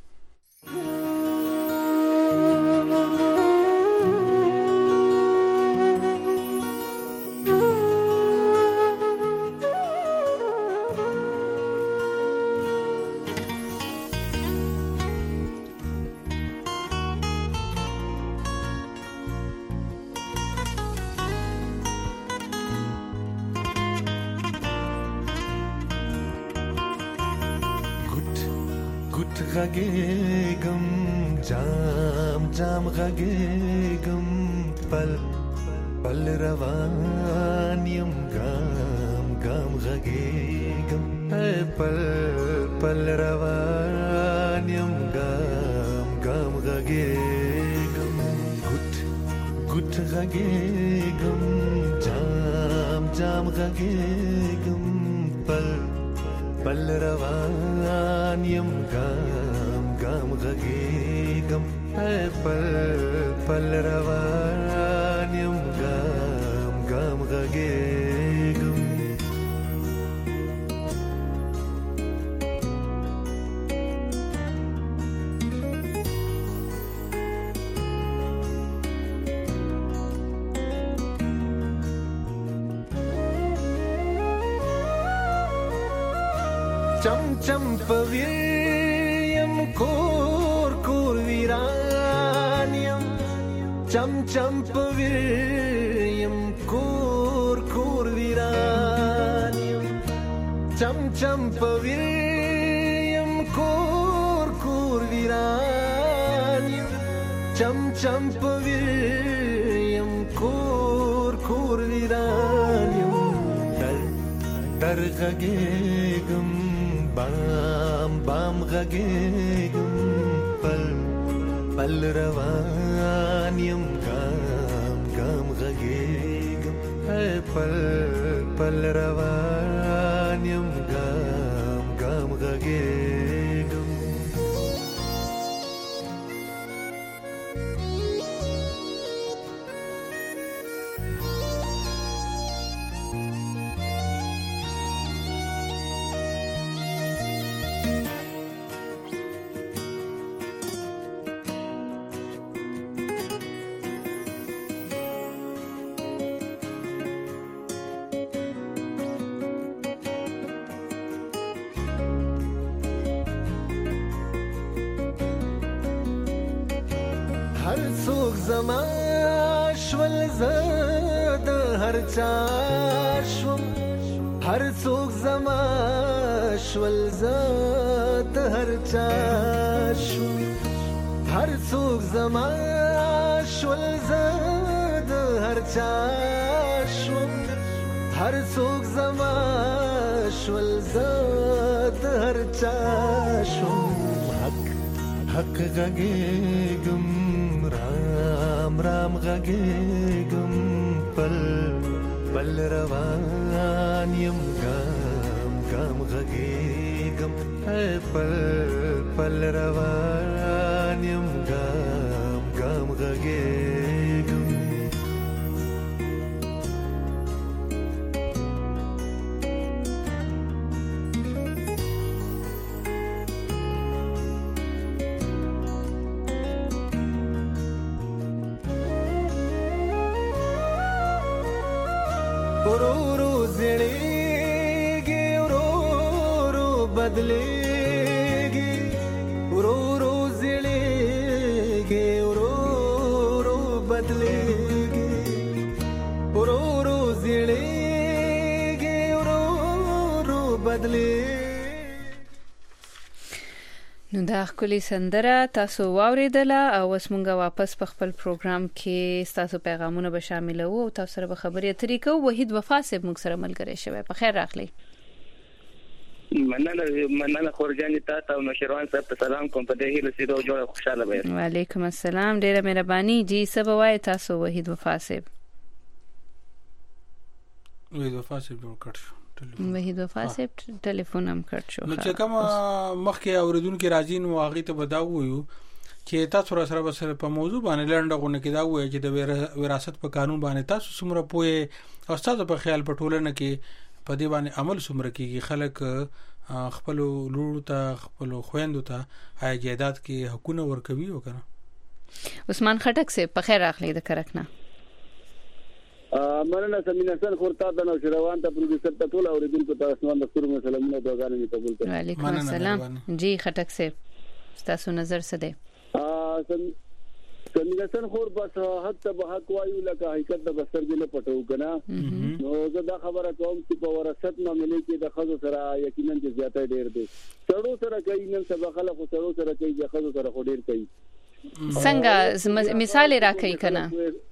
غږېږم جام جام غږېږم پل پل روان یم ګام ګام غږېږم پل پل روان یم ګام ګام غږېږم ګوت ګوت غږېږم جام جام غږېږم پل پل روان یم ګام ګام غږېږم پل پل روان یم ګام ګام غږېږم چم چم پویم کور کور ویرانیم چم چم پویم کور کور ویرانیم چم چم پویم کور کور ویرانیم چم چم پویم کور کور ویرانیم در در غږېږم بام بام غږېږم پل پل روان یم ګام ګام غږېږم پل پل روان یم ګام ګام غږېږم هر څوک زما شول زد هر چا شوم هر څوک زما شول زد هر چا شوم هر څوک زما شول زد هر چا شوم هر څوک زما شول زد هر چا شوم حق حق غږېږم رام رام غږېږم پل پل روان یم ګام ګام غږېږم پل پل روان یم ګام ګام غږېږم ورورو زړېږي ورورو بدلېږي بدلېږي ورو ورو زیړېږي ورو ورو بدلېږي. نو دا خولي سندره تاسو واوریدله او اوس مونږه واپس په خپل پروګرام کې تاسو پیغامونه به شاملو او تاسو سره به خبرې اترې کوو. وحید وفا صاحب موږ سره ملګری شوی، په خیر راغلی. مننه مننه خورجاني تاسو او نشروان صاحب ته سلام کوم، په دې هیله چې دوه جوړه خوشاله وي. وعلیکم السلام، ډیره مهرباني. جی سبا وای تاسو وحید وفا صاحب. وحید وفا صاحب جوړ کړ شو وحید وفا صاحب ټلیفون هم کټ شو. نو چې کوم مخکې اوریدونکو راځي نو هغه ته بداو یو چې تاسو سره سره په موضوع باندې لړندغونه کې دا وایي چې د وراثت په قانون باندې تاسو څومره پوهه او تاسو په خیال په ټولنه کې په دې باندې عمل څومره کیږي؟ خلک خپل لورو ته خپل خويندو ته آیا جیدات کې حقونه ورکوي او کنه؟ عثمان خټک سے په خیر راغلی د کرکنه. مننه سمینه سن خورتا د نو شروان ته پروډوسر ته ټول اوریدونکو ته اسمان د ستورو سلامونه دوغانې می قبول کړئ. وعلیکم السلام. جی خټک سے تاسو نظر څه دی؟ ا سمینه سن خور بس حق ته حق وایو لکه حقیقت د بستر نه پټو کنه. نو زه دا خبره کوم چې په وراثت معاملې کې د خزو سره یقینا چې زیاته ډیر دی. سړو سره کوي نن سبا خلک سړو سره کوي د خزو سره خو ډیر کوي. څنګه مثال راکړئ کنه؟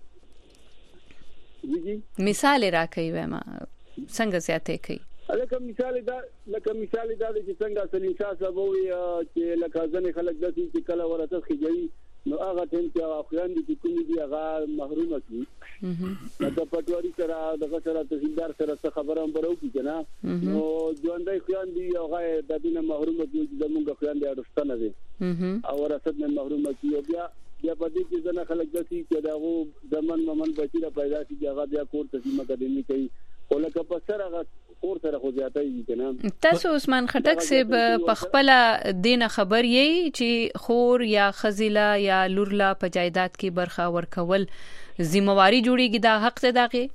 مثال راکړئ وما څنګه زیاته کوي؟ لکه مثال دا لکه مثال دا چې څنګه سلیم شاه صاحب وی چې لکه ځنې خلک داسې چې کله ورته خېږي نو هغه ټیم چې اخوان دي کوم دي هغه محروم شي. لکه پټواري سره دغه سره تحصیلدار سره خبره هم برو کی کنه. نو ژوندۍ خوان دي هغه د دینه محروم دي چې زمونږ خوان دي اړستانه دي او ورثت نه محروم دي. بیا بیا په دې کې ځنه خلک داسې چې داغه زمن ممن بچی را پیدا شي هغه بیا کور ته سیمه کډمی کوي او لکه په سره هغه کور سره خو زیاتې دي کنه. تاسو عثمان خټک سے په خپل دینه خبر یې چې خور یا خزیلا یا لورلا په جایداد کې برخه ورکول ذمہواری جوړیږي دا حق ته داغه؟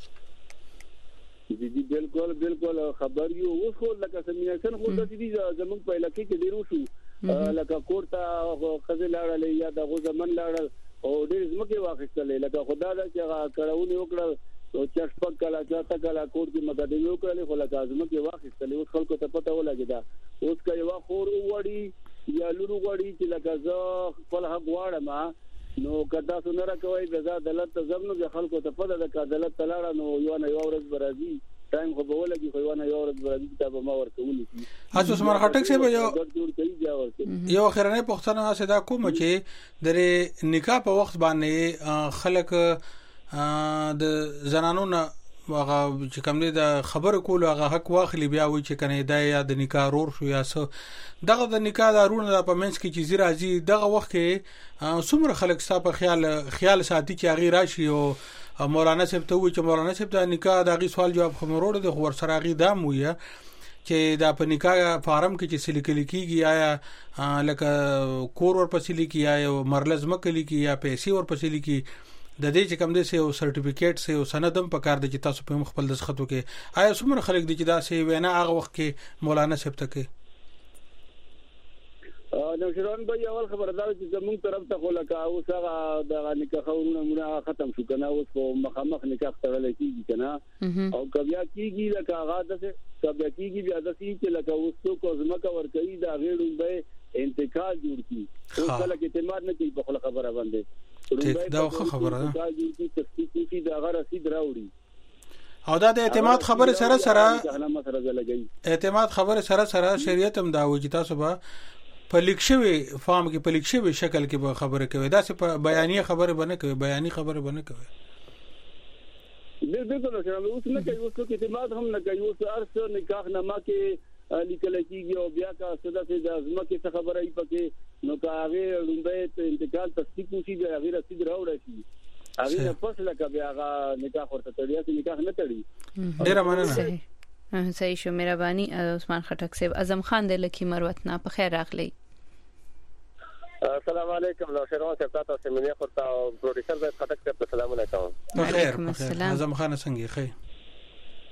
جی جی بالکل بالکل خبر یو اوس خو لکه سمینه سن خو د دې زمون په علاقې کې ډیرو شو لکه کوړه خزیلا لړل یا د غو زمن لړل او ډیر زمکه واخیستلې لکه خدا دا چې کړهونه وکړل او چې شپږ کلا چاته کلا کوړ کې مقدمه وکړلې خو لکه ازمکه واخیستلې اوس خلکو ته پته ولګیدا اوس کوي وا خور وړي یا لورو وړي چې لکه زه خپل حق واړم نو کدا سنره کوي د عدالت زمنو د خلکو ته پته د عدالت تلاړه نو یو نه یو ورځ برازي ټایم خو به ولګي خو یو نه یو ورځ برازي کتاب ما ورکولې شي. حاج عثمان خټک صاحب یو یو اخرنه پښتنه صدا کوم چې د نکاح په وخت باندې خلک د زنانو نه هغه چې کوم دي د خبر کول هغه حق واخلي بیا وي چې کنه دا یا د نکاح رور شو یا څه دغه د نکاح دارونه په منځ کې چې زیرا زی دغه وخت کې څومره خلک ستا په خیال خیال ساتي چې هغه راشي او مولانا صاحب ته وي چې مولانا صاحب د نکاح دغه سوال جواب خمرور د خور سره غي دام وي چې دا په نکاح فارم کې چې سلیکل کیږي آیا لکه کور ور پسې لیکي یا مرلز مکلی کی یا پیسې ور پسې لیکي د دې چې کوم دې سه او سرټیفیکیټ سه او سندم په کار د چې تاسو په خپل دسخط وکي آیا څومره خلک دي چې دا سه وینا هغه وخت کې مولانا صاحب ته کې نو شروان به اول خبردار چې زموږ طرف ته خلک او سره د نکاح خورونه مونږه ختم شو کنه اوس په مخامخ نکاح تړل کیږي کنه او کبیا کیږي لکه هغه د کبیا کیږي بیا د سې چې لکه اوس کو زمکه ور کوي دا غیړو به انتقال جوړ کی اوس کله کې اعتماد نه کوي په خبره باندې دا خبره ده او دا د اعتماد خبره سره سره اعتماد خبره سره سره شریعت هم دا وجه تاسو به په لیکشوي فارم کې په لیکشوي شکل کې به خبره کوي دا څه بیانیه خبره بنه کوي بیاني خبره بنه کوي بالکل سره اوس نه کوي اوس کې اعتماد هم نه کوي اوس ارث نکاح نامه کې لیکل کېږي او بیا کا صدا سے د ازمکه څخه خبره ای پکې نو کاغه لومبه انتقال تصدیق وشي بیا غیر رسید راوړی شي هغه فصله کبه هغه نکاح ورته تړي چې نکاح نه تړي. ډیر مننه. صحیح شو مهرباني عثمان خټک صاحب. اعظم خان د لکی مروتنا په خیر راغلی. السلام علیکم نو شروان صاحب تاسو سیمینه خورتا او پروډوسر صاحب خټک صاحب السلام علیکم. وعلیکم السلام. اعظم خان څنګه خیر؟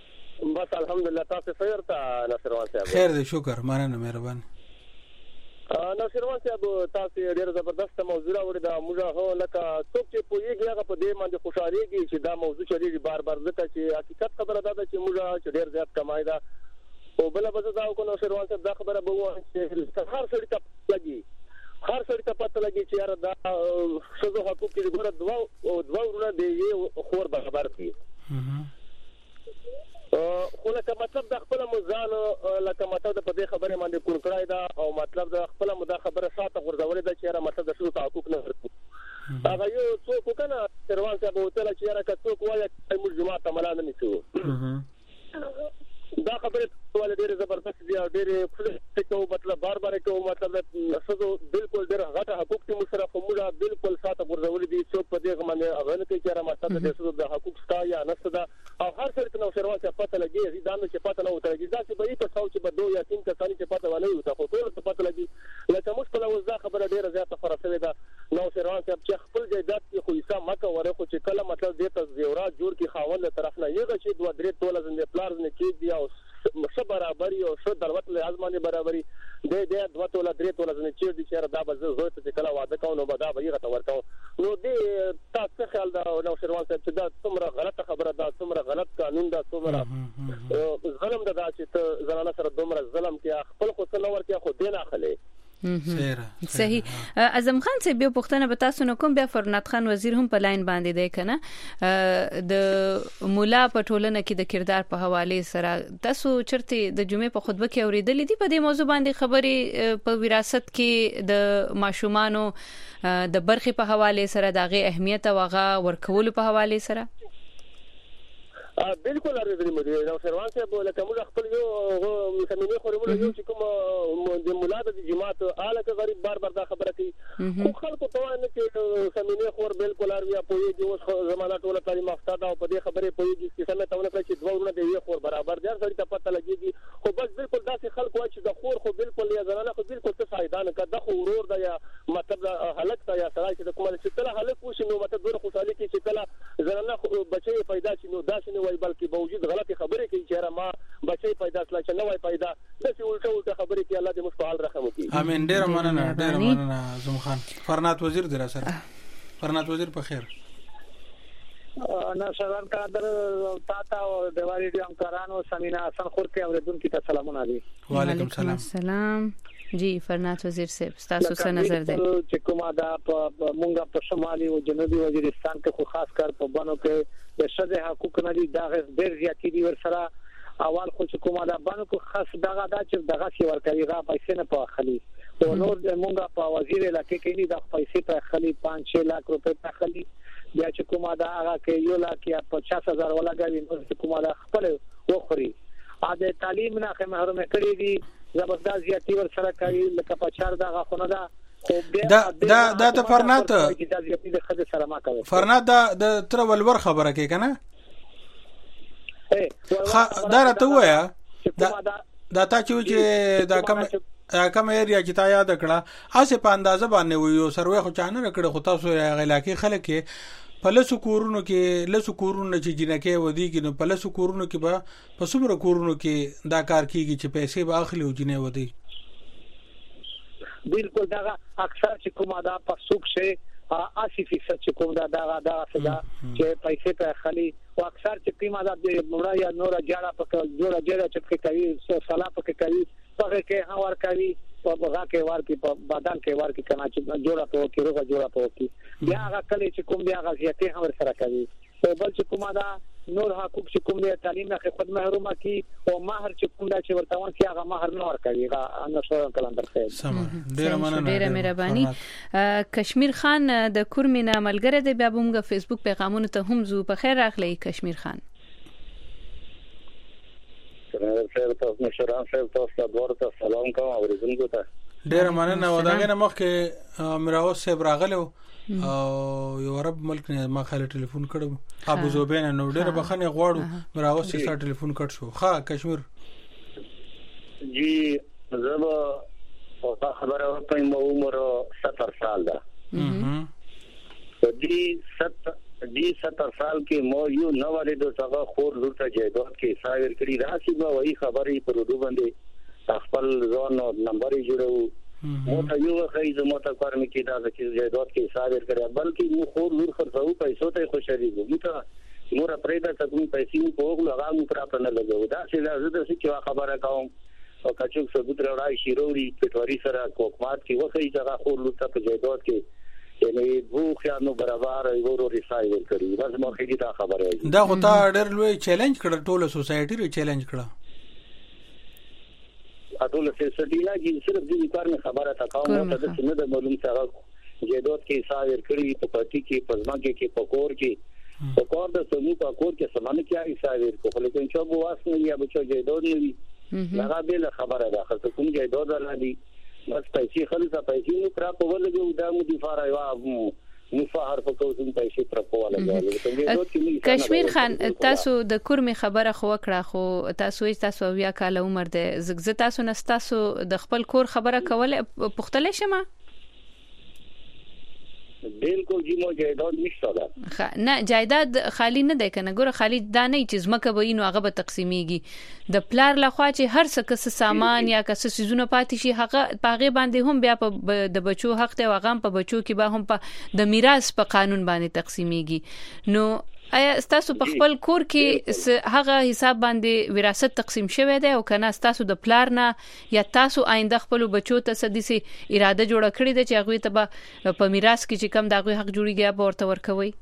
بس الحمدلله تاسو خیر ته نصروان صاحب. خیر دې شکر مننه مهرباني. نو شروان صاحب تاسو ډېر زبردست موضوع راوړی دا موږ هو لکه څوک چې پوهیږي هغه په دې باندې خوشاليږي چې دا موضوع چلیږي بار بار ځکه چې حقیقت خبره ده چې موږ چې ډېر زیات کمای دا او بل به زه کو نو شروان صاحب دا خبره به وایي چې هر سړی ته لګي هر سړی ته پته لګي چې یاره دا شذو حقوق کې ګوره دوا او دوا ورونه دی خور برابر دي خو لکه مطلب د خپل مزان لکه مطلب د په دې خبره باندې کول کړای دا او مطلب د خپل مدا خبره ساته غورځولې دا چې را مطلب د شو حقوق نه ورته دا یو څوک کنه تروان ته به وتل چې را کڅوک وایي موږ جماعت عمل نه نشو دا خبره ټول ډېر زبردست دي او ډېر فلسفي کو مطلب بار بار کو مطلب سزو بالکل ډېر غټه حقوق ته مشرف موږ بالکل ساته ورزول دي څوک په دې باندې اغه نه کوي چې را مطلب د سزو د حقوق ستا یا نسدا او هر څه نو شروع ته پته لګي دا نه چې پته نه وته لګي دا چې به په څو چې به دوه یا تین کسان چې پته ونه وي تاسو ټول ته پته لګي لکه مشکل او ځا خبره ډېر زیاته فرصه ده نو شروع ته چې خپل جیدات کې خو حساب مکه وره خو چې کله مطلب دې ته زیورات جوړ کی خاوند له طرف نه یو چې دوه درې ټول زنده پلار نه کې دی او څه برابرۍ او څه دروت له ازمانه برابرۍ دې دې دوه ټول درې ټول زنده چې دي چې دا به زه ته کله واده کوم نو به دا به یې غته ورکاو نو دې تاسو خیال دا نو شروع ته چې دا څومره غلطه خبره ده څومره غلط قانون ده څومره ظلم ده چې زنانه سره دومره ظلم کې خپل خو څه نور کې خو دې نه اخلي صحیح. اعظم خان سے بیا پښتنه بتا سن کوم بیا فرنات خان وزیر هم په لاین باندې دی کنه د مولا پټولنه کې د کردار په حواله سره تاسو چرته د جمعې په خطبه کې اوریدلې دي په دې موضوع باندې خبرې په وراثت کې د ماشومانو د برخې په حواله سره دغه اهمیت او هغه ورکول په حواله سره بالکل اړیدلې مو دي نو شروان صاحب لکه موږ خپل یو مسلمانې خورمو یو چې کوم د مولا د جماعت آله غریب بار بار دا خبره کوي خو خلکو ته نه چې مسلمانې خور بالکل اړیا پوي دي اوس زمانہ ټول تعلیم یافته او په دې خبره پوي دي چې څنګه تاونه کوي چې دوه ورونه دی خور برابر دي ځکه ته پته لګيږي خو بس بالکل داسې خلکو چې د خور خو بالکل یا زنانه خو بالکل څه فائدہ نه کړه خو ورور دا یا مطلب هلک تا یا سړی چې کومه چې کله هلک وشي نو مطلب ډېر خوشالي کوي چې کله زنانه بچي پیدا شي نو داسې نه وای بلکې باوجود غلطي خبره کوي چې ما بچي پیدا کړل چې نه وای پیدا داسې الټه الټه خبره کوي الله دې مستعال رحم وکړي امين ډېر مننه ډېر مننه اعظم خان فرنات وزیر در سره فرنات وزیر په خیر انا شران کا در تاتا او دیواری دي امکارانو سمینا حسن خور کې اوریدونکو ته سلامونه دي وعلیکم السلام جی فرنات وزیر صاحب تاسو څه نظر دی چې کومه دا مونږه په شمالي او جنوبي وزیرستان کې خو خاص کار په بانو کې د شذ حقوق نه دي دا ډېر زیاتې دي ورسره اول خو چې کومه دا بانو کو خاص دغه دا چې دغه سی ورکوي را پیسې نه په خلی او نور مونږه په وزیر علاقې کې نه د پیسې په خلی پانچ شش لک روپے په خلی بیا چې کومه دا هغه کې یو لک یا پچاس هزار ولګوي نو چې کومه دا خپل وخوري ا د تعلیم نه خه محروم کړی دي زبردست زیاتی ور سره کوي لکه پچار دغه خونه دا دا دا دا ته فرنات فرنات دا د تر ولور خبره کې کنه دا راته وایا دا تا چې دا کوم کوم ایریا چې تا یاد کړه اسه په اندازه باندې ویو سروې خو چانه کړه خو تاسو علاقې خلک په لسو کورونو کې لسو کورونو چې جنکه ودی کې نو په لسو کورونو کې به په څومره کورونو کې دا کار کیږي چې پیسې به اخلي او جنې ودی بالکل دا اکثر چې کومه دا په سوق شي اسی فیصد چې کوم دا دا دا صدا چې پیسې په خلی او اکثر چې قیمه دا د مړا یا نور جاړه په جوړه جوړه چې کوي سلا په کوي په کې هوار کوي په بغا کې وار کې په بادام کې وار کې کنا چې جوړه په کې روغه جوړه په کې بیا هغه کله چې کوم بیا غزيته هم سره کوي او بل چې کومه دا نور حقوق چې کوم دی تعلیم نه خود محرومه کی او مہر چې کوم دا چې ورتاون چې هغه مہر نه ور کوي هغه ان شو کلندر خیر سم ډیر مننه ډیر مهرباني کشمیر خان د کورمینا ملګری دی بیا موږ فیسبوک پیغامونه ته هم زو په خیر راغلی کشمیر خان خیر تاسو مشران خیر تاسو ورته سلام کوم اوریدونکو ته ډیر مننه وداغه نه مخکې مراوس صاحب راغلو او یو عرب ملک نه ما خاله ټلیفون کړم ابو زوبین نو ډېر بخنه غواړو مراوس چې ټلیفون کټ شو ها کشمیر جی زما او خبره په مو عمر ستر سال ده ه دي ست دي ستر سال کې مو یو نو ولې د څنګه خور لورته جیدات کې سایر کړی راشي نو وایي خبرې پر ودو باندې خپل ځان نمبر جوړو مو ته یو خی زمو ته کار مې کې دا چې جیدات کې حساب ورکړي بلکې مو خور لور خرڅو پیسو ته خوشالي وو مو ته مور پرېدا ته کوم پیسې په وګړو هغه مو پر خپل نه لګو دا چې زه د څه خبره کوم او کچوک ثبوت راوړای شیروري پټوري سره کوکمات کې وخی ځای خور لور ته په جیدات کې یعنی وو خیانو برابر ورو ریسای ورکړي بس مو کې دا خبره دا خو تا ډېر لوی چیلنج کړ ټوله سوسایټي ری چیلنج کړ اټول سوسایټي لا چې صرف دې کار نه خبره تا کوم ته چې نه د معلوم سره جیدات کې حساب ورکړي په پټي کې پزما کې په کور کې په کور د سمو په کور کې سمانه کې حساب ورکړي لیکن چې بو واسنه یا بچو جیدات نه وي هغه به خبره ده خو کوم جیدات لري بس پیسې خلک پیسې نو پر په ولګو دا مو دی فارایوا مفاهر په کوم پیسې پر په ولګو کشمیر خان تاسو د کورمه خبره خو وکړه خو تاسو تاسو بیا کال عمر ده زګ تاسو نستاسو د خپل کور خبره کوله پختله شمه بالکل جی مو جایداد نشته ده خ نه جایداد خالی نه ده کنه ګوره خالی دا نه چې زمکه به نو هغه به تقسیمیږي د پلار لخوا چې هر څه کس سامان یا کس سيزونه پاتې شي هغه پاغه باندې هم بیا په د بچو حق ته وغم په بچو کې به هم په د میراث په قانون باندې تقسیمیږي نو آیا تاسو په خپل کور کې هغه حساب باندې وراثت تقسیم شوی دی او کنه تاسو د پلار نه یا تاسو آینده خپل بچو ته سديسي اراده جوړه کړې ده چې هغه ته په میراث کې چې کم دغه حق جوړیږي به ورته ورکوي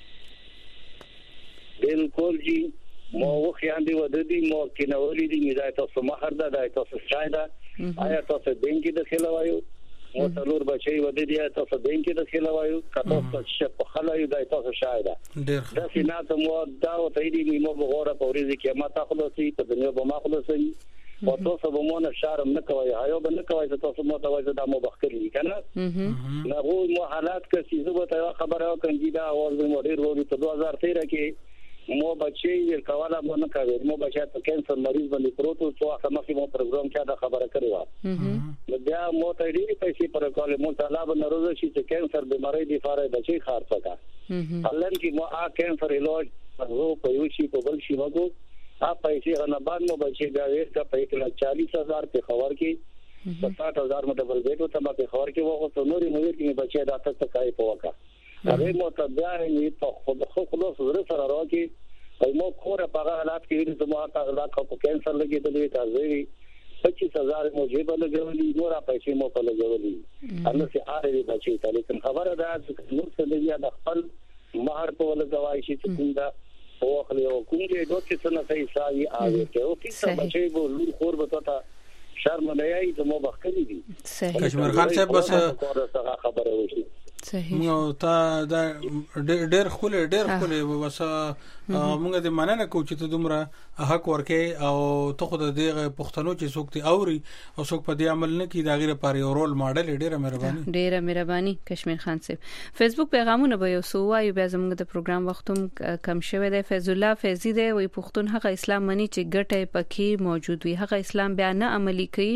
بالکل جی مو وخیاندې ودی مو کې نو ولې دی دا تاسو مہر ده دا تاسو شایده آیا تاسو بینګ د خلوایو مو څلور بچي ودی دی تاسو بینګ د خلوایو کتو څه په خلایو دا تاسو شایده دا سینات مو دا او ته دی مو بغوره پورې کې ما تاسو خلاصي په دنیا به ما خلاصي او تاسو به مو نه شرم نه کوي هايو به نه کوي تاسو مو ته وایي دا مو بخکلی کنه نه وو مو حالات کې چې زه به خبره کوم دا اواز به مو ډیر وو په دوه هزار تیرہ کې مو بچي ورکواله مو نه کوي مو بچا ته کینسر مریض باندې پروتو څو سمخي مو پروګرام کې دا خبره کړې و نو بیا مو ته ډېری پیسې پر کول مو طلب نه روزه شي چې کینسر بیماری دی فارې بچي خارڅ کا هلن کې مو ا کینسر علاج په په یو شي په بل شي وګو ا پیسې نه باندې مو بچي دا ورته په یک لک چالیس هزار په خبر کې په ساठ هزار مته بل بیٹو ته په خبر کې وغه ته نوري نوري کې بچي دا تک کای په وکا هغه مو ته بیا نه په خود خلاص ور سره راکی او مو کور په هغه حالات کې د مو ته دا کو کینسر لګیدلې تاسو پچیس هزار مو جیب لګولې نور پیسې مو په لګولې هغه سي اړې بچي ته لیکن خبره ده چې نور څه دی د خپل مہر په لګوای شي چې کوم دا او خپل یو کوم دې دوه څه نه صحیح ساوي اوی ته او کیسه بچي به لور خور به تا شرم نه یې د مو بخکلی دي کشمیر خان صاحب بس خبره وشي صحیح نو تا دا ډېر خپل ډېر خپل وسه موږ دې مننه کوو چې ته دومره حق ورکې او ته خو د دې پښتنو چې څوک تی اوري او څوک په دې عمل نه کوي دا غیره پر یو رول ماډل ډېر مهرباني ډېر مهرباني کشمیر خان صاحب فیسبوک پیغامونه به یو سو وایو بیا زموږ د پروګرام وختوم کم شوه دی فیض الله فیضی دی وی پښتون هغه اسلام مني چې ګټه پکې موجود وي هغه اسلام بیا نه عملی کوي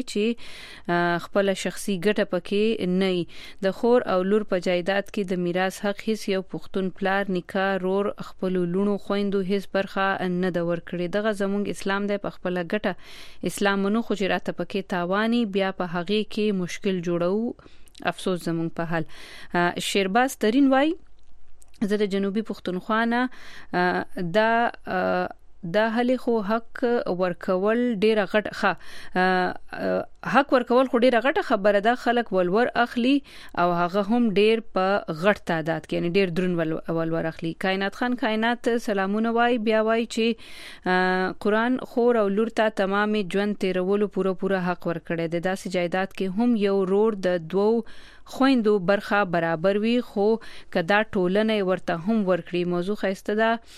چې خپل شخصي ګټه پکې نه د خور او لور په جایداد کې د میراث حق هیڅ یو پښتون پلار نکاح رور خپل لونو خويندو هیڅ برخه نه د ور کړی دغه زموږ اسلام دی په خپل ګټه اسلام منو خو چې راته پکې تاوانی بیا په هغه کې مشکل جوړو افسوس زموږ په حال شیرباز ترين وای زه د جنوبي پښتونخوا نه دا دا هلي خو حق ورکول ډیره غټ ښه حق ورکول خو ډیره غټه خبره ده خلک ولور اخلي او هغه هم ډیر په غټ تعداد کې یعنی ډیر درن ولور اخلي کائنات خان کائنات سلامونه وای بیا وای چې قران خور او لور ته تمام ژوند تیرولو پوره پوره حق ورکړي د داسې جایداد کې هم یو رور د دوو خويندو برخه برابر وي خو کدا ټولنه ورته هم ورکړي موضوع خسته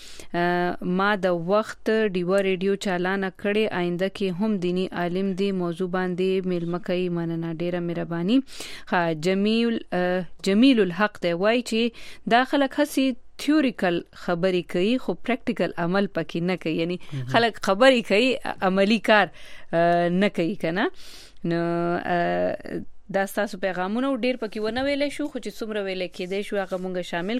ده ما د وخت ډیو ریډیو چالان کړي آینده کې هم دینی عالم دی موضوع باندې ملمکای مننه ډیره مهرباني ها جمیل جمیل الحق دی وای چې داخله خسي تھیوریکل خبري کوي خو پریکټیکل عمل پکې نه کوي یعنی خلک خبري کوي عملی کار نه کوي کنه نو دا تاسو پیغامونه ډیر پکې ونه ویلې شو خو چې څومره ویلې کېدې شو هغه مونږه شامل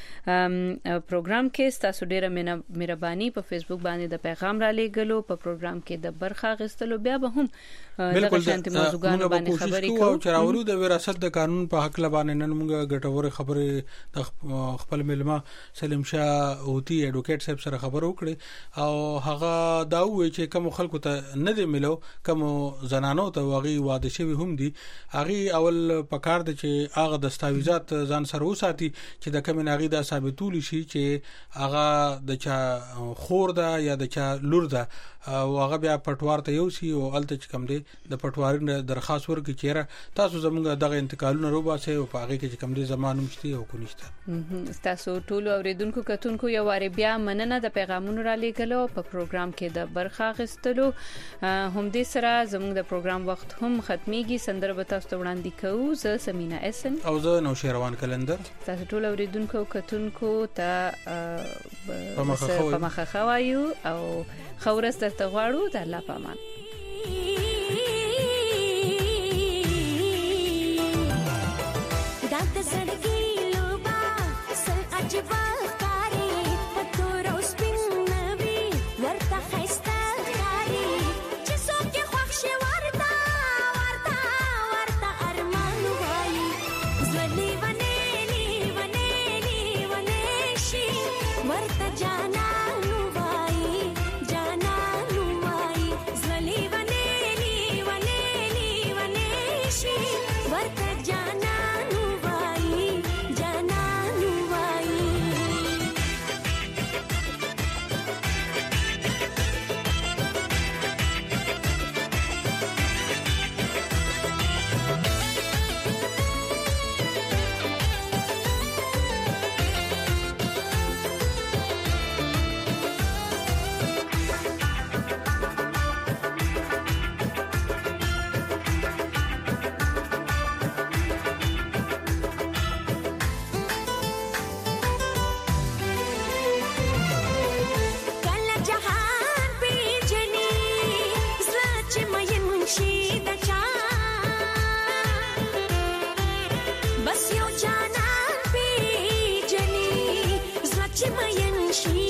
کړه پروګرام کې. تاسو ډیره مهرباني په فیسبوک باندې د پیغام را لېګلو په پروګرام کې د برخه غستلو بیا به هم د شانتي موضوعګانو باندې خبرې کوو چې راوړو د وراثت د قانون په حق لبانې نن مونږه ګټورې خبرې د خپل ملما سلیم شاه اوتی اډوکیټ صاحب سره خبرو کړې او هغه دا وایي چې کوم خلکو ته نه دی ملو کوم زنانو ته واغي واده شوی هم دي هغه اول پکار د چې هغه دستاویزات ځان سره وساتي چې د کوم ناغي دا ثابتول شي چې هغه د چا خور ده یا د چا لور ده او هغه بیا پټوار ته یو سی او الته چې کم دی د پټوارین درخواست ورکړي چې تاسو زموږ دغه انتقالونه روباسه او پاغه کې چې کم دی زمانه مشتي او کو نشته. تاسو ټول اوریدونکو کتونکو یو واره بیا مننه د پیغامونو را لېګلو په پروګرام کې د برخه غستلو. هم دې سره زموږ د پروګرام وخت هم ختميږي. سندره به تاسو ته وړاندې کوو. زه سمینا اسن او زه نو شیروان کلندر. تاسو ټول اوریدونکو کتونکو ته په مخه خوایو او خورس درته غواړو. د الله په امان. She